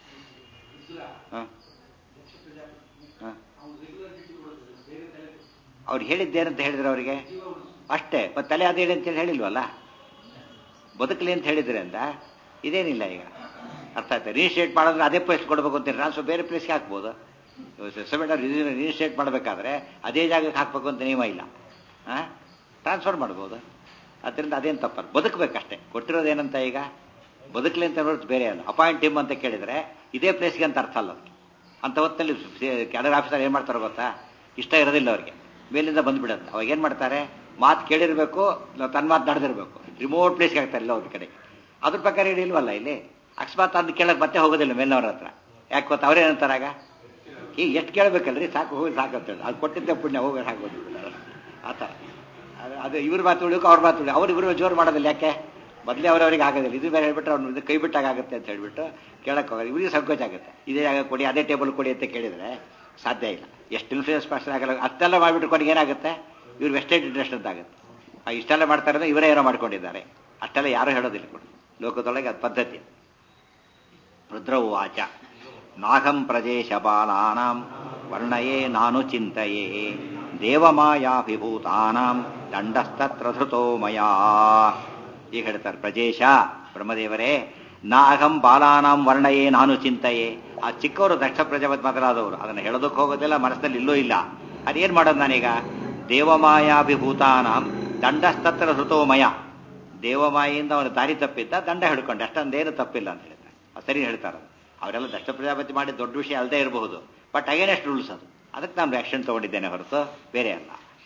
Speaker 1: ಅವ್ರು ಹೇಳಿದ್ದೇನಂತ ಹೇಳಿದ್ರೆ ಅವರಿಗೆ ಅಷ್ಟೇ. ಮತ್ತೆ ತಲೆ ಅದೇಳಿ ಅಂತೇಳಿ ಹೇಳಿಲ್ವಲ್ಲ, ಬದುಕಲಿ ಅಂತ ಹೇಳಿದ್ರೆ ಅಂತ ಇದೇನಿಲ್ಲ. ಈಗ ಅರ್ಥ ಆಯ್ತಾ? ರಿಜಿಸ್ಟ್ರೇಟ್ ಮಾಡಿದ್ರೆ ಅದೇ ಪ್ಲೇಸ್ ಕೊಡಬೇಕು ಅಂತ ಟ್ರಾನ್ಸ್ಫರ್ ಬೇರೆ ಪ್ಲೇಸ್ಗೆ ಹಾಕ್ಬೋದು. ರಿಜಿಸ್ಟ್ರೇಟ್ ಮಾಡಬೇಕಾದ್ರೆ ಅದೇ ಜಾಗಕ್ಕೆ ಹಾಕಬೇಕು ಅಂತ ನಿಯಮ ಇಲ್ಲ. ಟ್ರಾನ್ಸ್ಫರ್ ಮಾಡ್ಬೋದು. ಅದರಿಂದ ಅದೇನು ತಪ್ಪಲ್ಲ, ಬದುಕಬೇಕಷ್ಟೇ. ಕೊಟ್ಟಿರೋದೇನಂತ ಈಗ ಬದುಕಲಿ ಅಂತ ನೋಡಿದ್ರೆ ಬೇರೆ ಅಲ್ಲ. ಅಪಾಯಿಂಟ್ ಹಿಮ್ ಅಂತ ಕೇಳಿದರೆ ಇದೇ ಪ್ಲೇಸ್ಗೆ ಅಂತ ಅರ್ಥ ಅಲ್ಲ. ಅಂತ ಹೊತ್ತಲ್ಲಿ ಕ್ಯಾಡರ್ ಆಫೀಸರ್ ಏನು ಮಾಡ್ತಾರೆ ಗೊತ್ತಾ? ಇಷ್ಟ ಇರೋದಿಲ್ಲ ಅವ್ರಿಗೆ, ಮೇಲಿಂದ ಬಂದುಬಿಡುತ್ತೆ. ಅವಾಗ ಏನು ಮಾಡ್ತಾರೆ? ಮಾತು ಕೇಳಿರಬೇಕು, ತನ್ನ ಮಾತು ನಡೆದಿರಬೇಕು. ರಿಮೋಟ್ ಪ್ಲೇಸ್ಗೆ ಆಗ್ತಾರೆ ಇಲ್ಲ ಒಂದು ಕಡೆಗೆ. ಅದ್ರ ಪ್ರಕಾರ ಹೇಳಿಲ್ವಲ್ಲ ಇಲ್ಲಿ. ಅಕಸ್ಮಾತ್ ಅದನ್ನ ಕೇಳಕ್ಕೆ ಮತ್ತೆ ಹೋಗೋದಿಲ್ಲ ಮೇಲಿನವ್ರ ಹತ್ರ. ಯಾಕೆ ಗೊತ್ತಾ? ಅವ್ರೇನಂತಾರಾಗ ಈಗ ಎಷ್ಟು ಕೇಳಬೇಕಲ್ರಿ, ಸಾಕು ಹೋಗಿ ಸಾಕಂತೇಳಿ ಅದು ಕೊಟ್ಟಿದ್ದೆ ಪುಣ್ಯ ಹೋಗಿ ಹಾಕೋದು ಆ ಥರ. ಅದು ಇವ್ರ ಮಾತು ಉಳಿಯೋಕೆ ಅವ್ರ ಮಾತು ಉಳಿ ಅವ್ರಿಬ್ರು ಜೋರು ಮಾಡೋದಿಲ್ಲ. ಯಾಕೆ? ಮೊದಲೇ ಅವರವರಿಗೆ ಆಗೋದಿಲ್ಲ. ಇದು ಬೇರೆ ಹೇಳ್ಬಿಟ್ರೆ ಅವ್ನು ಇದು ಕೈ ಬಿಟ್ಟಾಗುತ್ತೆ ಅಂತ ಹೇಳ್ಬಿಟ್ಟು ಕೇಳಕ್ಕೆ ಹೋಗೋದು. ಇವರಿಗೆ ಸಂಕೋಚ ಆಗುತ್ತೆ. ಇದೇ ಜಾಗ ಕೊಡಿ, ಅದೇ ಟೇಬಲ್ ಕೊಡಿ ಅಂತ ಕೇಳಿದರೆ ಸಾಧ್ಯ ಇಲ್ಲ. ಎಷ್ಟು ಇನ್ಫ್ಲೂಯೆನ್ಸ್ ಪರ್ಸನ್ ಆಗಲ್ಲ. ಅಷ್ಟೆಲ್ಲ ಮಾಡಿಬಿಟ್ಟು ಕೊನೆಗೆ ಏನಾಗುತ್ತೆ? ಇವ್ರು ವೆಸ್ಟೆಡ್ ಇಂಟ್ರೆಸ್ಟ್ ಅಂತ ಆಗುತ್ತೆ. ಇಷ್ಟೆಲ್ಲ ಮಾಡ್ತಾರೆ, ಇವರೇ ಏನೋ ಮಾಡ್ಕೊಂಡಿದ್ದಾರೆ. ಅಷ್ಟೆಲ್ಲ ಯಾರೂ ಹೇಳೋದಿಲ್ಲ ಕೊಡಿ. ಲೋಕದೊಳಗೆ ಅದು ಪದ್ಧತಿ. ರುದ್ರ ಉವಾಚ ನಾಹಂ ಪ್ರಜೇಶ ಬಾಲಾನಾಂ ವರ್ಣಯೇ ನಾನು ಚಿಂತೆಯೇ ದೇವಮಾಯಾಭಿಭೂತಾನಾಂ ದಂಡಸ್ತತ್ರ ಧೃತೋ ಮಯಾ. ಈಗ ಹೇಳ್ತಾರೆ ಪ್ರಜೇಶ ಬ್ರಹ್ಮದೇವರೇ, ನಾಹಂ ಬಾಲಾನಾಂ ವರ್ಣಯೇ ನಾನು ಚಿಂತೆಯೇ. ಆ ಚಿಕ್ಕವರು ದಕ್ಷ ಪ್ರಜಾಪತಿ ಮೊದಲಾದವರು ಅದನ್ನು ಹೇಳೋದಕ್ಕೆ ಹೋಗೋದಿಲ್ಲ, ಮನಸ್ಸಲ್ಲಿ ಇಲ್ಲೂ ಇಲ್ಲ. ಅದೇನು ಮಾಡೋದು ನಾನೀಗ? ದೇವಮಾಯಾಭಿಭೂತಾನಾಂ ದಂಡಸ್ತತ್ರ ಧೃತೋ ಮಯ. ದೇವಮಾಯಿಂದ ಅವನು ದಾರಿ ತಪ್ಪಿದ್ದ, ದಂಡ ಹಿಡ್ಕೊಂಡೆ, ಅಷ್ಟೊಂದೇನು ತಪ್ಪಿಲ್ಲ ಅಂತ ಹೇಳ್ತಾರೆ. ಸರಿ ಹೇಳ್ತಾರೆ. ಅವರೆಲ್ಲ ದಕ್ಷ ಪ್ರಜಾಪತಿ ಮಾಡಿ ದೊಡ್ಡ ವಿಷಯ ಅಲ್ಲದೆ ಇರಬಹುದು, ಬಟ್ ಅಗೇನೆಸ್ಟ್ ರೂಲ್ಸ್ ಅದು. ಅದಕ್ಕೆ ನಾನು ಆಕ್ಷನ್ ತಗೊಂಡಿದ್ದೇನೆ ಹೊರತು ಬೇರೆ ಅಲ್ಲ.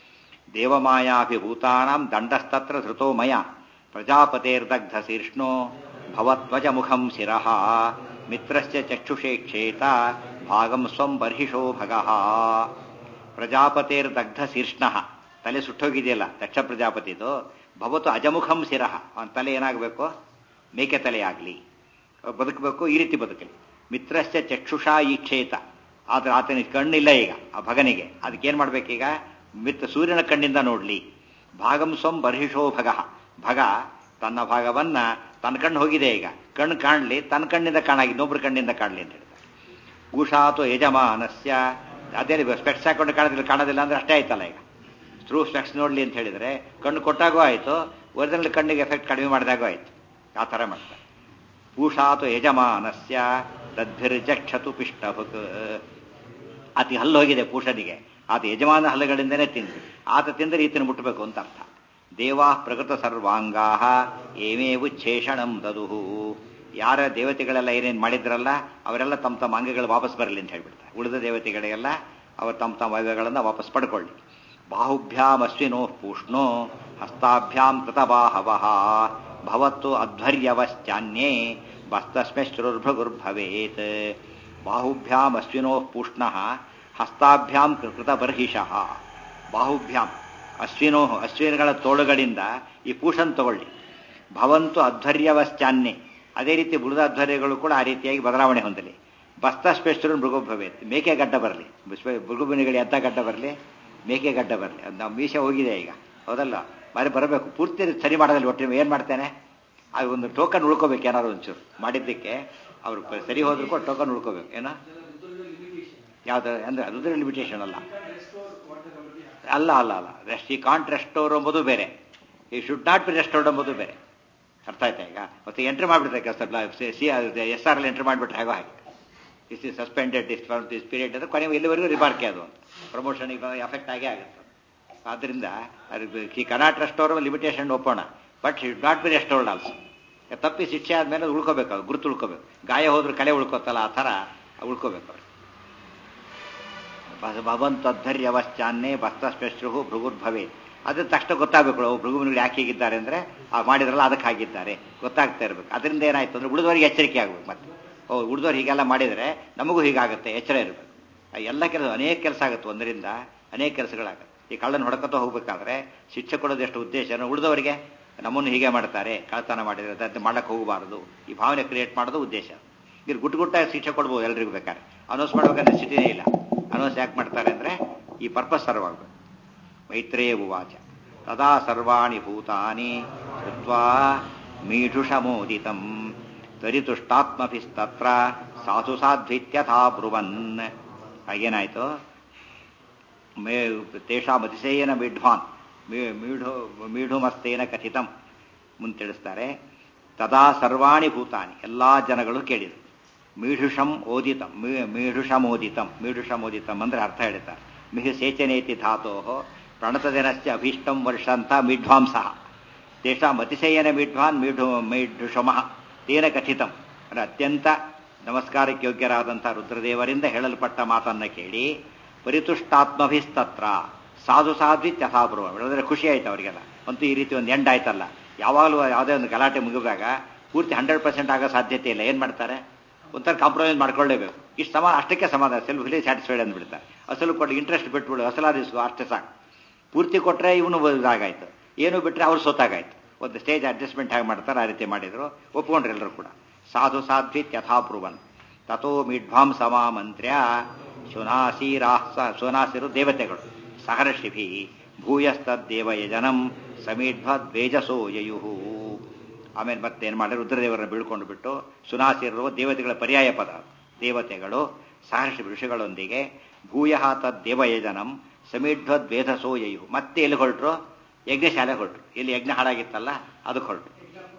Speaker 1: ದೇವಮಾಯಾಭಿಭೂತಾನಾಂ ದಂಡಸ್ತತ್ರ ಧೃತೋ ಮಯ ಪ್ರಜಾಪತೇರ್ದಗ್ಧ ಶೀರ್ಷ್ಣೋ ಭವತ್ವಜ ಮುಖಂ ಶಿರಃ ಮಿತ್ರಸ್ಯ ಚಕ್ಷುಷೇ ಕ್ಷೇತ ಭಾಗಂ ಸ್ವಂ ಬರ್ಹಿಷೋ ಭಗಃ. ಪ್ರಜಾಪತೇರ್ದಗ್ಧ ಶೀರ್ಷ್ಣಃ, ತಲೆ ಸುಟ್ಟೋಗಿದೆಯಲ್ಲ ದಕ್ಷ ಪ್ರಜಾಪತಿದು, ಭವತ್ತು ಅಜಮುಖಂ ಶಿರಃ, ಅವನ ತಲೆ ಏನಾಗಬೇಕು? ಮೇಕೆ ತಲೆಯಾಗಲಿ, ಬದುಕಬೇಕು, ಈ ರೀತಿ ಬದುಕಲಿ. ಮಿತ್ರಸ್ಯ ಚಕ್ಷುಷಾ ಈಕ್ಷೇತ, ಆದ್ರೆ ಆತನಿಗೆ ಕಣ್ಣಿಲ್ಲ ಈಗ ಆ ಭಗನಿಗೆ, ಅದಕ್ಕೇನ್ ಮಾಡ್ಬೇಕೀಗ? ಸೂರ್ಯನ ಕಣ್ಣಿಂದ ನೋಡ್ಲಿ. ಭಾಗಂ ಸ್ವಂ ಬರ್ಹಿಷೋ ಭಗಃ, ಭಗ ತನ್ನ ಭಾಗವನ್ನ ತನ್ನ ಕಣ್ಣು ಹೋಗಿದೆ ಈಗ, ಕಣ್ಣು ಕಾಣಲಿ, ತನ್ನ ಕಣ್ಣಿಂದ ಕಾಣಾಗಿ ಇನ್ನೊಬ್ರ ಕಣ್ಣಿಂದ ಕಾಣಲಿ ಅಂತ ಹೇಳ್ತಾರೆ. ಉಷಾತು ಯಜಮಾನಸ್ಯ, ಅದೇ ಸ್ಪೆಕ್ಸ್ ಹಾಕೊಂಡು ಕಾಣೋದಿಲ್ಲ ಅಂದ್ರೆ ಅಷ್ಟೇ ಆಯ್ತಲ್ಲ ಈಗ. ಥ್ರೂ ಸ್ಪೆಕ್ಸ್ ನೋಡ್ಲಿ ಅಂತ ಹೇಳಿದ್ರೆ ಕಣ್ಣು ಕೊಟ್ಟಾಗೂ ಆಯ್ತು, ಒರಿಜಿನಲ್ ಕಣ್ಣಿಗೆ ಎಫೆಕ್ಟ್ ಕಡಿಮೆ ಮಾಡಿದಾಗೂ ಆಯ್ತು. ಆ ಥರ ಮಾಡ್ತಾರೆ. ಉಷಾತು ಯಜಮಾನಸ್ಯ ತದ್ಭಿರ್ಜಕ್ಷತು ಪಿಷ್ಟಭುಕ್, ಅತಿ ಹಲ್ಲು ಹೋಗಿದೆ ಪೂಷನಿಗೆ, ಆತ ಯಜಮಾನ ಹಲ್ಲುಗಳಿಂದನೇ ತಿಂದು, ಆತ ತಿಂದರೆ ಈತನ ಮುಟ್ಟಬೇಕು ಅಂತ ಅರ್ಥ. ದೇವಾ ಪ್ರಕೃತ ಸರ್ವಾಂಗಾ ಏಮೇವುಚ್ಛೇಷಣಂ ದದುಹು, ಯಾರ ದೇವತೆಗಳೆಲ್ಲ ಏನೇನು ಮಾಡಿದ್ರಲ್ಲ ಅವರೆಲ್ಲ ತಮ್ಮ ತಮ್ಮ ಅಂಗಗಳು ವಾಪಸ್ ಬರಲಿ ಅಂತ ಹೇಳ್ಬಿಡ್ತಾರೆ. ಉಳಿದ ದೇವತೆಗಳಿಗೆಲ್ಲ ಅವರು ತಮ್ಮ ತಮ್ಮ ಅಂಗಗಳನ್ನು ವಾಪಸ್ ಪಡ್ಕೊಳ್ಳಿ. ಬಾಹುಭ್ಯಾಮ್ ಅಶ್ವಿನೋ ಪೂಷ್ಣೋ ಹಸ್ತಾಭ್ಯಾಂ ಕೃತಬಾಹವಃ ಭವತ್ತು ಅಧ್ವರ್ಯವಶ್ಚಾನ್ಯೇ ಬಸ್ತಸ್ಮೆಶ್ರುರ್ಭಗುರ್ಭವೇತ್. ಬಾಹುಭ್ಯಾಮ್ ಅಶ್ವಿನೋ ಪೂಷ್ಣಃ ಹಸ್ತಾಭ್ಯಾಂ ಕೃತಬರ್ಹಿಷಃ. ಬಾಹುಭ್ಯಾಂ ಅಶ್ವಿನೋ, ಅಶ್ವಿನಗಳ ತೋಳುಗಳಿಂದ ಈ ಪೂಷನ್ ತಗೊಳ್ಳಿ. ಭವಂತು ಅಧ್ವರ್ಯವಶ್ಚಾನ್ಯೇ, ಅದೇ ರೀತಿ ಬುಡದ ಅಧ್ವರ್ಯಗಳು ಕೂಡ ಆ ರೀತಿಯಾಗಿ ಬದಲಾವಣೆ ಹೊಂದಲಿ. ಬಸ್ತಸ್ಪೆಶ್ರು ಮೃಗುಭವೇತ್, ಮೇಕೆ ಗಡ್ಡ ಬರಲಿ. ಮೃಗುಬಿನಿಗಳು ಎಂಥ ಗಡ್ಡ ಬರಲಿ? ಮೇಕೆ ಗಡ್ಡ ಬರಲಿ. ಅದು ನಾವು ಮೀಸೆ ಹೋಗಿದೆ ಈಗ, ಹೌದಲ್ಲ? ಬರಬೇಕು, ಪೂರ್ತಿ ಸರಿ ಮಾಡೋದಲ್ಲಿ ಒಟ್ಟು ಏನು ಮಾಡ್ತೇನೆ? ಅದು ಒಂದು ಟೋಕನ್ ಉಳ್ಕೋಬೇಕು, ಏನಾದ್ರು ಒಂಚೂರು ಮಾಡಿದ್ದಕ್ಕೆ ಅವ್ರು ಸರಿ ಹೋದ್ರು ಕೂಡ ಟೋಕನ್ ಉಳ್ಕೋಬೇಕು. ಏನೋ ಯಾವ್ದು ಅಂದ್ರೆ ಅದ್ರ ಲಿಮಿಟೇಷನ್ ಅಲ್ಲ ಅಲ್ಲ ಅಲ್ಲ ಅಲ್ಲ ರೆಸ್ಟ್ ಈ ಕಾಂಟ್ ರೆಸ್ಟೋರ್ ಎಂಬುದು ಬೇರೆ, ಈ ಶುಡ್ ನಾಟ್ ಬಿ ರೆಸ್ಟೋರ್ಡ್ ಎಂಬುದು ಬೇರೆ. ಅರ್ಥ ಆಯ್ತಾ ಈಗ? ಮತ್ತೆ ಎಂಟ್ರಿ ಮಾಡಿಬಿಡ್ತಾರೆ ಕೆಲಸ, SR ಅಲ್ಲಿ ಎಂಟ್ರಿ ಮಾಡಿಬಿಟ್ರೆ ಹೇಗೋ ಹಾಗೆ, is is suspended this period ಅಂದ್ರೆ ಕೊನೆಗೆ ಎಲ್ಲಿವರೆಗೂ ರಿಮಾರ್ಕೆ ಅದು ಅಂತ ಪ್ರಮೋಷನ್ಗೆ ಎಫೆಕ್ಟ್ ಆಗೇ ಆಗುತ್ತೆ. ಆದ್ದರಿಂದ ಈ ಕನಾಟ್ ರೆಸ್ಟೋರ್ ಲಿಮಿಟೇಷನ್ ಒಪ್ಪೋಣ, but should not be restored also. ತಪ್ಪಿ ಶಿಕ್ಷೆ ಆದ್ಮೇಲೆ ಅದು ಉಳ್ಕೋಬೇಕು, ಅದು ಗುರುತು ಉಳ್ಕೋಬೇಕು. ಗಾಯ ಹೋದ್ರೆ ಕಲೆ ಉಳ್ಕೋತಲ್ಲ, ಆ ಥರ ಉಳ್ಕೋಬೇಕು ಅವ್ರು. ಭವಂತದ್ಧರ್ಯವಶ್ಚಾನ್ಯೇ ಬಸ್ತಸ್ಪೆಶ್ರು ಭೃಗುರ್ಭವೇ, ಅದ್ರ ತಕ್ಷಣ ಗೊತ್ತಾಗಬೇಕು ಭೃಗುವಿನಿಗಳು ಯಾಕೆ ಹೀಗಿದ್ದಾರೆ ಅಂದ್ರೆ ಆ ಮಾಡಿದ್ರಲ್ಲ ಅದಕ್ಕೆ ಹಾಗಿದ್ದಾರೆ ಗೊತ್ತಾಗ್ತಾ ಇರ್ಬೇಕು. ಅದರಿಂದ ಏನಾಯ್ತು ಅಂದ್ರೆ ಉಳಿದವರಿಗೆ ಎಚ್ಚರಿಕೆ ಆಗ್ಬೇಕು. ಮತ್ತೆ ಉಳಿದವ್ರು ಹೀಗೆಲ್ಲ ಮಾಡಿದರೆ ನಮಗೂ ಹೀಗಾಗುತ್ತೆ, ಎಚ್ಚರ ಇರಬೇಕು. ಎಲ್ಲ ಕೆಲಸ ಅನೇಕ ಕೆಲಸ ಆಗುತ್ತೆ, ಒಂದರಿಂದ ಅನೇಕ ಕೆಲಸಗಳಾಗುತ್ತೆ. ಈ ಕಳ್ಳನ್ನು ಹೊಡ್ಕೊತ ಹೋಗ್ಬೇಕಾದ್ರೆ ಶಿಕ್ಷೆ ಕೊಡೋದು ಎಷ್ಟು ಉದ್ದೇಶ, ಉಳಿದವರಿಗೆ ನಮ್ಮನ್ನು ಹೀಗೆ ಮಾಡ್ತಾರೆ, ಕಳ್ಳತನ ಮಾಡಿದರೆ ಅದನ್ನು ಮಾಡಕ್ಕೆ ಹೋಗಬಾರದು, ಈ ಭಾವನೆ ಕ್ರಿಯೇಟ್ ಮಾಡೋದು ಉದ್ದೇಶ. ಇಲ್ಲಿ ಗುಟ್ಟಾಗಿ ಶಿಕ್ಷೆ ಕೊಡ್ಬೋದು ಎಲ್ರಿಗೂ ಬೇಕಾದ್ರೆ, ಅನೌನ್ಸ್ ಮಾಡ್ಬೇಕಂದ್ರೆ ಸಿಟಿನೇ ಇಲ್ಲ. ಅನೌನ್ಸ್ ಯಾಕೆ ಮಾಡ್ತಾರೆ ಅಂದ್ರೆ ಈ ಪರ್ಪಸ್ ಸರ್ವಾಗಬೇಕು. ಮೈತ್ರೇಯ ಉವಾಚ ತದಾ ಸರ್ವಾಣಿ ಭೂತಾನಿ ಕೃತ್ವಾ ಮೀಢುಷಮೋದಿತಂ ತ್ವರಿತುಷ್ಟಾತ್ಮಭಿಸ್ತತ್ರ ಸಾಧು ಸಾಧ್ವಿತ್ಯಥಾ ಬ್ರುವನ್. ಹಾಗೇನಾಯ್ತು? ತೇಷಾಮತಿಶಯೇನ ವಿಡ್ವಾನ್ ಮೀಢುಮಸ್ತೇನ ಕಥಿತಂ ಮುಂದೆ ತಿಳಿಸ್ತಾರೆ. ತದಾ ಸರ್ವಾಣಿ ಭೂತಾನಿ, ಎಲ್ಲಾ ಜನಗಳು ಕೇಳಿದರು. ಮೀಢುಷಂ ಓದಿತಂ, ಮೀಢುಷಮೋದಿತಂ, ಮೀಢುಷಮೋದಿತಂ ಅಂದ್ರೆ ಅರ್ಥ ಹೇಳ್ತಾರೆ. ಮಿಹು ಸೇಚನೇತಿ ಧಾತೋ ಪ್ರಣತದಿನಸ್ಯ ಅಭೀಷ್ಟಂ ವರ್ಷಂತ ಮೀಢ್ವಾಂಸ ತೇಷಾಂ ಅತಿಶಯನ ಮೀಢ್ವಾನ್ ಮೀಢುಷಮಃ ತೇನ ಕಥಿತಂ ಅಂದ್ರೆ ಅತ್ಯಂತ ನಮಸ್ಕಾರಕ್ಕೆ ಯೋಗ್ಯರಾದಂಥ ರುದ್ರದೇವರಿಂದ ಹೇಳಲ್ಪಟ್ಟ ಮಾತನ್ನ ಕೇಳಿ ಪರಿತುಷ್ಟಾತ್ಮಭಿಸ್ತತ್ರ ಸಾಧು ಸಾಧ್ವಿತ್ಯಥಾಬ್ರುವ ಹೇಳಿದ್ರೆ ಖುಷಿ ಆಯ್ತು ಅವರಿಗೆಲ್ಲ. ಅಂತೂ ಈ ರೀತಿ ಒಂದು ಎಂಡ್ ಆಯ್ತಲ್ಲ. ಯಾವಾಗಲೂ ಯಾವುದೇ ಒಂದು ಗಲಾಟೆ ಮುಗಿದಾಗ ಪೂರ್ತಿ 100% ಆಗೋ ಸಾಧ್ಯತೆ ಇಲ್ಲ. ಏನು ಮಾಡ್ತಾರೆ? ಒಂಥರ ಕಾಂಪ್ರಮೈಸ್ ಮಾಡ್ಕೊಳ್ಳೇಬೇಕು. ಇಷ್ಟು ಅಷ್ಟಕ್ಕೆ ಸಮಾಧಾನ, ಸೆಲ್ಫ್ ಫಿಲಿ ಸ್ಯಾಟಿಸ್ಫೈಡ್ ಅಂದ್ಬಿಡ್ತಾರೆ. ಅಸಲು ಕೊಟ್ಟು ಇಂಟ್ರೆಸ್ಟ್ ಬಿಟ್ಬಿಡು, ಅಸಲಾದಿಸು ಅಷ್ಟೇ ಸಾಕು. ಪೂರ್ತಿ ಕೊಟ್ಟರೆ ಇವನು ಇದಾಗಾಯ್ತು, ಏನು ಬಿಟ್ಟರೆ ಅವ್ರು ಸೋತಾಗಾಯ್ತು. ಒಂದು ಸ್ಟೇಜ್ ಅಡ್ಜಸ್ಟ್ಮೆಂಟ್ ಹೇಗೆ ಮಾಡ್ತಾರೆ ಆ ರೀತಿ ಮಾಡಿದ್ರು, ಒಪ್ಕೊಂಡ್ರೆ ಎಲ್ಲರೂ ಕೂಡ. ಸಾಧು ಸಾಧ್ವಿತ್ ಯಥಾಬ್ರುವನ್ ತಥೋ ಮಿಡ್ವಾಂ ಸಮಾಮಂತ್ರ್ಯ ಶುನಾಸಿರು ದೇವತೆಗಳು ಸಹರ್ಷಿಭಿ ಭೂಯಸ್ತದ್ದೇವಯಜನಂ ಸಮೀಢ್ವೇಜಸೋ ಯಯುಹು. ಆಮೇಲೆ ಮತ್ತೇನು ಮಾಡಿ ರುದ್ರದೇವರನ್ನ ಬೀಳ್ಕೊಂಡು ಬಿಟ್ಟು ಸುನಾಸಿರುವ ದೇವತೆಗಳ ಪರ್ಯಾಯ ಪದ ದೇವತೆಗಳು ಸಹರ್ಷಿ ಋಷಿಗಳೊಂದಿಗೆ ಭೂಯ ತದ್ದೇವಯಜನಂ ಸಮೀಢ್ವೇಧಸೋ ಯಯುಹು. ಮತ್ತೆ ಎಲ್ಲಿ ಹೊರಟ್ರು? ಯಜ್ಞಶಾಲೆ ಹೊರಟ್ರು. ಇಲ್ಲಿ ಯಜ್ಞ ಹಾಳಾಗಿತ್ತಲ್ಲ ಅದಕ್ಕೆ ಹೊರಟು.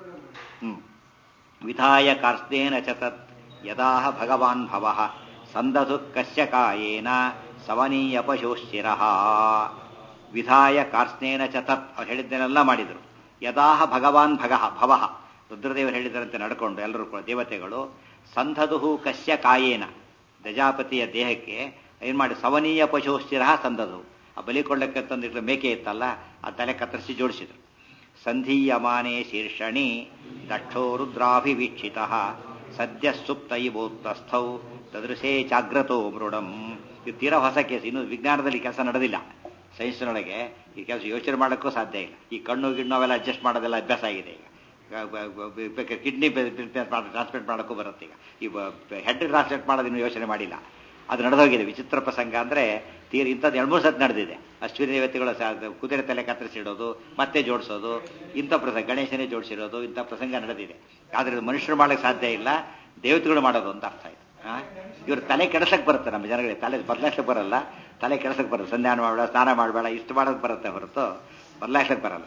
Speaker 1: ವಿಧಾಯ ಕಾರ್ಸ್ನೇನ ಚತತ್ ಯದಾಹ ಭಗವಾನ್ ಭವಃ ಸಂದಧು ಕಶ್ಯಕಾಯೇನ ಸವನೀಯ ಪಶೋಶಿರಃ. ವಿಧಾಯ ಕಾರ್ಸ್ನೇನ ಚತತ್ ಅವ್ರು ಹೇಳಿದ್ದನ್ನೆಲ್ಲ ಮಾಡಿದರು. ಯದಾಹ ಭಗವಾನ್ ಭವಃ ರುದ್ರದೇವರು ಹೇಳಿದರಂತೆ ನಡ್ಕೊಂಡು ಎಲ್ಲರೂ ಕೂಡ ದೇವತೆಗಳು ಸಂಧದುಹು ಕಶ್ಯಕಾಯೇನ ಪ್ರಜಾಪತಿಯ ದೇಹಕ್ಕೆ ಏನು ಮಾಡಿ ಸವನೀಯ ಪಶೋಶಿರಃ ಸಂದಧು ಆ ಬಲಿ ಕೊಡ್ಲಿಕ್ಕೆ ತಂದಿಟ್ಟ ಮೇಕೆ ಇತ್ತಲ್ಲ ಆ ತಲೆ ಕತ್ತರಿಸಿ ಜೋಡಿಸಿದ್ರು. ಸಂಧೀಯಮಾನೇ ಶೀರ್ಷಣಿ ದಕ್ಷೋ ರುದ್ರಾಭಿವೀಕ್ಷಿತ ಸದ್ಯ ಸುಪ್ತೈವೋತ್ತಸ್ಥೌ ತದೃಶೇ ಜಾಗ್ರತೋ ಮೃಡಂ. ಇದು ತೀರಾ ಹೊಸ ಕೇಸ್, ಇನ್ನು ವಿಜ್ಞಾನದಲ್ಲಿ ಕೆಲಸ ನಡೆದಿಲ್ಲ. ಸೈನ್ಸ್ನೊಳಗೆ ಈ ಕೆಲಸ ಯೋಚನೆ ಮಾಡೋಕ್ಕೂ ಸಾಧ್ಯ ಇಲ್ಲ. ಈ ಕಣ್ಣು ಗಿಣ್ಣು ಅವೆಲ್ಲ ಅಡ್ಜಸ್ಟ್ ಮಾಡೋದೆಲ್ಲ ಅಭ್ಯಾಸ ಆಗಿದೆ ಈಗ. ಕಿಡ್ನಿ ಟ್ರಾನ್ಸ್ಪ್ಲೇಟ್ ಮಾಡೋಕ್ಕೂ ಬರುತ್ತೆ ಈಗ. ಈ ಹೆಡ್ ಟ್ರಾನ್ಸ್ಪ್ಲೇಟ್ ಮಾಡೋದಿನ್ನು ಯೋಚನೆ ಮಾಡಿಲ್ಲ, ಅದು ನಡೆದೋಗಿದೆ. ವಿಚಿತ್ರ ಪ್ರಸಂಗ ಅಂದರೆ ಇಂಥದ್ದು 2-3 ಸತಿ ನಡೆದಿದೆ. ಅಶ್ವಿನಿ ದೇವತೆಗಳ ಕುದುರೆ ತಲೆ ಕತ್ತರಿಸಿಡೋದು ಮತ್ತೆ ಜೋಡಿಸೋದು, ಇಂಥ ಪ್ರಸಂಗ, ಗಣೇಶನೇ ಜೋಡಿಸಿರೋದು, ಇಂಥ ಪ್ರಸಂಗ ನಡೆದಿದೆ. ಆದರೆ ಮನುಷ್ಯರು ಮಾಡೋಕ್ಕೆ ಸಾಧ್ಯ ಇಲ್ಲ, ದೇವತೆಗಳು ಮಾಡೋದು ಅಂತ ಅರ್ಥ ಆಯ್ತು. ಇವ್ರ ತಲೆ ಕೆಡಸಕ್ಕೆ ಬರುತ್ತೆ, ನಮ್ಮ ಜನಗಳಿಗೆ ತಲೆ ಬದಲಾಯಿಸಕ್ಕೆ ಬರಲ್ಲ, ತಲೆ ಕೆಡಸಕ್ಕೆ ಬರುತ್ತೆ. ಸಂಧಾನ ಮಾಡಬೇಡ, ಸ್ನಾನ ಮಾಡಬೇಡ, ಇಷ್ಟು ಮಾಡೋಕ್ಕೆ ಬರುತ್ತೆ ಹೊರತು ಬದಲಾಯಿಸಕ್ಕೆ ಬರಲ್ಲ.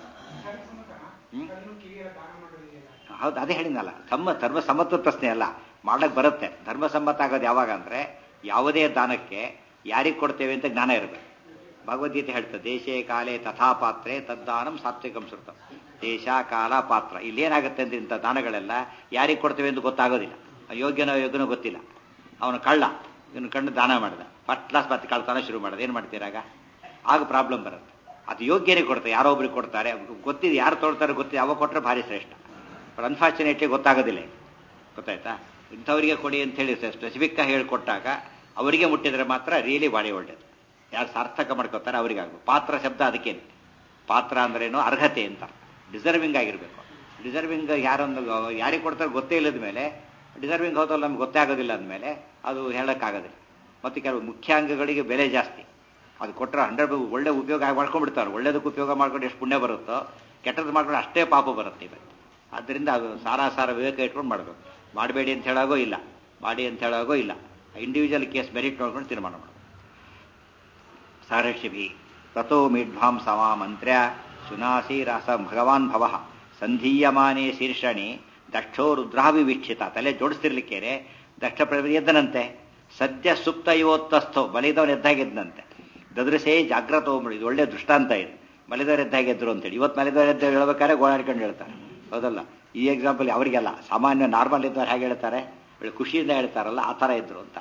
Speaker 1: ಹೌದು, ಅದೇ ಹೇಳಿದ್ನಲ್ಲ, ಧರ್ಮಸಮ್ಮತ ಪ್ರಶ್ನೆ ಅಲ್ಲ, ಮಾಡಕ್ಕೆ ಬರುತ್ತೆ. ಧರ್ಮಸಮ್ಮತ ಆಗೋದು ಯಾವಾಗ ಅಂದರೆ ಯಾವುದೇ ದಾನಕ್ಕೆ ಯಾರಿಗೆ ಕೊಡ್ತೇವೆ ಅಂತ ಜ್ಞಾನ ಇರಬೇಕು. ಭಗವದ್ಗೀತೆ ಹೇಳ್ತದೆ, ದೇಶೇ ಕಾಲೇ ತಥಾ ಪಾತ್ರೆ ತದ್ದಾನಂ ಸಾತ್ವಿಕಂ ಶ್ರುತಂ. ದೇಶ ಕಾಲ ಪಾತ್ರ, ಇಲ್ಲೇನಾಗುತ್ತೆ ಅಂದ್ರೆ ಇಂಥ ದಾನಗಳೆಲ್ಲ ಯಾರಿಗೆ ಕೊಡ್ತೇವೆ ಅಂತ ಗೊತ್ತಾಗೋದಿಲ್ಲ. ಯೋಗ್ಯನೋ ಗೊತ್ತಿಲ್ಲ. ಅವನು ಕಳ್ಳ, ಇವನು ಕಣ್ಣು ದಾನ ಮಾಡಿದ, ಫಸ್ಟ್ ಕ್ಲಾಸ್ ಮತ್ತೆ ಕಳ್ತಾನ ಶುರು ಮಾಡೋದು. ಏನು ಮಾಡ್ತೀರಾಗ? ಆಗ ಪ್ರಾಬ್ಲಮ್ ಬರುತ್ತೆ. ಅದು ಯೋಗ್ಯರಿಗೆ ಕೊಡ್ತಾರೆ, ಯಾರೋ ಒಬ್ರಿಗೆ ಕೊಡ್ತಾರೆ, ಗೊತ್ತಿದೆ ಯಾರು ತೊಗೊಳ್ತಾರೆ ಗೊತ್ತಿದೆ, ಅವಾಗ ಕೊಟ್ಟರೆ ಭಾರಿ ಶ್ರೇಷ್ಠ. ಬಟ್ ಅನ್ಫಾರ್ಚುನೇಟ್ಲಿ ಗೊತ್ತಾಗೋದಿಲ್ಲ. ಗೊತ್ತಾಯ್ತಾ? ಇಂಥವರಿಗೆ ಕೊಡಿ ಅಂತ ಹೇಳಿ ಸ್ಪೆಸಿಫಿಕ್ ಆಗಿ ಹೇಳಿಕೊಟ್ಟಾಗ ಅವರಿಗೆ ಮುಟ್ಟಿದ್ರೆ ಮಾತ್ರ ರಿಯಲಿ ಬಾಡಿ ಒಳ್ಳೇದು. ಯಾರು ಸಾರ್ಥಕ ಮಾಡ್ಕೋತಾರೆ ಅವರಿಗಾಗಬೇಕು. ಪಾತ್ರ ಶಬ್ದ ಅದಕ್ಕೇನು, ಪಾತ್ರ ಅಂದ್ರೇನು, ಅರ್ಹತೆ ಅಂತ, ಡಿಸರ್ವಿಂಗ್ ಆಗಿರಬೇಕು. ಡಿಸರ್ವಿಂಗ್ ಯಾರಿಗೆ ಕೊಡ್ತಾರೆ ಗೊತ್ತೇ ಇಲ್ಲದ ಮೇಲೆ, ಡಿಸರ್ವಿಂಗ್ ಹೋದಲ್ಲ ನಮ್ಗೆ ಗೊತ್ತೇ ಆಗೋದಿಲ್ಲ ಅಂದಮೇಲೆ ಅದು ಹೇಳೋಕ್ಕಾಗೋದಿಲ್ಲ. ಮತ್ತು ಕೆಲವು ಮುಖ್ಯಾಂಗಗಳಿಗೆ ಬೆಲೆ ಜಾಸ್ತಿ, ಅದು ಕೊಟ್ಟರೆ 100 ಒಳ್ಳೆ ಉಪಯೋಗ ಮಾಡ್ಕೊಂಡ್ಬಿಡ್ತಾರೆ. ಒಳ್ಳೇದಕ್ಕೆ ಉಪಯೋಗ ಮಾಡ್ಕೊಂಡು ಎಷ್ಟು ಪುಣ್ಯ ಬರುತ್ತೋ, ಕೆಟ್ಟದ್ದು ಮಾಡ್ಕೊಂಡು ಅಷ್ಟೇ ಪಾಪ ಬರುತ್ತೆ ಇವತ್ತು. ಆದ್ದರಿಂದ ಅದು ಸಾರ ವಿವೇಕ ಇಟ್ಕೊಂಡು ಮಾಡಬೇಕು. ಮಾಡಬೇಡಿ ಅಂತ ಹೇಳೋಗೋ ಇಲ್ಲ, ಮಾಡಿ ಅಂತ ಹೇಳೋಗೋ ಇಲ್ಲ. ಇಂಡಿವಿಜುವಲ್ ಕೇಸ್ ಮೆರಿಟ್ ನೋಡ್ಕೊಂಡು ತೀರ್ಮಾನ ಮಾಡಬೇಕು. ಸಾರಕ್ಷಿಭಿ ತಥೋ ಮಿಡ್ವಾಂ ಸಮಾಮಂತ್ರ್ಯ ಸುನಾಸಿ ರಸ ಭಗವಾನ್ ಭವ ಸಂಧೀಯಮಾನೇ ಶೀರ್ಷಣಿ ದಕ್ಷೋ ರುದ್ರಾಭಿವೀಕ್ಷಿತ. ತಲೆ ಜೋಡಿಸ್ತಿರ್ಲಿಕ್ಕೇನೆ ದಕ್ಷ ಎದ್ದನಂತೆ. ಸದ್ಯ ಸುಪ್ತ ಇವತ್ತಸ್ಥೋ, ಬಲಿದವನು ಎದ್ದಾಗಿದ್ದಂತೆ. ದದೃಶೇ ಜಾಗ್ರತೋ, ಇದು ಒಳ್ಳೆ ದೃಷ್ಟಾಂತ ಇದೆ. ಮಲಿದವರು ಎದ್ದಾಗೆದ್ರು ಅಂತೇಳಿ. ಇವತ್ತು ಮಲಿದವರು ಎದ್ದು ಹೇಳ್ಬೇಕಾದ್ರೆ ಗೋಳಾಡ್ಕೊಂಡು ಹೇಳ್ತಾರೆ, ಹೌದಲ್ಲ? ಈ ಎಕ್ಸಾಂಪಲ್ ಅವರಿಗೆಲ್ಲ, ಸಾಮಾನ್ಯ ನಾರ್ಮಲ್ ಇದ್ದವ್ರು ಹೇಗೆ ಹೇಳ್ತಾರೆ, ಖುಷಿಯಿಂದ ಹೇಳ್ತಾರಲ್ಲ, ಆ ಥರ ಇದ್ರು ಅಂತ.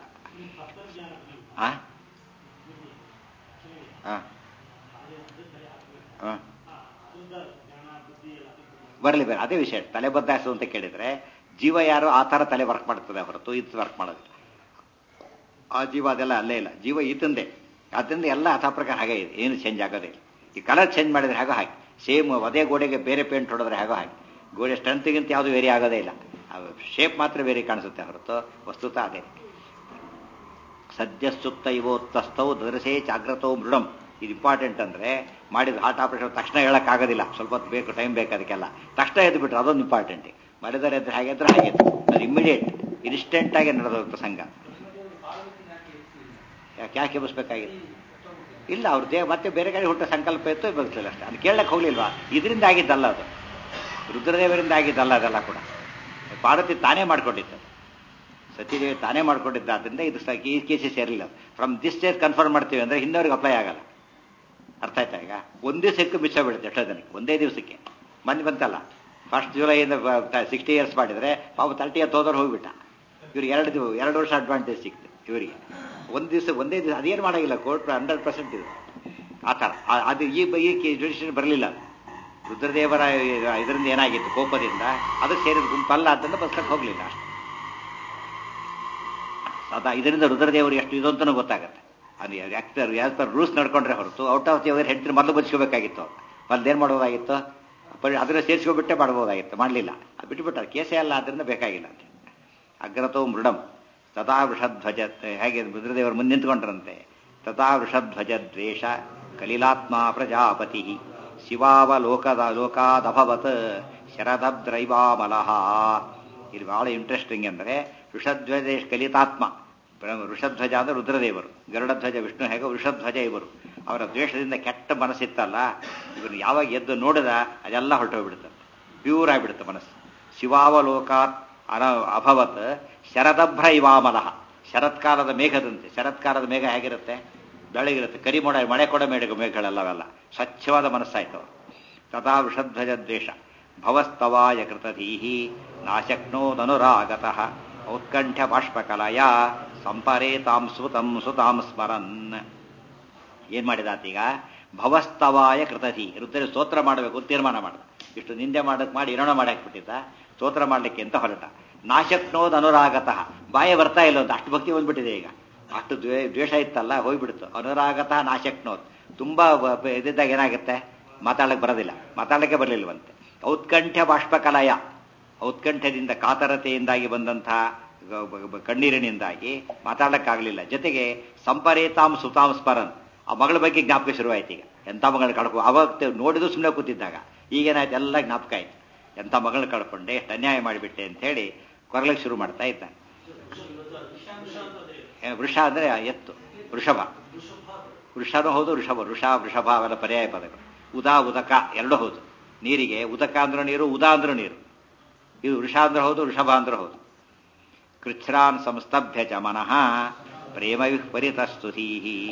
Speaker 1: ಬರಲಿ ಅದೇ ವಿಷಯ. ತಲೆ ಬದಲಾಯಿಸು ಅಂತ ಕೇಳಿದ್ರೆ ಜೀವ ಯಾರು ಆ ಥರ ತಲೆ ವರ್ಕ್ ಮಾಡ್ತದೆ ಹೊರತು ಇದು ವರ್ಕ್ ಮಾಡೋದಿಲ್ಲ. ಆ ಜೀವ ಅದೆಲ್ಲ ಅಲ್ಲೇ ಇಲ್ಲ, ಜೀವ ಈತಂದೆ. ಆದ್ದರಿಂದ ಎಲ್ಲ ಅಥ ಪ್ರಕಾರ ಹಾಗೆ ಇದೆ, ಏನು ಚೇಂಜ್ ಆಗೋದೇ ಇಲ್ಲ. ಈ ಕಲರ್ ಚೇಂಜ್ ಮಾಡಿದ್ರೆ ಹಾಗೋ ಹಾಗೆ, ಸೇಮ್ ಅದೇ ಗೋಡೆಗೆ ಬೇರೆ ಪೇಂಟ್ ಹೊಡೆದ್ರೆ ಹಾಗೋ ಹಾಗೆ. ಗೋಡೆ ಸ್ಟ್ರೆಂತ್ಗಿಂತ ಯಾವುದು ವೇರಿ ಆಗೋದೇ ಇಲ್ಲ, ಶೇಪ್ ಮಾತ್ರ ಬೇರೆ ಕಾಣಿಸುತ್ತೆ ಹೊರತು ವಸ್ತುತ ಅದೇ. ಸದ್ಯ ಸುಪ್ತ ಇವೋತ್ತಸ್ಥೌ ದದೃಶೇ ಜಾಗ್ರತೋ ಮೃಡಂ. ಇದು ಇಂಪಾರ್ಟೆಂಟ್. ಅಂದರೆ ಮಾಡಿದ ಹಾರ್ಟ್ ಆಪರೇಷನ್ ತಕ್ಷಣ ಹೇಳೋಕ್ಕಾಗೋದಿಲ್ಲ, ಸ್ವಲ್ಪ ಹೊತ್ತು ಬೇಕು, ಟೈಮ್ ಬೇಕು ಅದಕ್ಕೆಲ್ಲ. ತಕ್ಷಣ ಎದ್ದು ಬಿಟ್ರೆ ಅದೊಂದು ಇಂಪಾರ್ಟೆಂಟ್. ಮಾಡಿದರೆ ಎದ್ರೆ ಹಾಗೆದ್ರೆ ಹಾಗೆ, ಅದು ಇಮ್ಮಿಡಿಯೇಟ್ ಇನ್ಸ್ಟೆಂಟ್ ಆಗಿ ನಡೆದೋಗ್ತ ಪ್ರಸಂಗ. ಯಾಕೆ ಎಬ್ಬಿಸ್ಬೇಕಾಗಿತ್ತು? ಇಲ್ಲ, ಅವ್ರ ದೇಹ ಮತ್ತೆ ಬೇರೆ ಕಡೆ ಹುಟ್ಟ ಸಂಕಲ್ಪ ಇತ್ತು, ಬದುಕಲಿಲ್ಲ ಅಷ್ಟೇ. ಅದು ಕೇಳಕ್ಕೆ ಹೋಗ್ಲಿಲ್ವಾ? ಇದರಿಂದ ಆಗಿದ್ದಲ್ಲ, ಅದು ರುದ್ರದೇವರಿಂದ ಆಗಿದ್ದಲ್ಲ. ಅದೆಲ್ಲ ಕೂಡ ಪಾರ್ವತಿ ತಾನೇ ಮಾಡ್ಕೊಂಡಿತ್ತು, ಸತೀದೇವಿ ತಾನೇ ಮಾಡ್ಕೊಂಡಿದ್ದ. ಆದ್ದರಿಂದ ಇದು ಈ ಕೇಸಸ್ ಸೇರಲಿಲ್ಲ. ಫ್ರಮ್ ದಿಸ್ ಸ್ಟೇಜ್ ಕನ್ಫರ್ಮ್ ಮಾಡ್ತೀವಿ ಅಂದರೆ ಹಿಂದವ್ರಿಗೆ ಅಪ್ಲೈ ಆಗಲ್ಲ. ಅರ್ಥ ಆಯ್ತಾ? ಈಗ ಒಂದೇ ದಿವಸಕ್ಕೆ ಮಿಸ್ ಆಗ್ಬಿಡುತ್ತೆ ಎಷ್ಟೋ ಜನಕ್ಕೆ. ಒಂದೇ ದಿವಸಕ್ಕೆ ಮಂದಿ ಬಂತಲ್ಲ, 1 ಜುಲೈಯಿಂದ 60 years ಮಾಡಿದರೆ ಪಾಪ 30 years ಹೋದವ್ರು ಹೋಗ್ಬಿಟ್ಟ. ಇವ್ರಿಗೆ 2 ವರ್ಷ ಅಡ್ವಾಂಟೇಜ್ ಸಿಕ್ತು ಇವರಿಗೆ. ಒಂದೇ ದಿವಸ ಅದೇನು ಮಾಡೋಂಗಿಲ್ಲ. ಕೋರ್ಟ್ 100% ಇದು ಆ ಥರ. ಅದು ಈ ಜುಡಿಷನ್ ಬರಲಿಲ್ಲ. ರುದ್ರದೇವರ ಇದರಿಂದ ಏನಾಗಿತ್ತು, ಕೋಪದಿಂದ ಅದಕ್ಕೆ ಸೇರಿದ ಗುಂಪಲ್ಲ, ಅದನ್ನು ಬಸ್ಸಕ್ಕೆ ಹೋಗಲಿಲ್ಲ ಅಷ್ಟೇ. ಸದಾ ಇದರಿಂದ ರುದ್ರದೇವರು ಎಷ್ಟು ಇದು ಅಂತಲೂ ಗೊತ್ತಾಗುತ್ತೆ. ಅದು ಆಸ್ ಪರ್ ರೂಲ್ಸ್ ನಡ್ಕೊಂಡ್ರೆ ಹೊರತು ಔಟ್ ಆಫ್ ದಿ ಅವರ್ ಹೆಂಡ್ತಿನ ಮೊದಲು ಬಚ್ಕೋಬೇಕಾಗಿತ್ತು. ಮೊದಲೇನು ಮಾಡ್ಬೋದಾಗಿತ್ತು, ಅದನ್ನು ಸೇರಿಸ್ಕೊಬಿಟ್ಟೆ ಮಾಡ್ಬೋದಾಗಿತ್ತು, ಮಾಡಲಿಲ್ಲ. ಅದು ಬಿಟ್ಟುಬಿಟ್ಟು ಅದು ಕೇಸೇ ಅಲ್ಲ, ಅದರಿಂದ ಬೇಕಾಗಿಲ್ಲ ಅಂತ. ಅಗ್ರತೋ ಮೃಡಂ ತಥಾ ವೃಷಧ್ವಜ, ಹೇಗೆ ರುದ್ರದೇವರು ಮುಂದೆ ನಿಂತ್ಕೊಂಡ್ರಂತೆ. ತಥಾ ವೃಷಧ್ವಜ ದ್ವೇಷ ಕಲಿಲಾತ್ಮ ಪ್ರಜಾಪತಿ ಶಿವಾವಲೋಕಾದಭವತ್ ಶರದಬ್ದ್ರೈವಾಮಲಃ. ಇಲ್ಲಿ ಬಹಳ ಇಂಟ್ರೆಸ್ಟಿಂಗ್ ಅಂದರೆ ವೃಷಧ್ವಜ ಕಲಿತಾತ್ಮ. ವೃಷಧ್ವಜ ಅಂದರೆ ರುದ್ರದೇವರು, ಗರುಡಧ್ವಜ ವಿಷ್ಣು, ಹೇಗೋ ವೃಷಧ್ವಜ ಇವರು. ಅವರ ದ್ವೇಷದಿಂದ ಕೆಟ್ಟ ಮನಸ್ಸಿತ್ತಲ್ಲ, ಇವನು ಯಾವಾಗ ಎದ್ದು ನೋಡಿದ ಅದೆಲ್ಲ ಹೊರಟೋಗ್ಬಿಡುತ್ತೆ, ಪ್ಯೂರ್ ಆಗಿಬಿಡುತ್ತೆ ಮನಸ್ಸು. ಶಿವಾವಲೋಕಾತ್ ಅಭವತ್ ಶರದಭ್ರ ಇವಾಮಲಃ. ಶರತ್ಕಾಲದ ಮೇಘದಂತೆ. ಶರತ್ಕಾಲದ ಮೇಘ ಹೇಗಿರುತ್ತೆ? ಬೆಳಗಿರುತ್ತೆ, ಕರಿಮೋಡ, ಮಳೆ ಕೊಡ ಮೇಘಗಳೆಲ್ಲವೆಲ್ಲ ಸ್ವಚ್ಛವಾದ ಮನಸ್ಸಾಯ್ತು. ತಥಾ ವೃಷಧ್ವಜ ದ್ವೇಷ ಭವಸ್ತವಾಯ ಕೃತಧೀಹಿ ನಾಶಕ್ನೋದನುರಾಗತಃ ಔತ್ಕಂಠ್ಯ ಬಾಷ್ಪಕಲಯ ಸಂಪರೇತಾಂ ಸುತಾಂ ಸ್ಮರನ್. ಏನ್ ಮಾಡಿದ ಆತೀಗ ಭವಸ್ತವಾಯ ಕೃತಧಿ ರುದ್ರ ಸ್ತೋತ್ರ ಮಾಡಬೇಕು ಅಂತ ತೀರ್ಮಾನ ಮಾಡಿದ. ಇಷ್ಟು ನಿಂದೆ ಮಾಡಿ ಏನೋ ಮಾಡಾಕ್ಬಿಟ್ಟಿದ್ದ, ಸ್ತೋತ್ರ ಮಾಡ್ಲಿಕ್ಕೆ ಅಂತ ಹೊರಟ. ನಾಶಕ್ನೋದ್ ಅನುರಾಗತಃ ಬಾಯೇ ಬರ್ತಾ ಇಲ್ಲ ಅಂತ ಅಷ್ಟು ಭಕ್ತಿ ಬಂದ್ಬಿಟ್ಟಿದೆ ಈಗ. ಅಷ್ಟು ದ್ವೇಷ ಇತ್ತಲ್ಲ ಹೋಗ್ಬಿಡ್ತು. ಅನುರಾಗತಃ ನಾಶಕ್ನೋದ್ ತುಂಬಾ ಇದ್ದಾಗ ಏನಾಗುತ್ತೆ, ಮಾತಾಡಕ್ಕೆ ಬರೋದಿಲ್ಲ, ಮಾತಾಡಕ್ಕೆ ಬರಲಿಲ್ವಂತೆ. ಔತ್ಕಂಠ್ಯ ಬಾಷ್ಪಕಲಯ, ಔತ್ಕಂಠ್ಯದಿಂದ ಕಾತರತೆಯಿಂದಾಗಿ ಬಂದಂತಹ ಕಣ್ಣೀರಿನಿಂದಾಗಿ ಮಾತಾಡಕ್ಕಾಗಲಿಲ್ಲ. ಜೊತೆಗೆ ಸಂಪರೇತಾಂ ಸುತಾಂ ಸ್ಮರನ್, ಆ ಮಗಳ ಬಗ್ಗೆ ಜ್ಞಾಪಕ ಶುರುವಾಯ್ತು. ಈಗ ಎಂಥ ಮಗಳನ್ನ ಕಳ್ಕೊ, ಅವಾಗ ನೋಡಿದ್ರು ಸುಮ್ಮನೆ ಕೂತಿದ್ದಾಗ ಈಗೇನಾಯ್ತು ಎಲ್ಲ ಜ್ಞಾಪಕ ಆಯ್ತು. ಎಂಥ ಮಗಳನ್ನ ಕಳ್ಕೊಂಡೆ, ಎಷ್ಟು ಅನ್ಯಾಯ ಮಾಡಿಬಿಟ್ಟೆ ಅಂತ ಹೇಳಿ ಕೊರಲಿಗೆ ಶುರು ಮಾಡ್ತಾ ಇದ್ದಾನೆ. ವೃಷ ಅಂದ್ರೆ ಎತ್ತು, ವೃಷಭ, ವೃಷನೂ ಹೌದು ವೃಷಭ, ವೃಷಭ ಅವೆಲ್ಲ ಪರ್ಯಾಯ ಪದಗಳು. ಉದಕ ಎರಡೂ ಹೌದು. ನೀರಿಗೆ ಉದಕ ಅಂದ್ರೂ ನೀರು, ಉದಾ ಅಂದ್ರೂ ನೀರು. ಇದು ವೃಷ ಅಂದ್ರೆ ಹೌದು, ವೃಷಭ ಅಂದ್ರೆ ಹೌದು. ಕೃಚ್ಛ್ರಾನ್ ಸಂಸ್ತಭ್ಯ ಚ ಮನಃ ಪ್ರೇಮ ವಿಹ್ವರಿತಸ್ತುತಿ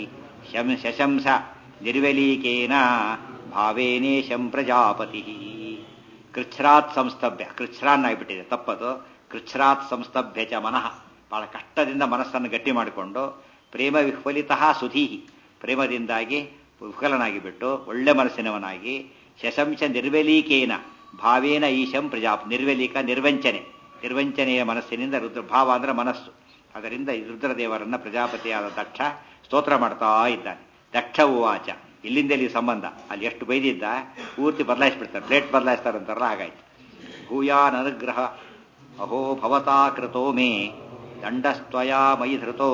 Speaker 1: ಶಶಂಸ ನಿರ್ವಲೀಕೇನ ಭಾವೇನೇಶಂ ಪ್ರಜಾಪತಿ. ಕೃಚ್ಛ್ರಾತ್ ಸಂಸ್ತಭ್ಯ, ಕೃಚ್ಛ್ರಾನ್ ಆಗಿಬಿಟ್ಟಿದೆ ತಪ್ಪದು. ಕೃಚ್ಛ್ರಾತ್ ಸಂಸ್ತಭ್ಯ ಚ ಮನಃ, ಬಹಳ ಕಷ್ಟದಿಂದ ಮನಸ್ಸನ್ನು ಗಟ್ಟಿ ಮಾಡಿಕೊಂಡು ಪ್ರೇಮ ವಿಹ್ವಲಿತಃ ಸುಧೀಹಿ, ಪ್ರೇಮದಿಂದಾಗಿ ವಿಫಲನಾಗಿ ಬಿಟ್ಟು ಒಳ್ಳೆ ಮನಸ್ಸಿನವನಾಗಿ ಶಶಂಶ ನಿರ್ವಲೀಕೇನ ಭಾವೇನ ಈಶಂ ಪ್ರಜಾಪ, ನಿರ್ವಲೀಕ ನಿರ್ವಂಚನೆಯ ಮನಸ್ಸಿನಿಂದ ರುದ್ರಭಾವ ಅಂದ್ರೆ ಮನಸ್ಸು. ಅದರಿಂದ ರುದ್ರದೇವರನ್ನ ಪ್ರಜಾಪತಿಯಾದ ದಕ್ಷ ಸ್ತೋತ್ರ ಮಾಡ್ತಾ ಇದ್ದಾನೆ. ದಕ್ಷ ಉವಾಚ, ಇಲ್ಲಿಂದೆಲ್ಲಿ ಸಂಬಂಧ, ಅಲ್ಲಿ ಎಷ್ಟು ಬೈದಿದ್ದ ಪೂರ್ತಿ ಬದಲಾಯಿಸ್ಬಿಡ್ತಾರೆ, ಪ್ಲೇಟ್ ಬದಲಾಯಿಸ್ತಾರಂತಾರಲ್ಲ ಹಾಗಾಯ್ತು. ಭೂಯಾನ್ ಅನುಗ್ರಹ ಅಹೋ ಭವತಾ ಕೃತೋ ಮೇ ದಂಡಸ್ತ್ವಯಾ ಮಯಿ ಧೃತೋ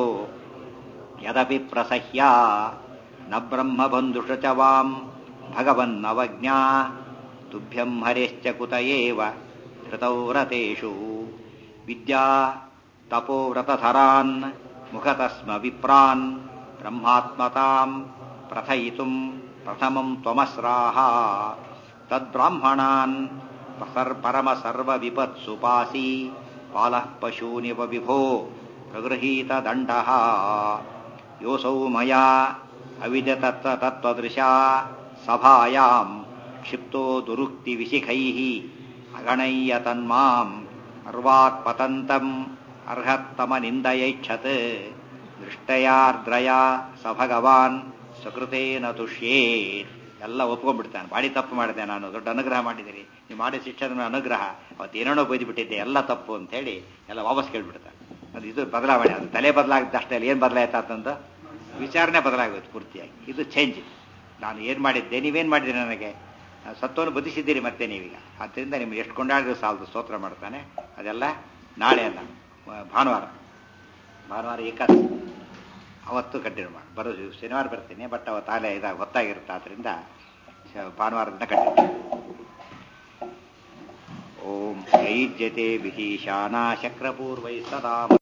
Speaker 1: ಯದಪಿ ಪ್ರಸಹ್ಯ ನ ಬ್ರಹ್ಮ ಬಂಧುಷ ಚ ವಾಂ ಭಗವನ್ನವಜ್ಞಾ ತುಭ್ಯಂ ಹರೇಶ್ಚ ಕುತ ಏವ ಧೃತೌ ವ್ರತೇಷು ವಿದ್ಯಾ ತಪೋವ್ರತಧರಾನ್ ಮುಖತಸ್ಮ ವಿಪ್ರಾನ್ ಬ್ರಹ್ಮಾತ್ಮತಾಂ ಪ್ರಥಯಿತುಂ ಪ್ರಥಮಂ ತ್ವಮಸ್ರಾಹ ತದ್ಬ್ರಾಹ್ಮಣಾನ್ ಪರಮ ಸರ್ವ ವಿಪತ್ಸು ಪಾಸಿ ಪಾಲಃ ಪಶೂನಿವ ವಿಭೋ ಪ್ರಗೃಹೀತ ದಂಡಃ ಯೋಸೌ ಮಯಾ ಅವಿದ್ಯತತ್ವದೃಶಾ ಸಭಾಯಾಂ ಕ್ಷಿಪ್ತೋ ದುರುಕ್ತಿ ವಿಶಿಖೈಃ ಅಗಣಯ್ಯ ತನ್ಮಾಂ ಅರ್ವಾಕ್ ಪತಂತಂ ಅರ್ಹತ್ತಮ ನಿಂದಯೈಚ್ಛತ್ ದೃಷ್ಟಯಾರ್ದ್ರಯ ಸ ಭಗವಾನ್ ಸಕೃತೇನ ತುಷ್ಯೇತ್. ಎಲ್ಲ ಒಪ್ಕೊಂಡ್ಬಿಡ್ತಾನೆ, ಬಾಡಿ ತಪ್ಪು ಮಾಡಿದೆ, ನಾನು ದೊಡ್ಡ ಅನುಗ್ರಹ ಮಾಡಿದ್ದೀರಿ, ನೀವು ಮಾಡಿ ಶಿಕ್ಷಣ ಅನುಗ್ರಹ, ಅವತ್ತೇನೇನೋ ಬೈದ್ಬಿಟ್ಟಿದ್ದೆ, ಎಲ್ಲ ತಪ್ಪು ಅಂತ ಹೇಳಿ ಎಲ್ಲ ವಾಪಸ್ ಕೇಳ್ಬಿಡ್ತಾನೆ. ಅದು ಇದು ಬದಲಾವಣೆ, ಅದು ತಲೆ ಬದಲಾಗಿದ್ದಷ್ಟೇ ಅಲ್ಲಿ ಏನು ಬದಲಾಯ್ತಂತಂದು ವಿಚಾರಣೆ ಬದಲಾಗೋದು ಪೂರ್ತಿಯಾಗಿ. ಇದು ಚೇಂಜ್. ನಾನು ಏನು ಮಾಡಿದ್ದೆ, ನೀವೇನು ಮಾಡಿದ್ದೀರಿ, ನನಗೆ ಸತ್ವವನ್ನು ಬದುಕಿಸಿದ್ದೀರಿ ಮತ್ತೆ ನೀವೀಗ, ಆದ್ದರಿಂದ ನಿಮ್ಗೆ ಎಷ್ಟು ಕೊಂಡಾಡಿದ್ರು ಸಾಲದು ಸ್ತೋತ್ರ ಮಾಡ್ತಾನೆ. ಅದೆಲ್ಲ ನಾಳೆ ಅಲ್ಲ, ಭಾನುವಾರ ಏಕಾದಶಿ ಅವತ್ತು ಕಂಟಿನ್ಯೂ ಮಾಡಿ ಬರೋದು. ಶನಿವಾರ ಬರ್ತೀನಿ, ಬಟ್ ಅವತ್ತು ಆಲೇ ಹೊತ್ತಾಗಿರುತ್ತೆ, ಆದ್ದರಿಂದ ಭಾನುವಾರದಿಂದ ಕಂಟಿನ್ಯೂ. ಓಂ ಐಜ್ಯತೆ ವಿಹೀಶಾನಾ ಶಕ್ರಪೂರ್ವೈ ಸದಾ